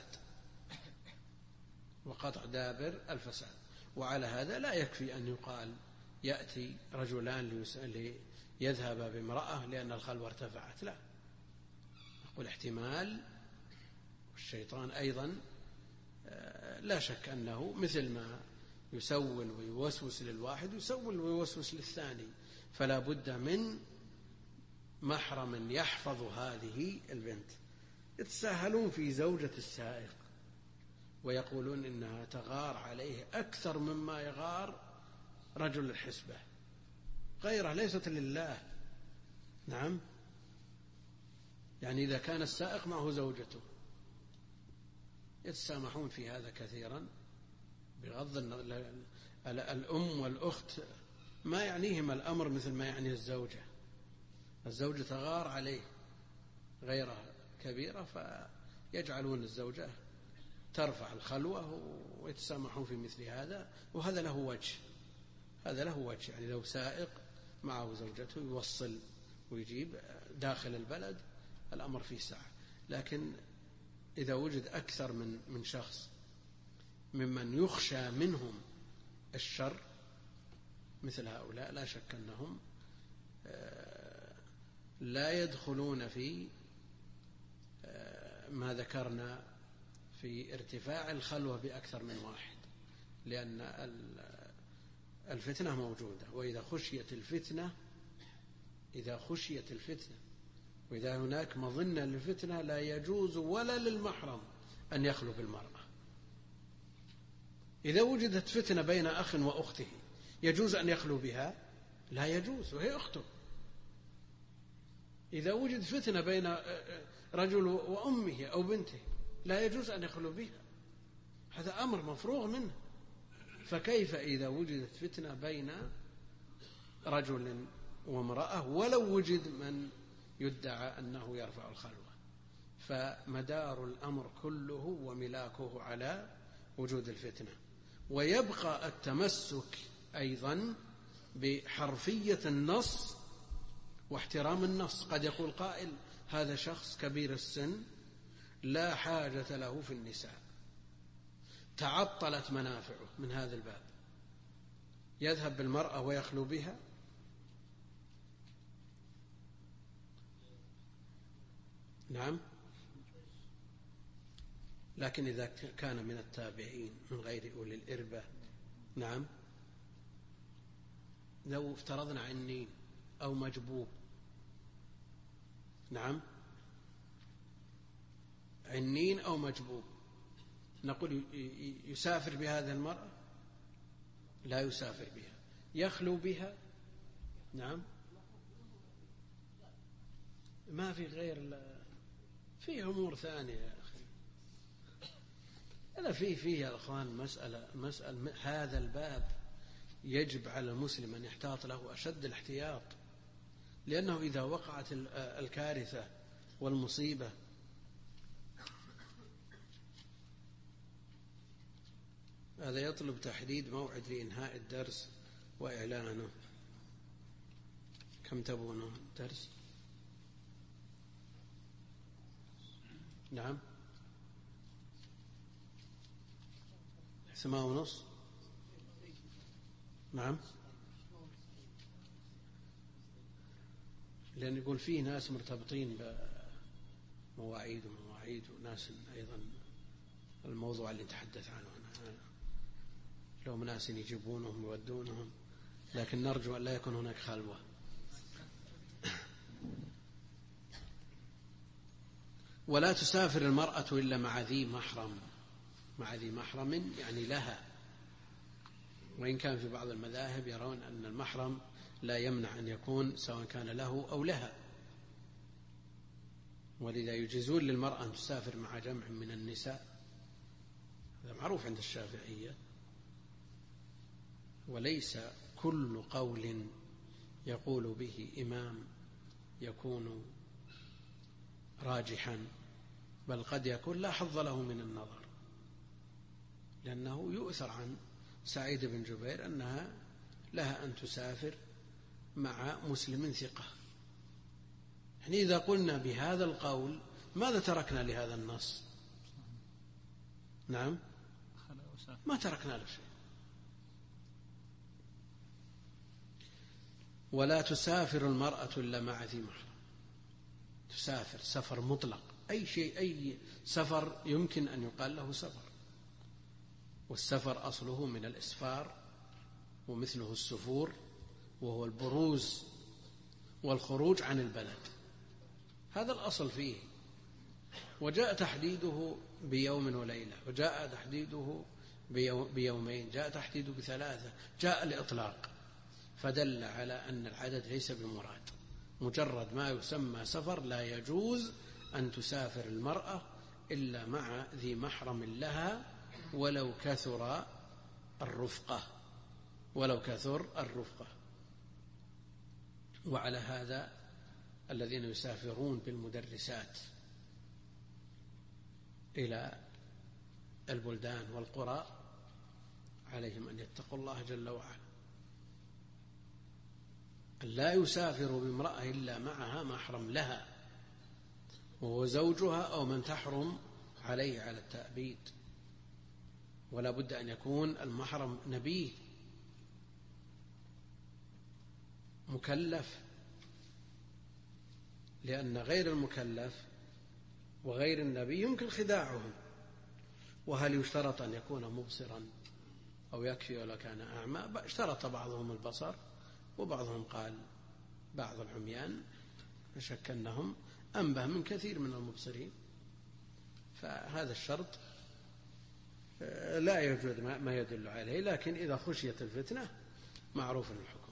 وقطع دابر الفساد. وعلى هذا لا يكفي أن يقال يأتي رجلان ليذهب بامرأة لأن الخلوة ارتفعت، لا، نقول احتمال. الشيطان أيضا لا شك أنه مثل ما يسول ويوسوس للواحد يسول ويوسوس للثاني، فلا بد من محرم يحفظ هذه البنت. يتساهلون في زوجة السائق ويقولون إنها تغار عليه أكثر مما يغار رجل الحسبة، غيره ليست لله. نعم، يعني إذا كان السائق معه زوجته يتسامحون في هذا كثيرا، بغض النظر. الأم والأخت ما يعنيهم الأمر مثل ما يعني الزوجة. الزوجة تغار عليه غيرها كبيرة فيجعلون الزوجة ترفع الخلوة ويتسامحون في مثل هذا، وهذا له وجه. هذا له وجه، يعني لو سائق معه زوجته يوصل ويجيب داخل البلد الأمر فيه سعة. لكن إذا وجد أكثر من من شخص ممن يخشى منهم الشر مثل هؤلاء، لا شك أنهم لا يدخلون في ما ذكرنا في ارتفاع الخلوة بأكثر من واحد، لأن الفتنة موجودة. وإذا خشيت الفتنة إذا خشيت الفتنة وإذا هناك مظنة للفتنة لا يجوز ولا للمحرم أن يخلو بالمرأة. إذا وجدت فتنة بين أخ وأخته يجوز أن يخلو بها؟ لا يجوز، وهي أخته. إذا وجد فتنة بين رجل وأمه أو بنته لا يجوز أن يخلو بها، هذا أمر مفروغ منه. فكيف إذا وجدت فتنة بين رجل وامرأة ولو وجد من يدعى أنه يرفع الخلوة؟ فمدار الأمر كله وملاكه على وجود الفتنة. ويبقى التمسك أيضا بحرفية النص واحترام النص. قد يقول قائل هذا شخص كبير السن لا حاجة له في النساء، تعطلت منافعه من هذا الباب، يذهب بالمرأة ويخلو بها؟ نعم. لكن إذا كان من التابعين من غير أولي الإربة، نعم، لو افترضنا عنين أو مجبوب، نعم، عنين أو مجبوب، نقول يسافر بهذه المرأة؟ لا يسافر بها. يخلو بها؟ نعم. ما في غير، في أمور ثانية يا أخي. أنا في فيه يا أخوان مسألة مسألة هذا الباب يجب على المسلم أن يحتاط له أشد الاحتياط، لأنه إذا وقعت الكارثة والمصيبة هذا يطلب تحديد موعد لإنهاء الدرس وإعلانه. كم تبونه درس؟ نعم، ثمان ونص. نعم، لأن يقول فيه ناس مرتبطين بمواعيد ومواعيد وناس أيضا الموضوع اللي نتحدث عنه هنا لو ناس يجيبونهم يودونهم، لكن نرجو أن لا يكون هناك خلوة. ولا تسافر المرأة إلا مع ذي محرم. مع ذي محرم يعني لها، وإن كان في بعض المذاهب يرون أن المحرم لا يمنع أن يكون سواء كان له أو لها، ولذا يجيزون للمرأة أن تسافر مع جمع من النساء، هذا معروف عند الشافعية. وليس كل قول يقول به إمام يكون راجحا، بل قد يكون لا حظ له من النظر، لأنه يؤثر عن سعيد بن جبير أنها لها أن تسافر مع مسلم ثقة. يعني إذا قلنا بهذا القول ماذا تركنا لهذا النص؟ نعم، ما تركنا له شيء. ولا تسافر المرأة إلا مع ذي محرم. تسافر سفر مطلق، أي شيء، أي سفر يمكن أن يقال له سفر. والسفر أصله من الإسفار ومثله السفور، وهو البروز والخروج عن البلد، هذا الأصل فيه. وجاء تحديده بيوم وليلة، وجاء تحديده بيومين، جاء تحديده بثلاثة، جاء الإطلاق، فدل على أن العدد ليس بمراد. مجرد ما يسمى سفر لا يجوز أن تسافر المرأة إلا مع ذي محرم لها ولو كثر الرفقة ولو كثر الرفقة. وعلى هذا الذين يسافرون بالمدرسات إلى البلدان والقرى عليهم أن يتقوا الله جل وعلا، أن لا يسافر بامرأة إلا معها محرم لها وهو زوجها أو من تحرم عليه على التأبيد، ولا بد أن يكون المحرم نبي مكلف، لأن غير المكلف وغير النبي يمكن خداعهم. وهل يشترط أن يكون مبصرا أو يكفي ولو كان أعمى؟ اشترط بعضهم البصر وبعضهم قال بعض العميان شك أنهم أنبه من كثير من المبصرين، فهذا الشرط لا يوجد ما يدل عليه، لكن إذا خشيت الفتنة معروف الحكم.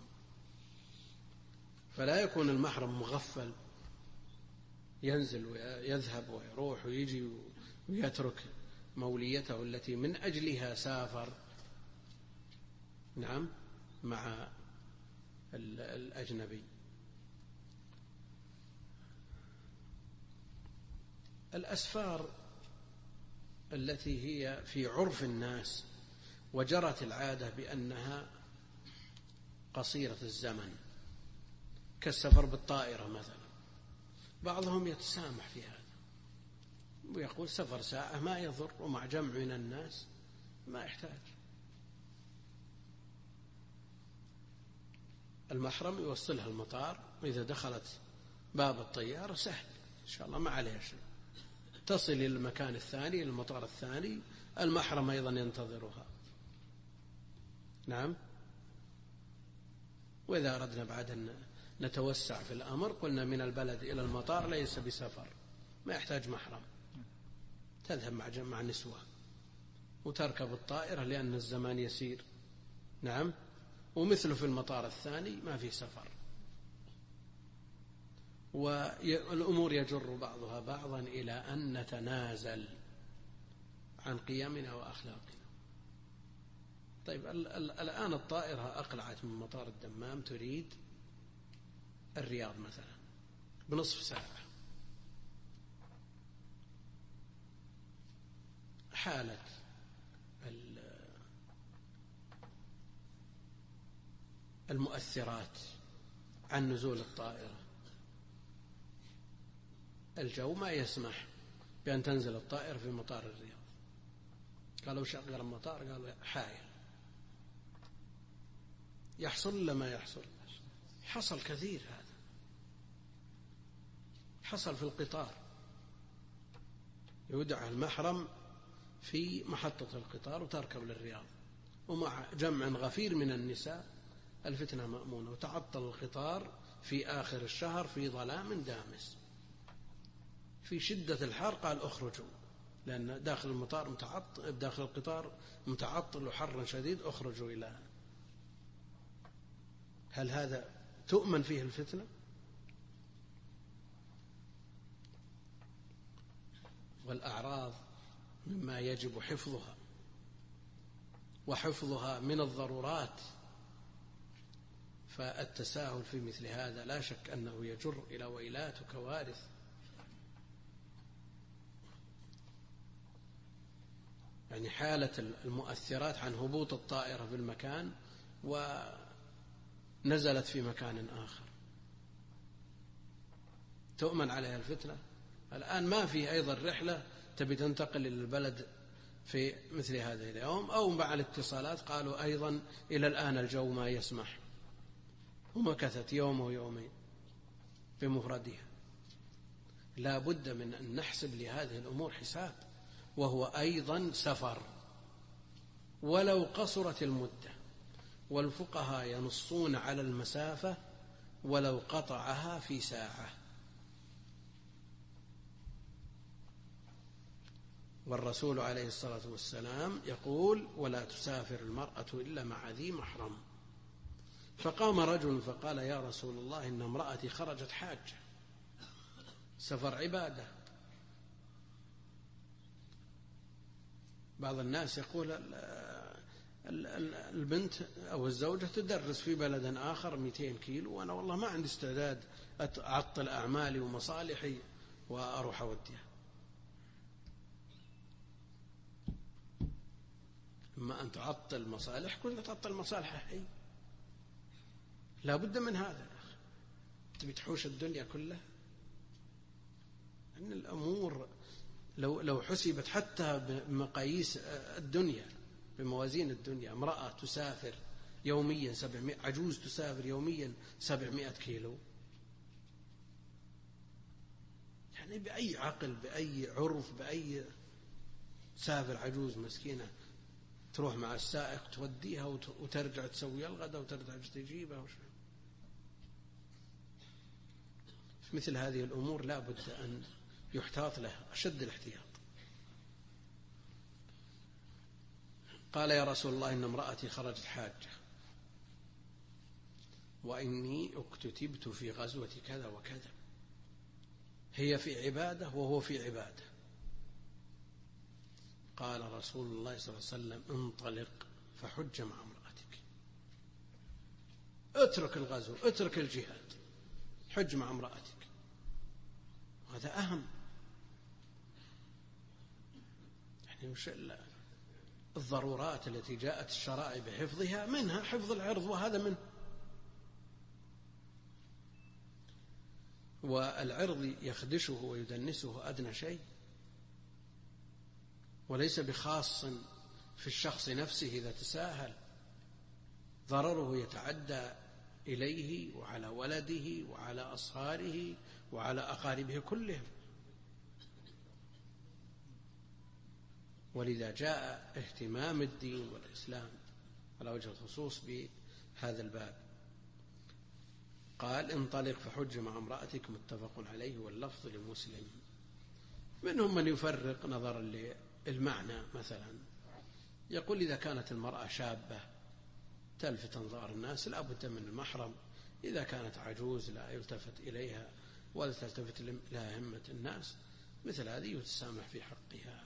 فلا يكون المحرم مغفل ينزل ويذهب ويروح ويجي ويترك موليته التي من أجلها سافر نعم مع الأجنبي. الأسفار التي هي في عرف الناس وجرت العادة بأنها قصيرة الزمن كالسفر بالطائرة مثلا، بعضهم يتسامح في هذا ويقول سفر ساعة ما يضر ومع جمع من الناس ما يحتاج. المحرم يوصلها المطار، وإذا دخلت باب الطيارة سهل إن شاء الله ما عليها شيء، تصل إلى المكان الثاني المطار الثاني، المحرم أيضا ينتظرها. نعم. وإذا أردنا بعد أن نتوسع في الأمر قلنا من البلد إلى المطار ليس بسفر، ما يحتاج محرم، تذهب مع جمع نسوة وتركب الطائرة لأن الزمان يسير. نعم. ومثله في المطار الثاني ما في سفر، والأمور يجر بعضها بعضا إلى أن نتنازل عن قيمنا وأخلاقنا. طيب الآن الطائرة أقلعت من مطار الدمام تريد الرياض مثلا بنصف ساعة، حالة المؤثرات عن نزول الطائرة، الجو ما يسمح بأن تنزل الطائرة في مطار الرياض، قالوا شغل المطار، قالوا حايل. يحصل ولا ما يحصل؟ حصل كثير هذا، حصل في القطار، يودع المحرم في محطة القطار وتركب للرياض ومع جمع غفير من النساء، الفتنة مأمونة، وتعطل القطار في آخر الشهر في ظلام دامس في شدة الحر، قال اخرجوا لأن داخل المطار متعطل، داخل القطار متعطل وحر شديد، اخرجوا إلى. هل هذا تؤمن فيه الفتنة؟ والأعراض مما يجب حفظها، وحفظها من الضرورات، فالتساهل في مثل هذا لا شك أنه يجر إلى ويلات وكوارث. يعني حالة المؤثرات عن هبوط الطائرة في المكان ونزلت في مكان آخر، تؤمن عليها الفتنة. الآن ما في أيضا رحلة تبي تنتقل إلى البلد في مثل هذا اليوم، أو مع الاتصالات قالوا أيضا إلى الآن الجو ما يسمح، ومكثت يوم ويومين بمفردها. لا بد من أن نحسب لهذه الأمور حساب، وهو أيضا سفر ولو قصرت المدة، والفقهاء ينصون على المسافة ولو قطعها في ساعة. والرسول عليه الصلاة والسلام يقول: ولا تسافر المرأة إلا مع ذي محرم. فقام رجل فقال: يا رسول الله، إن امرأتي خرجت حاجة، سفر عبادة، بعض الناس يقول البنت أو الزوجة تدرس في بلد آخر مئتين كيلو، وأنا والله ما عندي استعداد أعطل أعمالي ومصالحي وأروح أوديها. إما أن تعطل مصالح، كنت تعطل مصالح هي، لا بد من هذا يا أخي. تبي تحوش الدنيا كلها؟ أن الأمور لو لو حسبت حتى بمقاييس الدنيا، بموازين الدنيا، امرأة تسافر يوميا سبعمائة، عجوز تسافر يوميا سبعمائة كيلو، يعني بأي عقل بأي عرف بأي سافر عجوز مسكينة تروح مع السائق توديها وترجع تسوي الغداء وترجع تجيبها وش. مثل هذه الأمور لا بد أن يحتاط لها أشد الاحتياط. قال يا رسول الله إن امرأتي خرجت حاجة وإني اكتتبت في غزوة كذا وكذا، هي في عبادة وهو في عبادة. قال رسول الله صلى الله عليه وسلم انطلق فحج مع امرأتك، اترك الغزو اترك الجهاد، حج مع امرأتك. هذا أهم، يعني مش الضرورات التي جاءت الشرائع بحفظها، منها حفظ العرض، وهذا منه. والعرض يخدشه ويدنسه أدنى شيء، وليس بخاص في الشخص نفسه. إذا تساهل ضرره يتعدى إليه وعلى ولده وعلى أصهاره وعلى أقاربه كلهم. ولذا جاء اهتمام الدين والإسلام على وجه الخصوص بهذا الباب. قال انطلق فحج مع امرأتك، متفق عليه واللفظ لمسلم. منهم من يفرق نظرا للمعنى، مثلا يقول إذا كانت المرأة شابة تلفت انظار الناس لا بد من المحرم، إذا كانت عجوز لا يلتفت إليها ولا تلتفت لها همة الناس، مثل هذه يتسامح في حقها.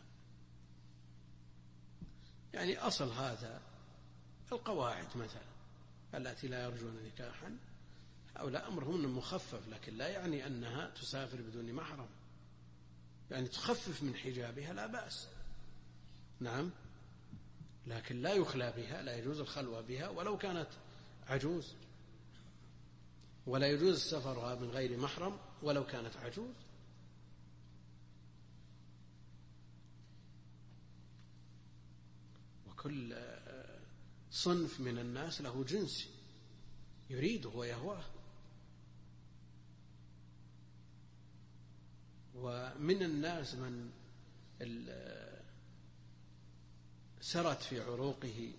يعني أصل هذا القواعد مثلا التي لا يرجون نكاحا، هؤلاء أمرهم مخفف، لكن لا يعني أنها تسافر بدون محرم، يعني تخفف من حجابها لا بأس، نعم، لكن لا يخلى بها، لا يجوز الخلوة بها ولو كانت عجوز، ولا يجوز سفرها من غير محرم ولو كانت عجوز. وكل صنف من الناس له جنس يريده ويهواه، ومن الناس من سرت في عروقه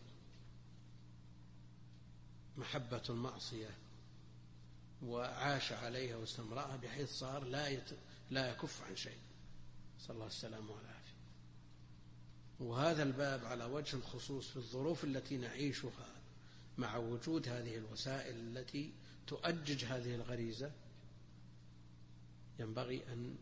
محبة المعصية وعاش عليها واستمرأها بحيث صار لا يت... لا يكف عن شيء، صلى الله السلام والعافية. وهذا الباب على وجه الخصوص في الظروف التي نعيشها مع وجود هذه الوسائل التي تؤجج هذه الغريزة، ينبغي أن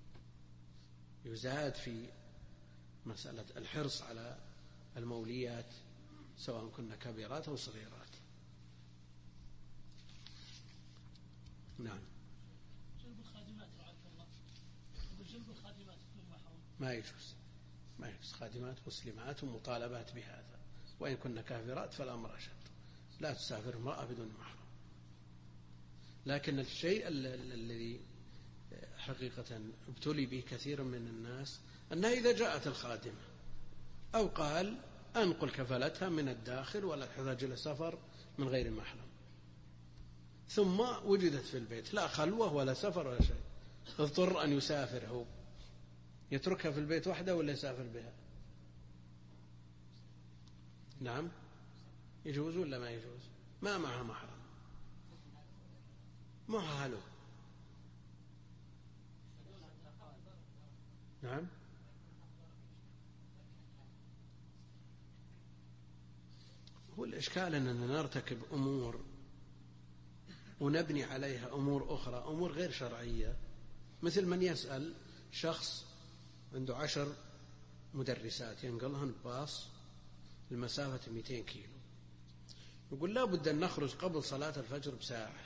يزاد في مسألة الحرص على الموليات سواء كنا كبيرات أو صغيرات. نعم.
جلب الخادمات رعاك الله، وجلب الخادمات بدون محرم
ما يجوز، ما يجوز. خادمات مسلمات ومطالبات بهذا، وإن كنا كافرات فالأمر أشد. لا تسافر امرأة بدون محرم. لكن الشيء الذي حقيقة ابتلي به كثير من الناس أنها إذا جاءت الخادمة أو قال أنقل كفلتها من الداخل ولا تحتاج إلى سفر من غير محرم، ثم وجدت في البيت لا خلوة ولا سفر ولا شيء، اضطر أن يسافر، هو يتركها في البيت وحده ولا يسافر بها؟ نعم، يجوز ولا ما يجوز؟ ما معها محرم، مؤهله. نعم. هو الإشكال أننا نرتكب أمور ونبني عليها أمور أخرى، أمور غير شرعية، مثل من يسأل شخص عنده عشر مدرسات ينقلهن باص المسافة مئتين كيلو، يقول لا بد أن نخرج قبل صلاة الفجر بساعة،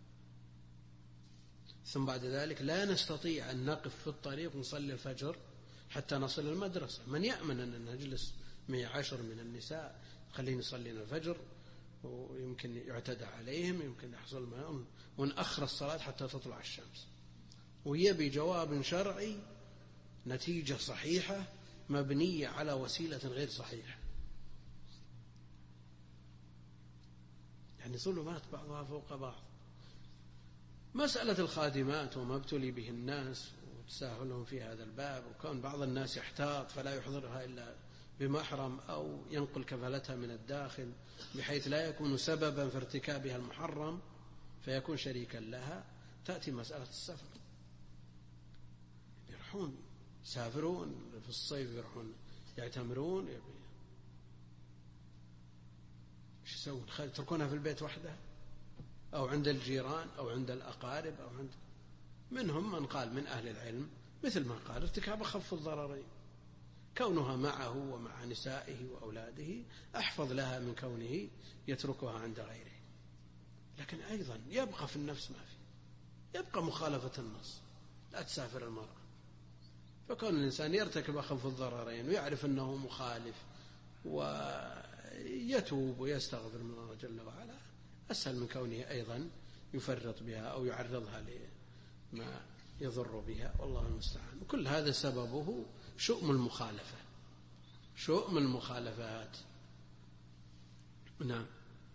ثم بعد ذلك لا نستطيع أن نقف في الطريق ونصلي الفجر حتى نصل المدرسة. من يأمن أن نجلس معي عشر من النساء خلينا نصلينا الفجر ويمكن يعتدى عليهم، يمكن يحصل معهم، ونأخر الصلاة حتى تطلع الشمس، ويبي جواب شرعي نتيجة صحيحة مبنية على وسيلة غير صحيحة. يعني ظلمات بعضها فوق بعض. مسألة الخادمات وما ابتلي به الناس وتساهلهم في هذا الباب، وكون بعض الناس يحتاط فلا يحضرها إلا بمحرم أو ينقل كفالتها من الداخل بحيث لا يكون سببا في ارتكابها المحرم فيكون شريكا لها، تأتي مسألة السفر. يروحون يسافرون في الصيف، يروحون يعتمرون، ايش يسوون؟ يتركونها في البيت وحدها أو عند الجيران أو عند الأقارب أو عند منهم من قال من أهل العلم مثل ما قال ارتكاب أخف الضررين، كونها معه ومع نسائه وأولاده أحفظ لها من كونه يتركها عند غيره. لكن أيضا يبقى في النفس ما فيه، يبقى مخالفة النص، لا تسافر المرأة. فكون الإنسان يرتكب أخف الضررين ويعرف أنه مخالف ويتوب ويستغفر من الله جل وعلا أسهل من كونه أيضا يفرط بها أو يعرضها لما يضر بها، والله المستعان. وكل هذا سببه شؤم المخالفة، شؤم المخالفات. نعم.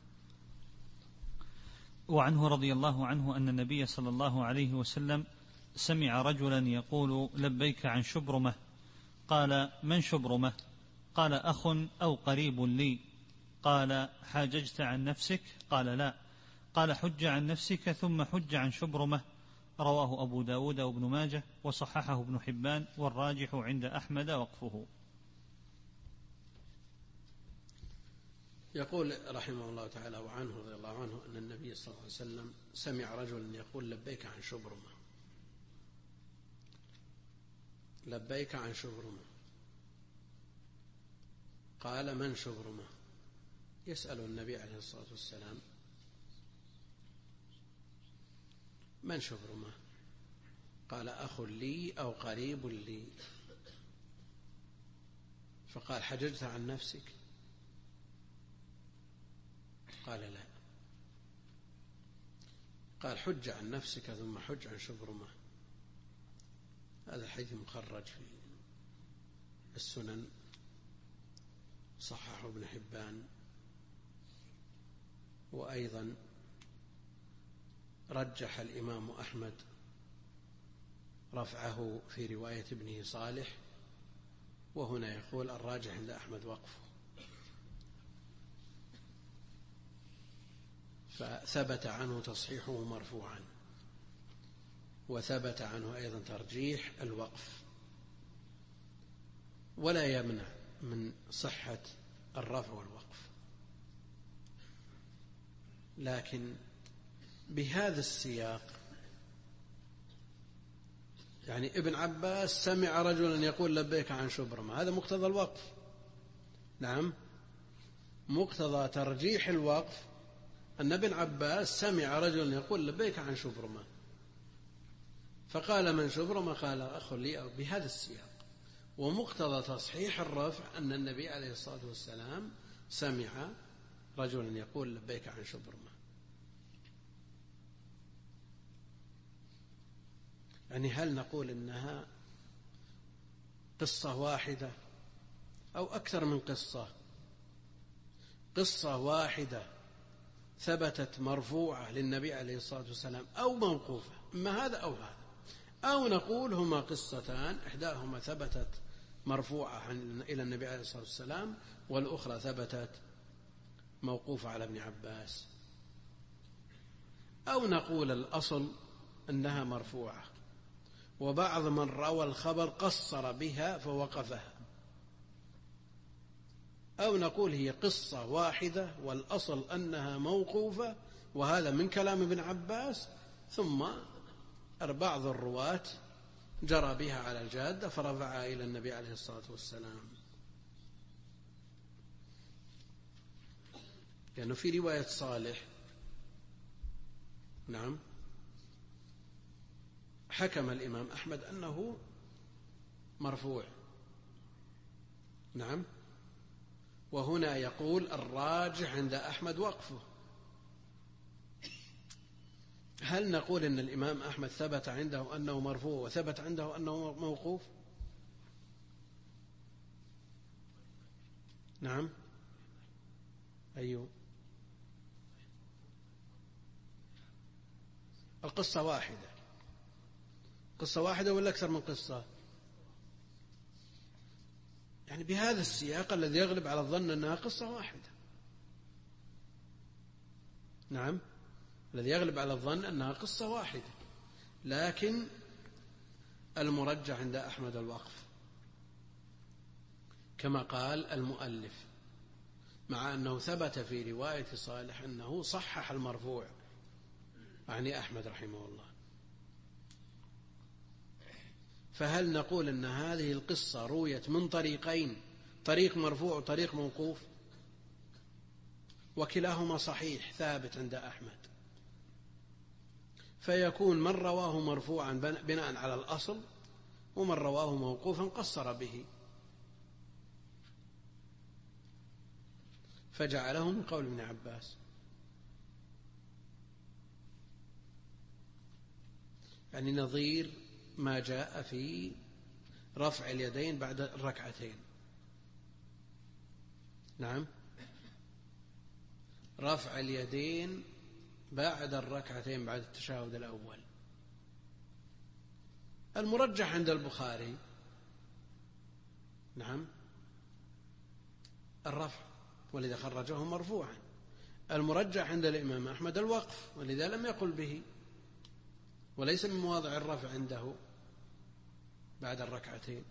وعنه رضي الله عنه أن النبي صلى الله عليه وسلم سمع رجلا يقول لبيك عن شبرمة، قال من شبرمة؟ قال أخ أو قريب لي. قال حاججت عن نفسك؟ قال لا. قال حج عن نفسك ثم حج عن شبرمة. رواه أبو داود وابن ماجه وصححه ابن حبان، والراجح عند أحمد وقفه.
يقول رحمه الله تعالى وعنه رضي الله عنه أن النبي صلى الله عليه وسلم سمع رجلا يقول لبيك عن شبرمة، لبيك عن شبرمة. قال من شبرمة؟ يسأل النبي عليه الصلاة والسلام من شبرمة؟ قال أخ لي أو قريب لي. فقال حججت عن نفسك؟ قال لا. قال حج عن نفسك ثم حج عن شبرمة. هذا الحديث مخرج في السنن، صححه ابن حبان، وأيضا رجح الإمام أحمد رفعه في رواية ابنه صالح، وهنا يقول الراجح عند أحمد وقفه. فثبت عنه تصحيحه مرفوعا، وثبت عنه أيضا ترجيح الوقف، ولا يمنع من صحة الرفع والوقف. لكن بهذا السياق، يعني ابن عباس سمع رجلا يقول لبيك عن شبرمة، هذا مقتضى الوقف. نعم، مقتضى ترجيح الوقف أن ابن عباس سمع رجلا يقول لبيك عن شبرمة، فقال من شبرمة؟ قال أخ لي، بهذا السياق. ومقتضى تصحيح الرفع أن النبي عليه الصلاة والسلام سمع رجلا يقول لبيك عن شبرمة. يعني هل نقول إنها قصة واحدة أو أكثر من قصة؟ قصة واحدة ثبتت مرفوعة للنبي عليه الصلاة والسلام أو موقوفة، إما هذا أو هذا، أو نقول هما قصتان، إحداهما ثبتت مرفوعة إلى النبي عليه الصلاة والسلام والأخرى ثبتت موقوفة على ابن عباس، أو نقول الأصل أنها مرفوعة وبعض من روى الخبر قصر بها فوقفها، أو نقول هي قصة واحدة والأصل أنها موقوفة، وهذا من كلام ابن عباس، ثم بعض الرواة جرى بها على الجادة فرفعها إلى النبي عليه الصلاة والسلام. لأنه في رواية صالح نعم حكم الإمام أحمد أنه مرفوع نعم، وهنا يقول الراجح عند أحمد وقفه. هل نقول أن الإمام أحمد ثبت عنده أنه مرفوع وثبت عنده أنه موقوف؟ نعم أيوه، القصة واحدة، قصة واحدة ولا أكثر من قصة؟ يعني بهذا السياق الذي يغلب على الظن أنها قصة واحدة. نعم الذي يغلب على الظن أنها قصة واحدة، لكن المرجح عند أحمد الوقف كما قال المؤلف، مع أنه ثبت في رواية صالح أنه صحح المرفوع يعني أحمد رحمه الله. فهل نقول أن هذه القصة رويت من طريقين، طريق مرفوع وطريق موقوف، وكلاهما صحيح ثابت عند أحمد، فيكون من رواه مرفوعا بناء على الأصل ومن رواه موقوفا قصر به، فجعله من قول ابن عباس. يعني نظير ما جاء في رفع اليدين بعد الركعتين. نعم رفع اليدين بعد الركعتين بعد التشهد الأول. المرجح عند البخاري نعم الرفع ولذا خرجه مرفوعا، المرجح عند الإمام أحمد الوقف ولذا لم يقل به، وليس من مواضع الرفع عنده بعد الركعتين.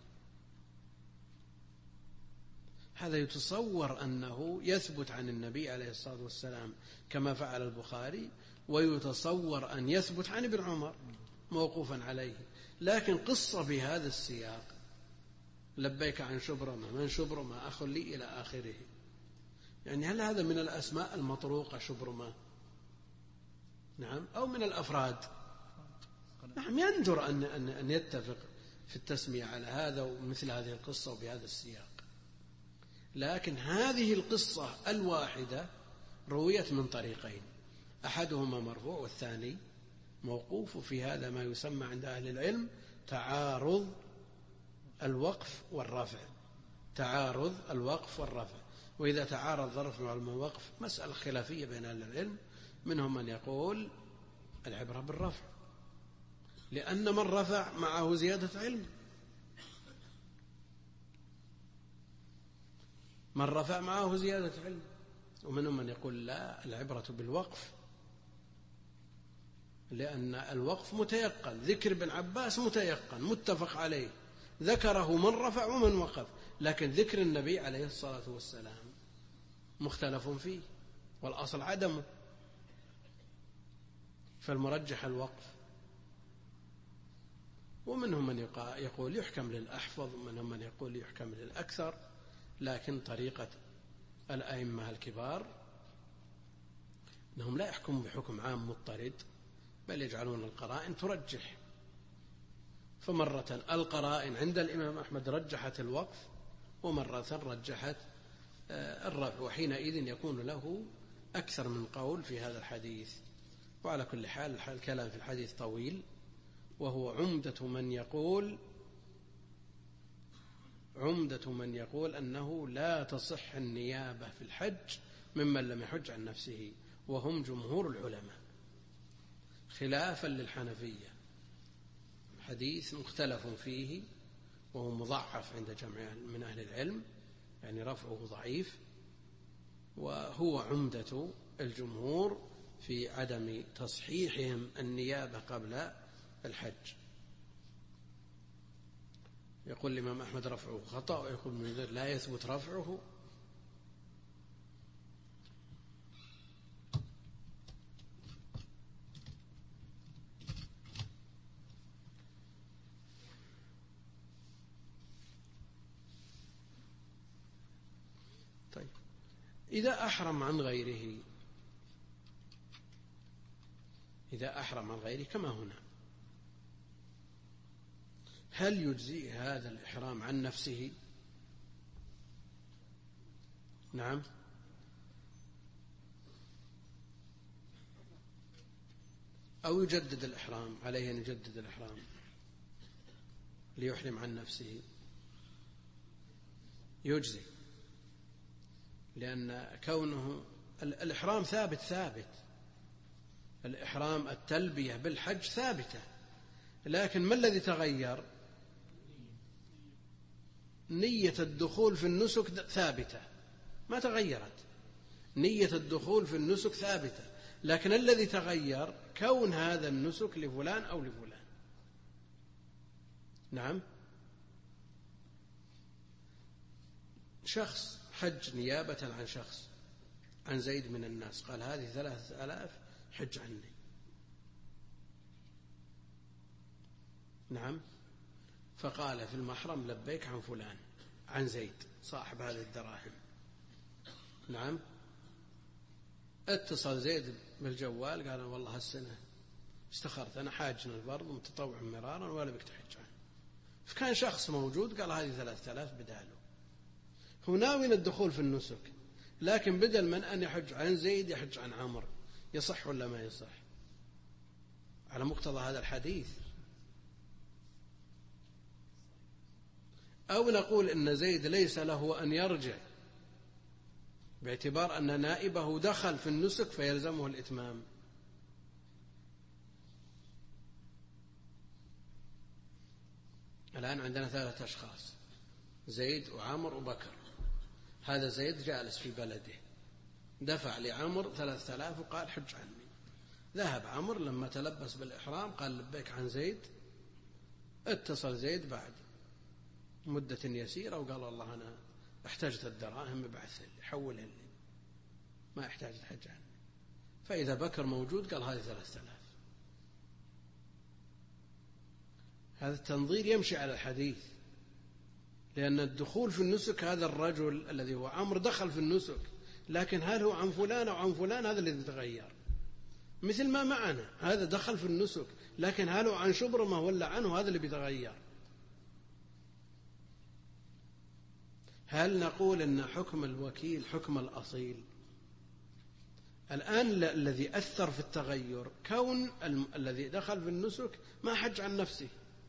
هذا يتصور أنه يثبت عن النبي عليه الصلاة والسلام كما فعل البخاري، ويتصور أن يثبت عن ابن عمر موقوفا عليه، لكن قصة بهذا السياق لبيك عن شبرمة من شبرمة أخ لي إلى آخره، يعني هل هذا من الأسماء المطروقة شبرمة؟ نعم أو من الأفراد؟ نعم يندر أن, أن, أن يتفق في التسمية على هذا ومثل هذه القصة وبهذا السياق، لكن هذه القصة الواحدة رويت من طريقين، أحدهما مرفوع والثاني موقوف، في هذا ما يسمى عند أهل العلم تعارض الوقف والرفع، تعارض الوقف والرفع. وإذا تعارض الرفع والوقف مسألة خلافية بين أهل العلم، منهم من يقول العبرة بالرفع لأن من رفع معه زيادة علم، من رفع معه زيادة علم، ومنهم من يقول لا العبرة بالوقف لأن الوقف متيقن، ذكر ابن عباس متيقن متفق عليه، ذكره من رفع ومن وقف، لكن ذكر النبي عليه الصلاة والسلام مختلف فيه والأصل عدمه، فالمرجح الوقف. ومنهم من يقول يحكم للأحفظ، ومنهم من يقول يحكم للأكثر، لكن طريقة الأئمة الكبار أنهم لا يحكموا بحكم عام مضطرد، بل يجعلون القرائن ترجح، فمرة القرائن عند الإمام أحمد رجحت الوقف ومرة رجحت الرفع، وحينئذ يكون له أكثر من قول في هذا الحديث. وعلى كل حال الكلام في الحديث طويل، وهو عمدة من يقول عمدة من يقول أنه لا تصح النيابة في الحج ممن لم يحج عن نفسه، وهم جمهور العلماء خلافا للحنفية. حديث مختلف فيه وهو مضعف عند جمع من أهل العلم، يعني رفعه ضعيف، وهو عمدة الجمهور في عدم تصحيحهم النيابة قبل الحج. يقول الإمام أحمد رفعه خطأ، ويقول المنذر لا يثبت رفعه. طيب إذا أحرم عن غيره، إذا أحرم عن غيره كما هنا، هل يجزي هذا الإحرام عن نفسه؟ نعم، أو يجدد الإحرام، عليه أن يجدد الإحرام ليحرم عن نفسه؟ يجزي، لأن كونه الإحرام ثابت ثابت الإحرام التلبية بالحج ثابتة، لكن ما الذي تغير؟ نية الدخول في النسك ثابتة ما تغيرت، نية الدخول في النسك ثابتة، لكن الذي تغير كون هذا النسك لفلان أو لفلان. نعم، شخص حج نيابة عن شخص، عن زيد من الناس، قال هذه ثلاثة آلاف حج عني. نعم، فقال في المحرم لبيك عن فلان، عن زيد صاحب هذه الدراهم. نعم، اتصل زيد بالجوال قال والله هالسنة استخرت أنا حاج الفرض ومتطوع مرارا ولا بك تحج عنه. فكان شخص موجود قال هذه ثلاثة آلاف بداله، هو ناوي الدخول في النسك، لكن بدل من أن يحج عن زيد يحج عن عمرو، يصح ولا ما يصح على مقتضى هذا الحديث؟ أو نقول إن زيد ليس له أن يرجع باعتبار أن نائبه دخل في النسك فيلزمه الإتمام؟ الآن عندنا ثلاثة أشخاص، زيد وعمر وبكر. هذا زيد جالس في بلده، دفع لعمر ثلاثة آلاف وقال حج عني. ذهب عمر لما تلبس بالإحرام قال لبيك عن زيد، اتصل زيد بعد مدة يسيرة وقال والله أنا احتجت الدراهم ابعث لي حولها لي، ما احتاج الحج عني. فإذا بكر موجود قال هذه ثلاثة آلاف. هذا التنظير يمشي على الحديث، لأن الدخول في النسك هذا الرجل الذي هو عمرو دخل في النسك، لكن هل هو عن فلان أو عن فلان هذا الذي تغير. مثل ما معنا هذا دخل في النسك، لكن هل هو عن شبرمة ولا عنه هذا اللي بيتغير. هل نقول أن حكم الوكيل حكم الأصيل؟ الآن الذي أثر في التغير كون الذي دخل في النسك ما حج عن نفسه،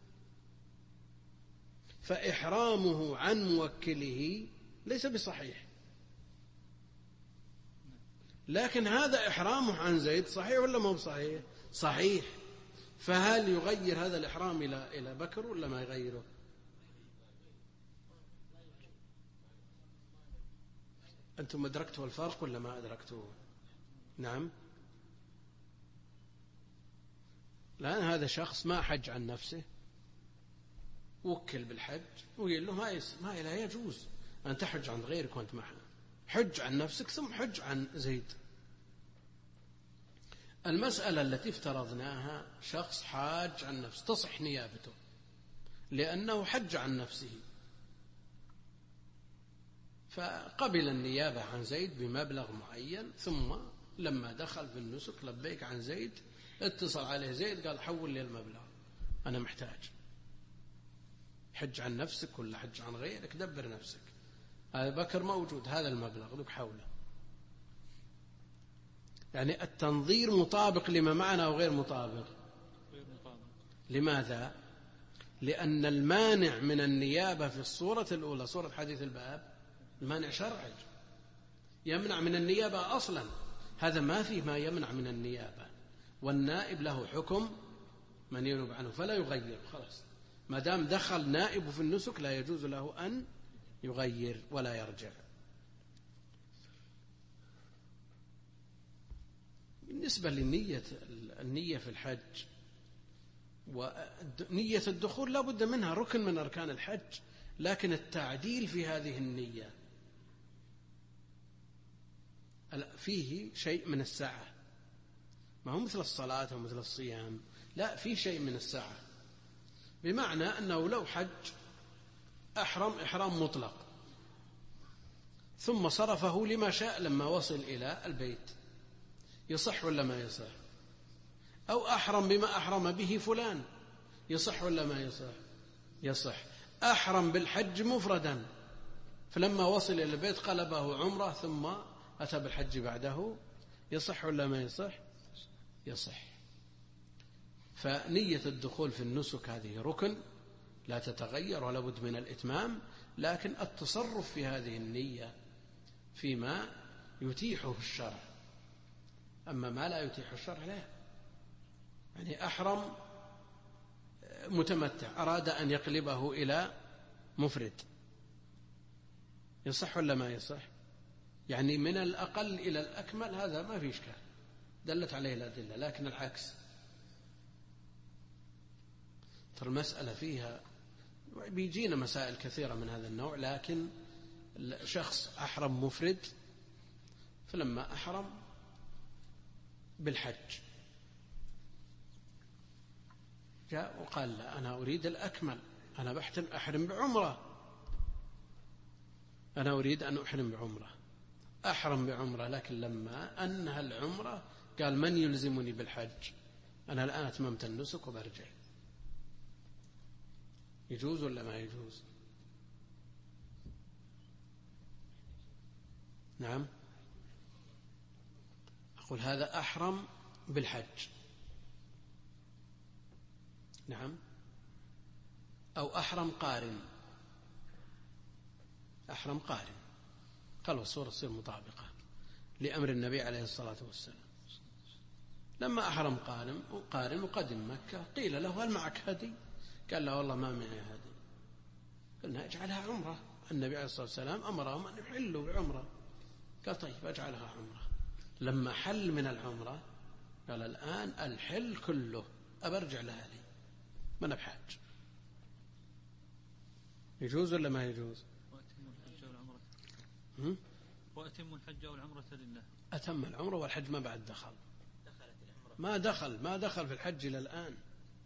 فإحرامه عن موكله ليس بصحيح، لكن هذا إحرامه عن زيد صحيح ولا ما هو صحيح؟ صحيح. فهل يغير هذا الإحرام إلى إلى بكر ولا ما يغيره؟ أنتم أدركتوا الفرق ولا ما أدركتوه؟ نعم، لأن هذا شخص ما حج عن نفسه، وكل بالحج ويقول له ما يس... ما لا يجوز أن تحج عن غيرك وأنت معه، حج عن نفسك ثم حج عن زيد. المسألة التي افترضناها شخص حاج عن نفسه تصح نيابته لأنه حج عن نفسه، فقبل النيابة عن زيد بمبلغ معين، ثم لما دخل في النسك لبيك عن زيد، اتصل عليه زيد قال حول لي المبلغ أنا محتاج، حج عن نفسك ولا حج عن غيرك دبر نفسك. هذا بكر موجود هذا المبلغ لك حوله. يعني التنظير مطابق لما معنا وغير مطابق؟ لماذا؟ لأن المانع من النيابة في الصورة الأولى صورة حديث الباب المانع شرعي يمنع من النيابة أصلا، هذا ما فيه ما يمنع من النيابة، والنائب له حكم من ينوب عنه فلا يغير، خلاص ما دام دخل نائب في النسك لا يجوز له أن يغير ولا يرجع. بالنسبة للنية النية في الحج ونية الدخول لا بد منها، ركن من أركان الحج، لكن التعديل في هذه النية فيه شيء من السعة، ما هو مثل الصلاة أو مثل الصيام، لا فيه شيء من السعة، بمعنى أنه لو حج أحرم إحرام مطلق ثم صرفه لما شاء لما وصل إلى البيت، يصح ولا ما يصح؟ أو أحرم بما أحرم به فلان، يصح ولا ما يصح؟ يصح. أحرم بالحج مفردا، فلما وصل إلى البيت قلبه عمره ثم أتى بالحج بعده، يصح ولا ما يصح؟ يصح. فنية الدخول في النسك هذه ركن لا تتغير ولا بد من الإتمام، لكن التصرف في هذه النية فيما يتيحه الشرع، أما ما لا يتيح الشرع لا. يعني أحرم متمتع أراد أن يقلبه إلى مفرد، يصح ولا ما يصح؟ يعني من الأقل إلى الأكمل هذا ما في إشكال، دلت عليه الأدلة. لكن العكس، ترى المسألة فيها بيجينا مسائل كثيرة من هذا النوع، لكن شخص أحرم مفرد، فلما أحرم بالحج جاء وقال لا أنا أريد الأكمل، أنا بحتم أحرم بعمرة، أنا أريد أن أحرم بعمرة، أحرم بعمرة، لكن لما أنهى العمرة قال من يلزمني بالحج؟ أنا الآن أتممت النسك وبرجع. يجوز ولا ما يجوز؟ نعم، أقول هذا أحرم بالحج، نعم، أو أحرم قارن، أحرم قارن، قالوا الصورة تصير مطابقة لأمر النبي عليه الصلاة والسلام. لما أحرم قارن قارن وقدم مكة قيل له هل معك هدي؟ قال لا والله ما معي هدي. قلنا اجعلها عمرة، النبي عليه الصلاة والسلام أمرهم أن يحلوا بعمرة، قال طيب اجعلها عمرة. لما حل من العمرة قال الآن الحل كله أبرجع لأهلي، ما أنا بحاج. يجوز ولا ما يجوز؟
وأتم الحج والعمرة وأتم الحج والعمرة لله.
أتم العمرة والحج ما بعد دخل، ما دخل ما دخل في الحج إلى الآن.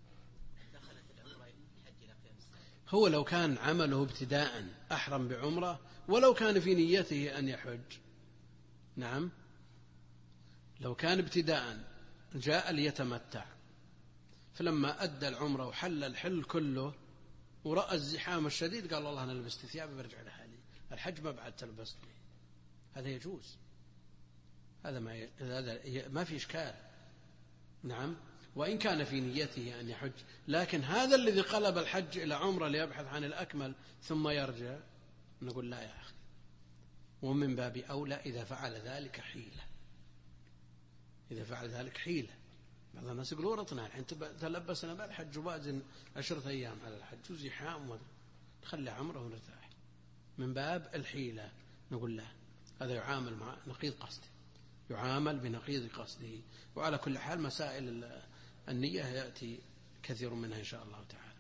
هو لو كان عمله ابتداء أحرم بعمرة ولو كان في نيته أن يحج، نعم، لو كان ابتداء جاء ليتمتع، فلما أدى العمرة وحل الحل كله ورأى الزحام الشديد قال والله أنا لبست ثيابي برجع لحالي، الحج ما بعد تلبست لي، هذا يجوز، هذا ما ي... هذا ما في إشكال، نعم، وإن كان في نيته أن يحج. لكن هذا الذي قلب الحج إلى عمرة ليبحث عن الأكمل ثم يرجع، نقول لا يا أخي، ومن باب أولى إذا فعل ذلك حيلة، إذا فعل ذلك حيلة. بعض الناس يقولوا ورطنا الحين تلبسنا بالحج وبازن عشرة أيام على الحج وزحام، نخلي عمره ونرتاح، من باب الحيلة نقول لا، هذا يعامل مع نقيض قصده، يعامل بنقيض قصده. وعلى كل حال مسائل النية يأتي كثير منها إن شاء الله تعالى.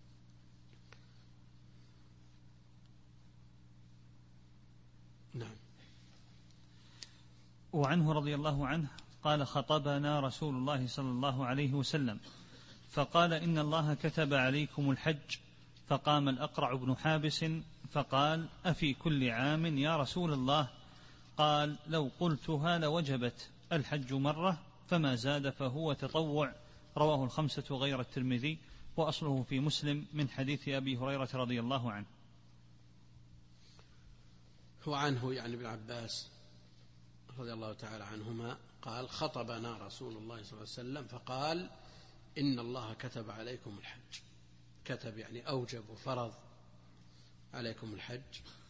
نعم.
وعنه رضي الله عنه قال خطبنا رسول الله صلى الله عليه وسلم فقال إن الله كتب عليكم الحج، فقام الأقرع بن حابس فقال أفي كل عام يا رسول الله؟ قال لو قلتها لوجبت، الحج مرة فما زاد فهو تطوع. رواه الخمسة غير الترمذي، وأصله في مسلم من حديث أبي هريرة رضي الله عنه.
وعنه يعني ابن عباس رضي الله تعالى عنهما قال خطبنا رسول الله صلى الله عليه وسلم فقال إن الله كتب عليكم الحج، كتب يعني أوجب وفرض عليكم الحج،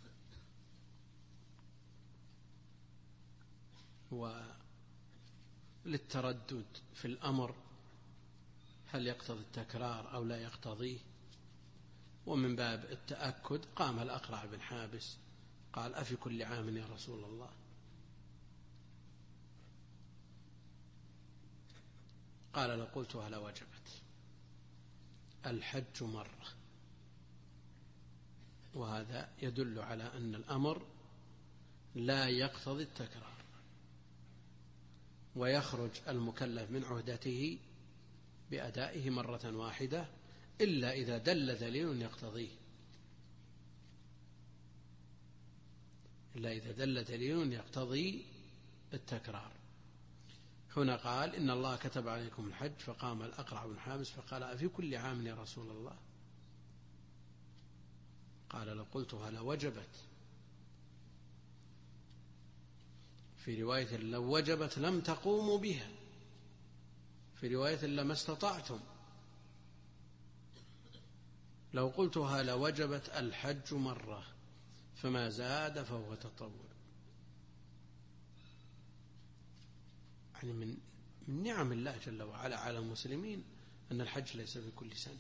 وللتردد في الأمر هل يقتضي التكرار أو لا يقتضيه، ومن باب التأكد قام الأقرع بن حابس قال أفي كل عام يا رسول الله؟ قال لو قلتها لوجبت، الحج مرة. وهذا يدل على أن الأمر لا يقتضي التكرار، ويخرج المكلف من عهدته بأدائه مرة واحدة إلا إذا دل دليل يقتضيه. إلا إذا دل دليل يقتضي التكرار. هنا قال إن الله كتب عليكم الحج، فقام الأقرع بن حابس فقال أفي كل عام يا رسول الله؟ قال لو قلتها لوجبت. في رواية لو وجبت لم تقوموا بها، في رواية لما استطعتم. لو قلتها لوجبت الحج مرة فما زاد فهو تطوع. يعني من من نعم الله جل وعلا على المسلمين أن الحج ليس في كل سنة،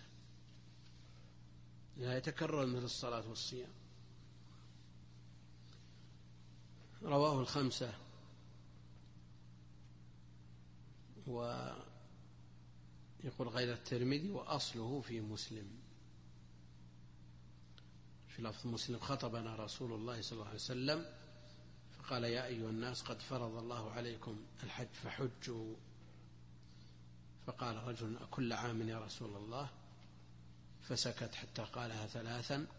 لا يتكرر مثل الصلاة والصيام. رواه الخمسة، ويقول غير الترمذي وأصله في مسلم. في لفظ مسلم خطبنا رسول الله صلى الله عليه وسلم فقال يا أيها الناس قد فرض الله عليكم الحج فحجوا. فقال رجل أكل عام يا رسول الله؟ فسكت حتى قالها ثلاثا،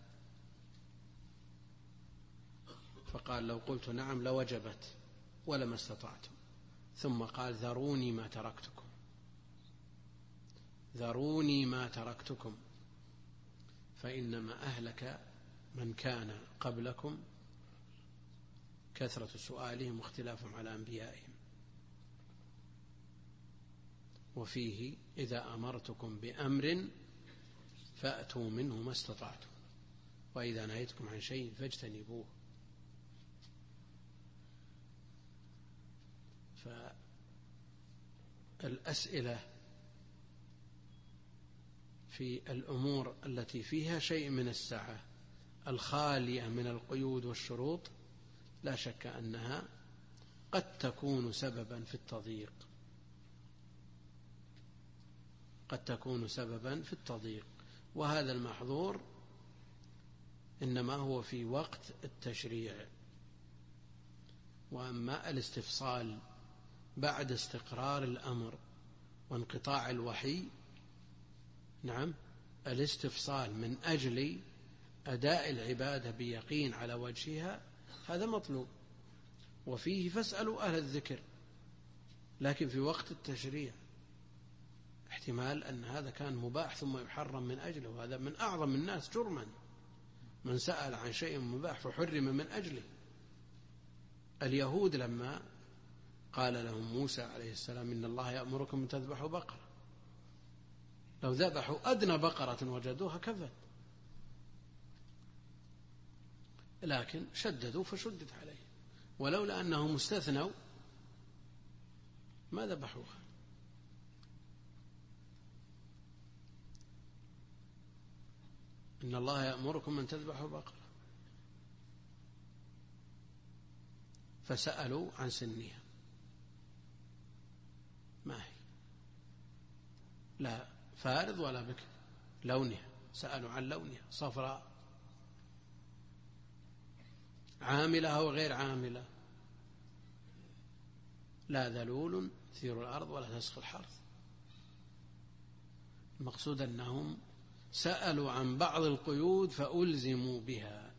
فقال لو قلت نعم لوجبت ولما استطعتم. ثم قال ذروني ما تركتكم، ذروني ما تركتكم فإنما أهلك من كان قبلكم كثرة سؤالهم واختلافهم على أنبيائهم. وفيه إذا أمرتكم بأمر فأتوا منه ما استطعتم وإذا نهيتكم عن شيء فاجتنبوه. فالأسئلة في الأمور التي فيها شيء من السعة الخالية من القيود والشروط لا شك أنها قد تكون سببا في التضييق، قد تكون سببا في التضييق. وهذا المحظور إنما هو في وقت التشريع. وأما الاستفصال بعد استقرار الأمر وانقطاع الوحي، نعم الاستفصال من أجل أداء العبادة بيقين على وجهها هذا مطلوب، وفيه فاسألوا أهل الذكر. لكن في وقت التشريع احتمال أن هذا كان مباح ثم يحرم من أجله، وهذا من أعظم الناس جرما من سأل عن شيء مباح فحرم من أجله. اليهود لما قال لهم موسى عليه السلام إن الله يأمركم أن تذبحوا بقرة، لو ذبحوا أدنى بقرة وجدوها كفت، لكن شددوا فشدد عليه، ولولا أنهم استثنوا ما ذبحوها. إن الله يأمركم أن تذبحوا بقرة، فسألوا عن سنها ما هي، لا فارض ولا بكر، لونها، سألوا عن لونها صفراء عاملة أو غير عاملة، لا ذلول تثير الأرض ولا تسقي الحرث. المقصود أنهم سألوا عن بعض القيود فألزموا بها،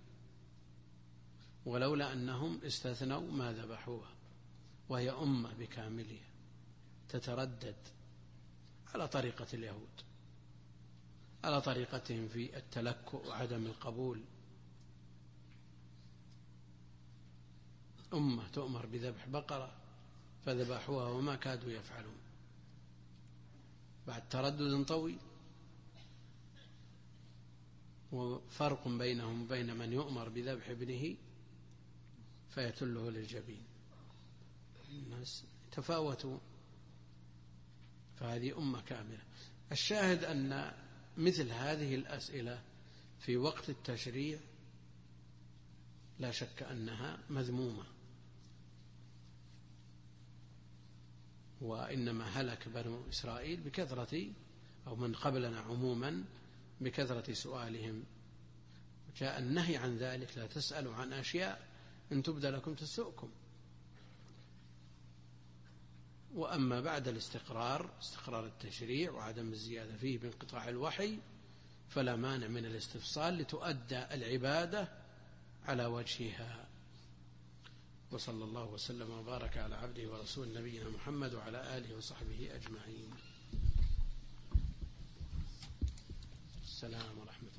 ولولا أنهم استثنوا ما ذبحوها، وهي أمة بكاملها تتردد على طريقة اليهود، على طريقتهم في التلكؤ وعدم القبول. أمة تؤمر بذبح بقرة فذبحوها وما كادوا يفعلون بعد تردد طويل. وفرق بينهم وبين من يؤمر بذبح ابنه فيتله للجبين، الناس تفاوتوا، فهذه أمة كاملة. الشاهد أن مثل هذه الأسئلة في وقت التشريع لا شك أنها مذمومة، وإنما هلك بنو إسرائيل بكثرة، أو من قبلنا عموما بكثرة سؤالهم. جاء النهي عن ذلك، لا تسألوا عن أشياء إن تبد لكم تسؤكم. وأما بعد الاستقرار، استقرار التشريع وعدم الزيادة فيه بانقطاع الوحي، فلا مانع من الاستفصال لتؤدى العبادة على وجهها. وصلى الله وسلم وبارك على عبده ورسول نبينا محمد وعلى آله وصحبه أجمعين. السلام ورحمة الله.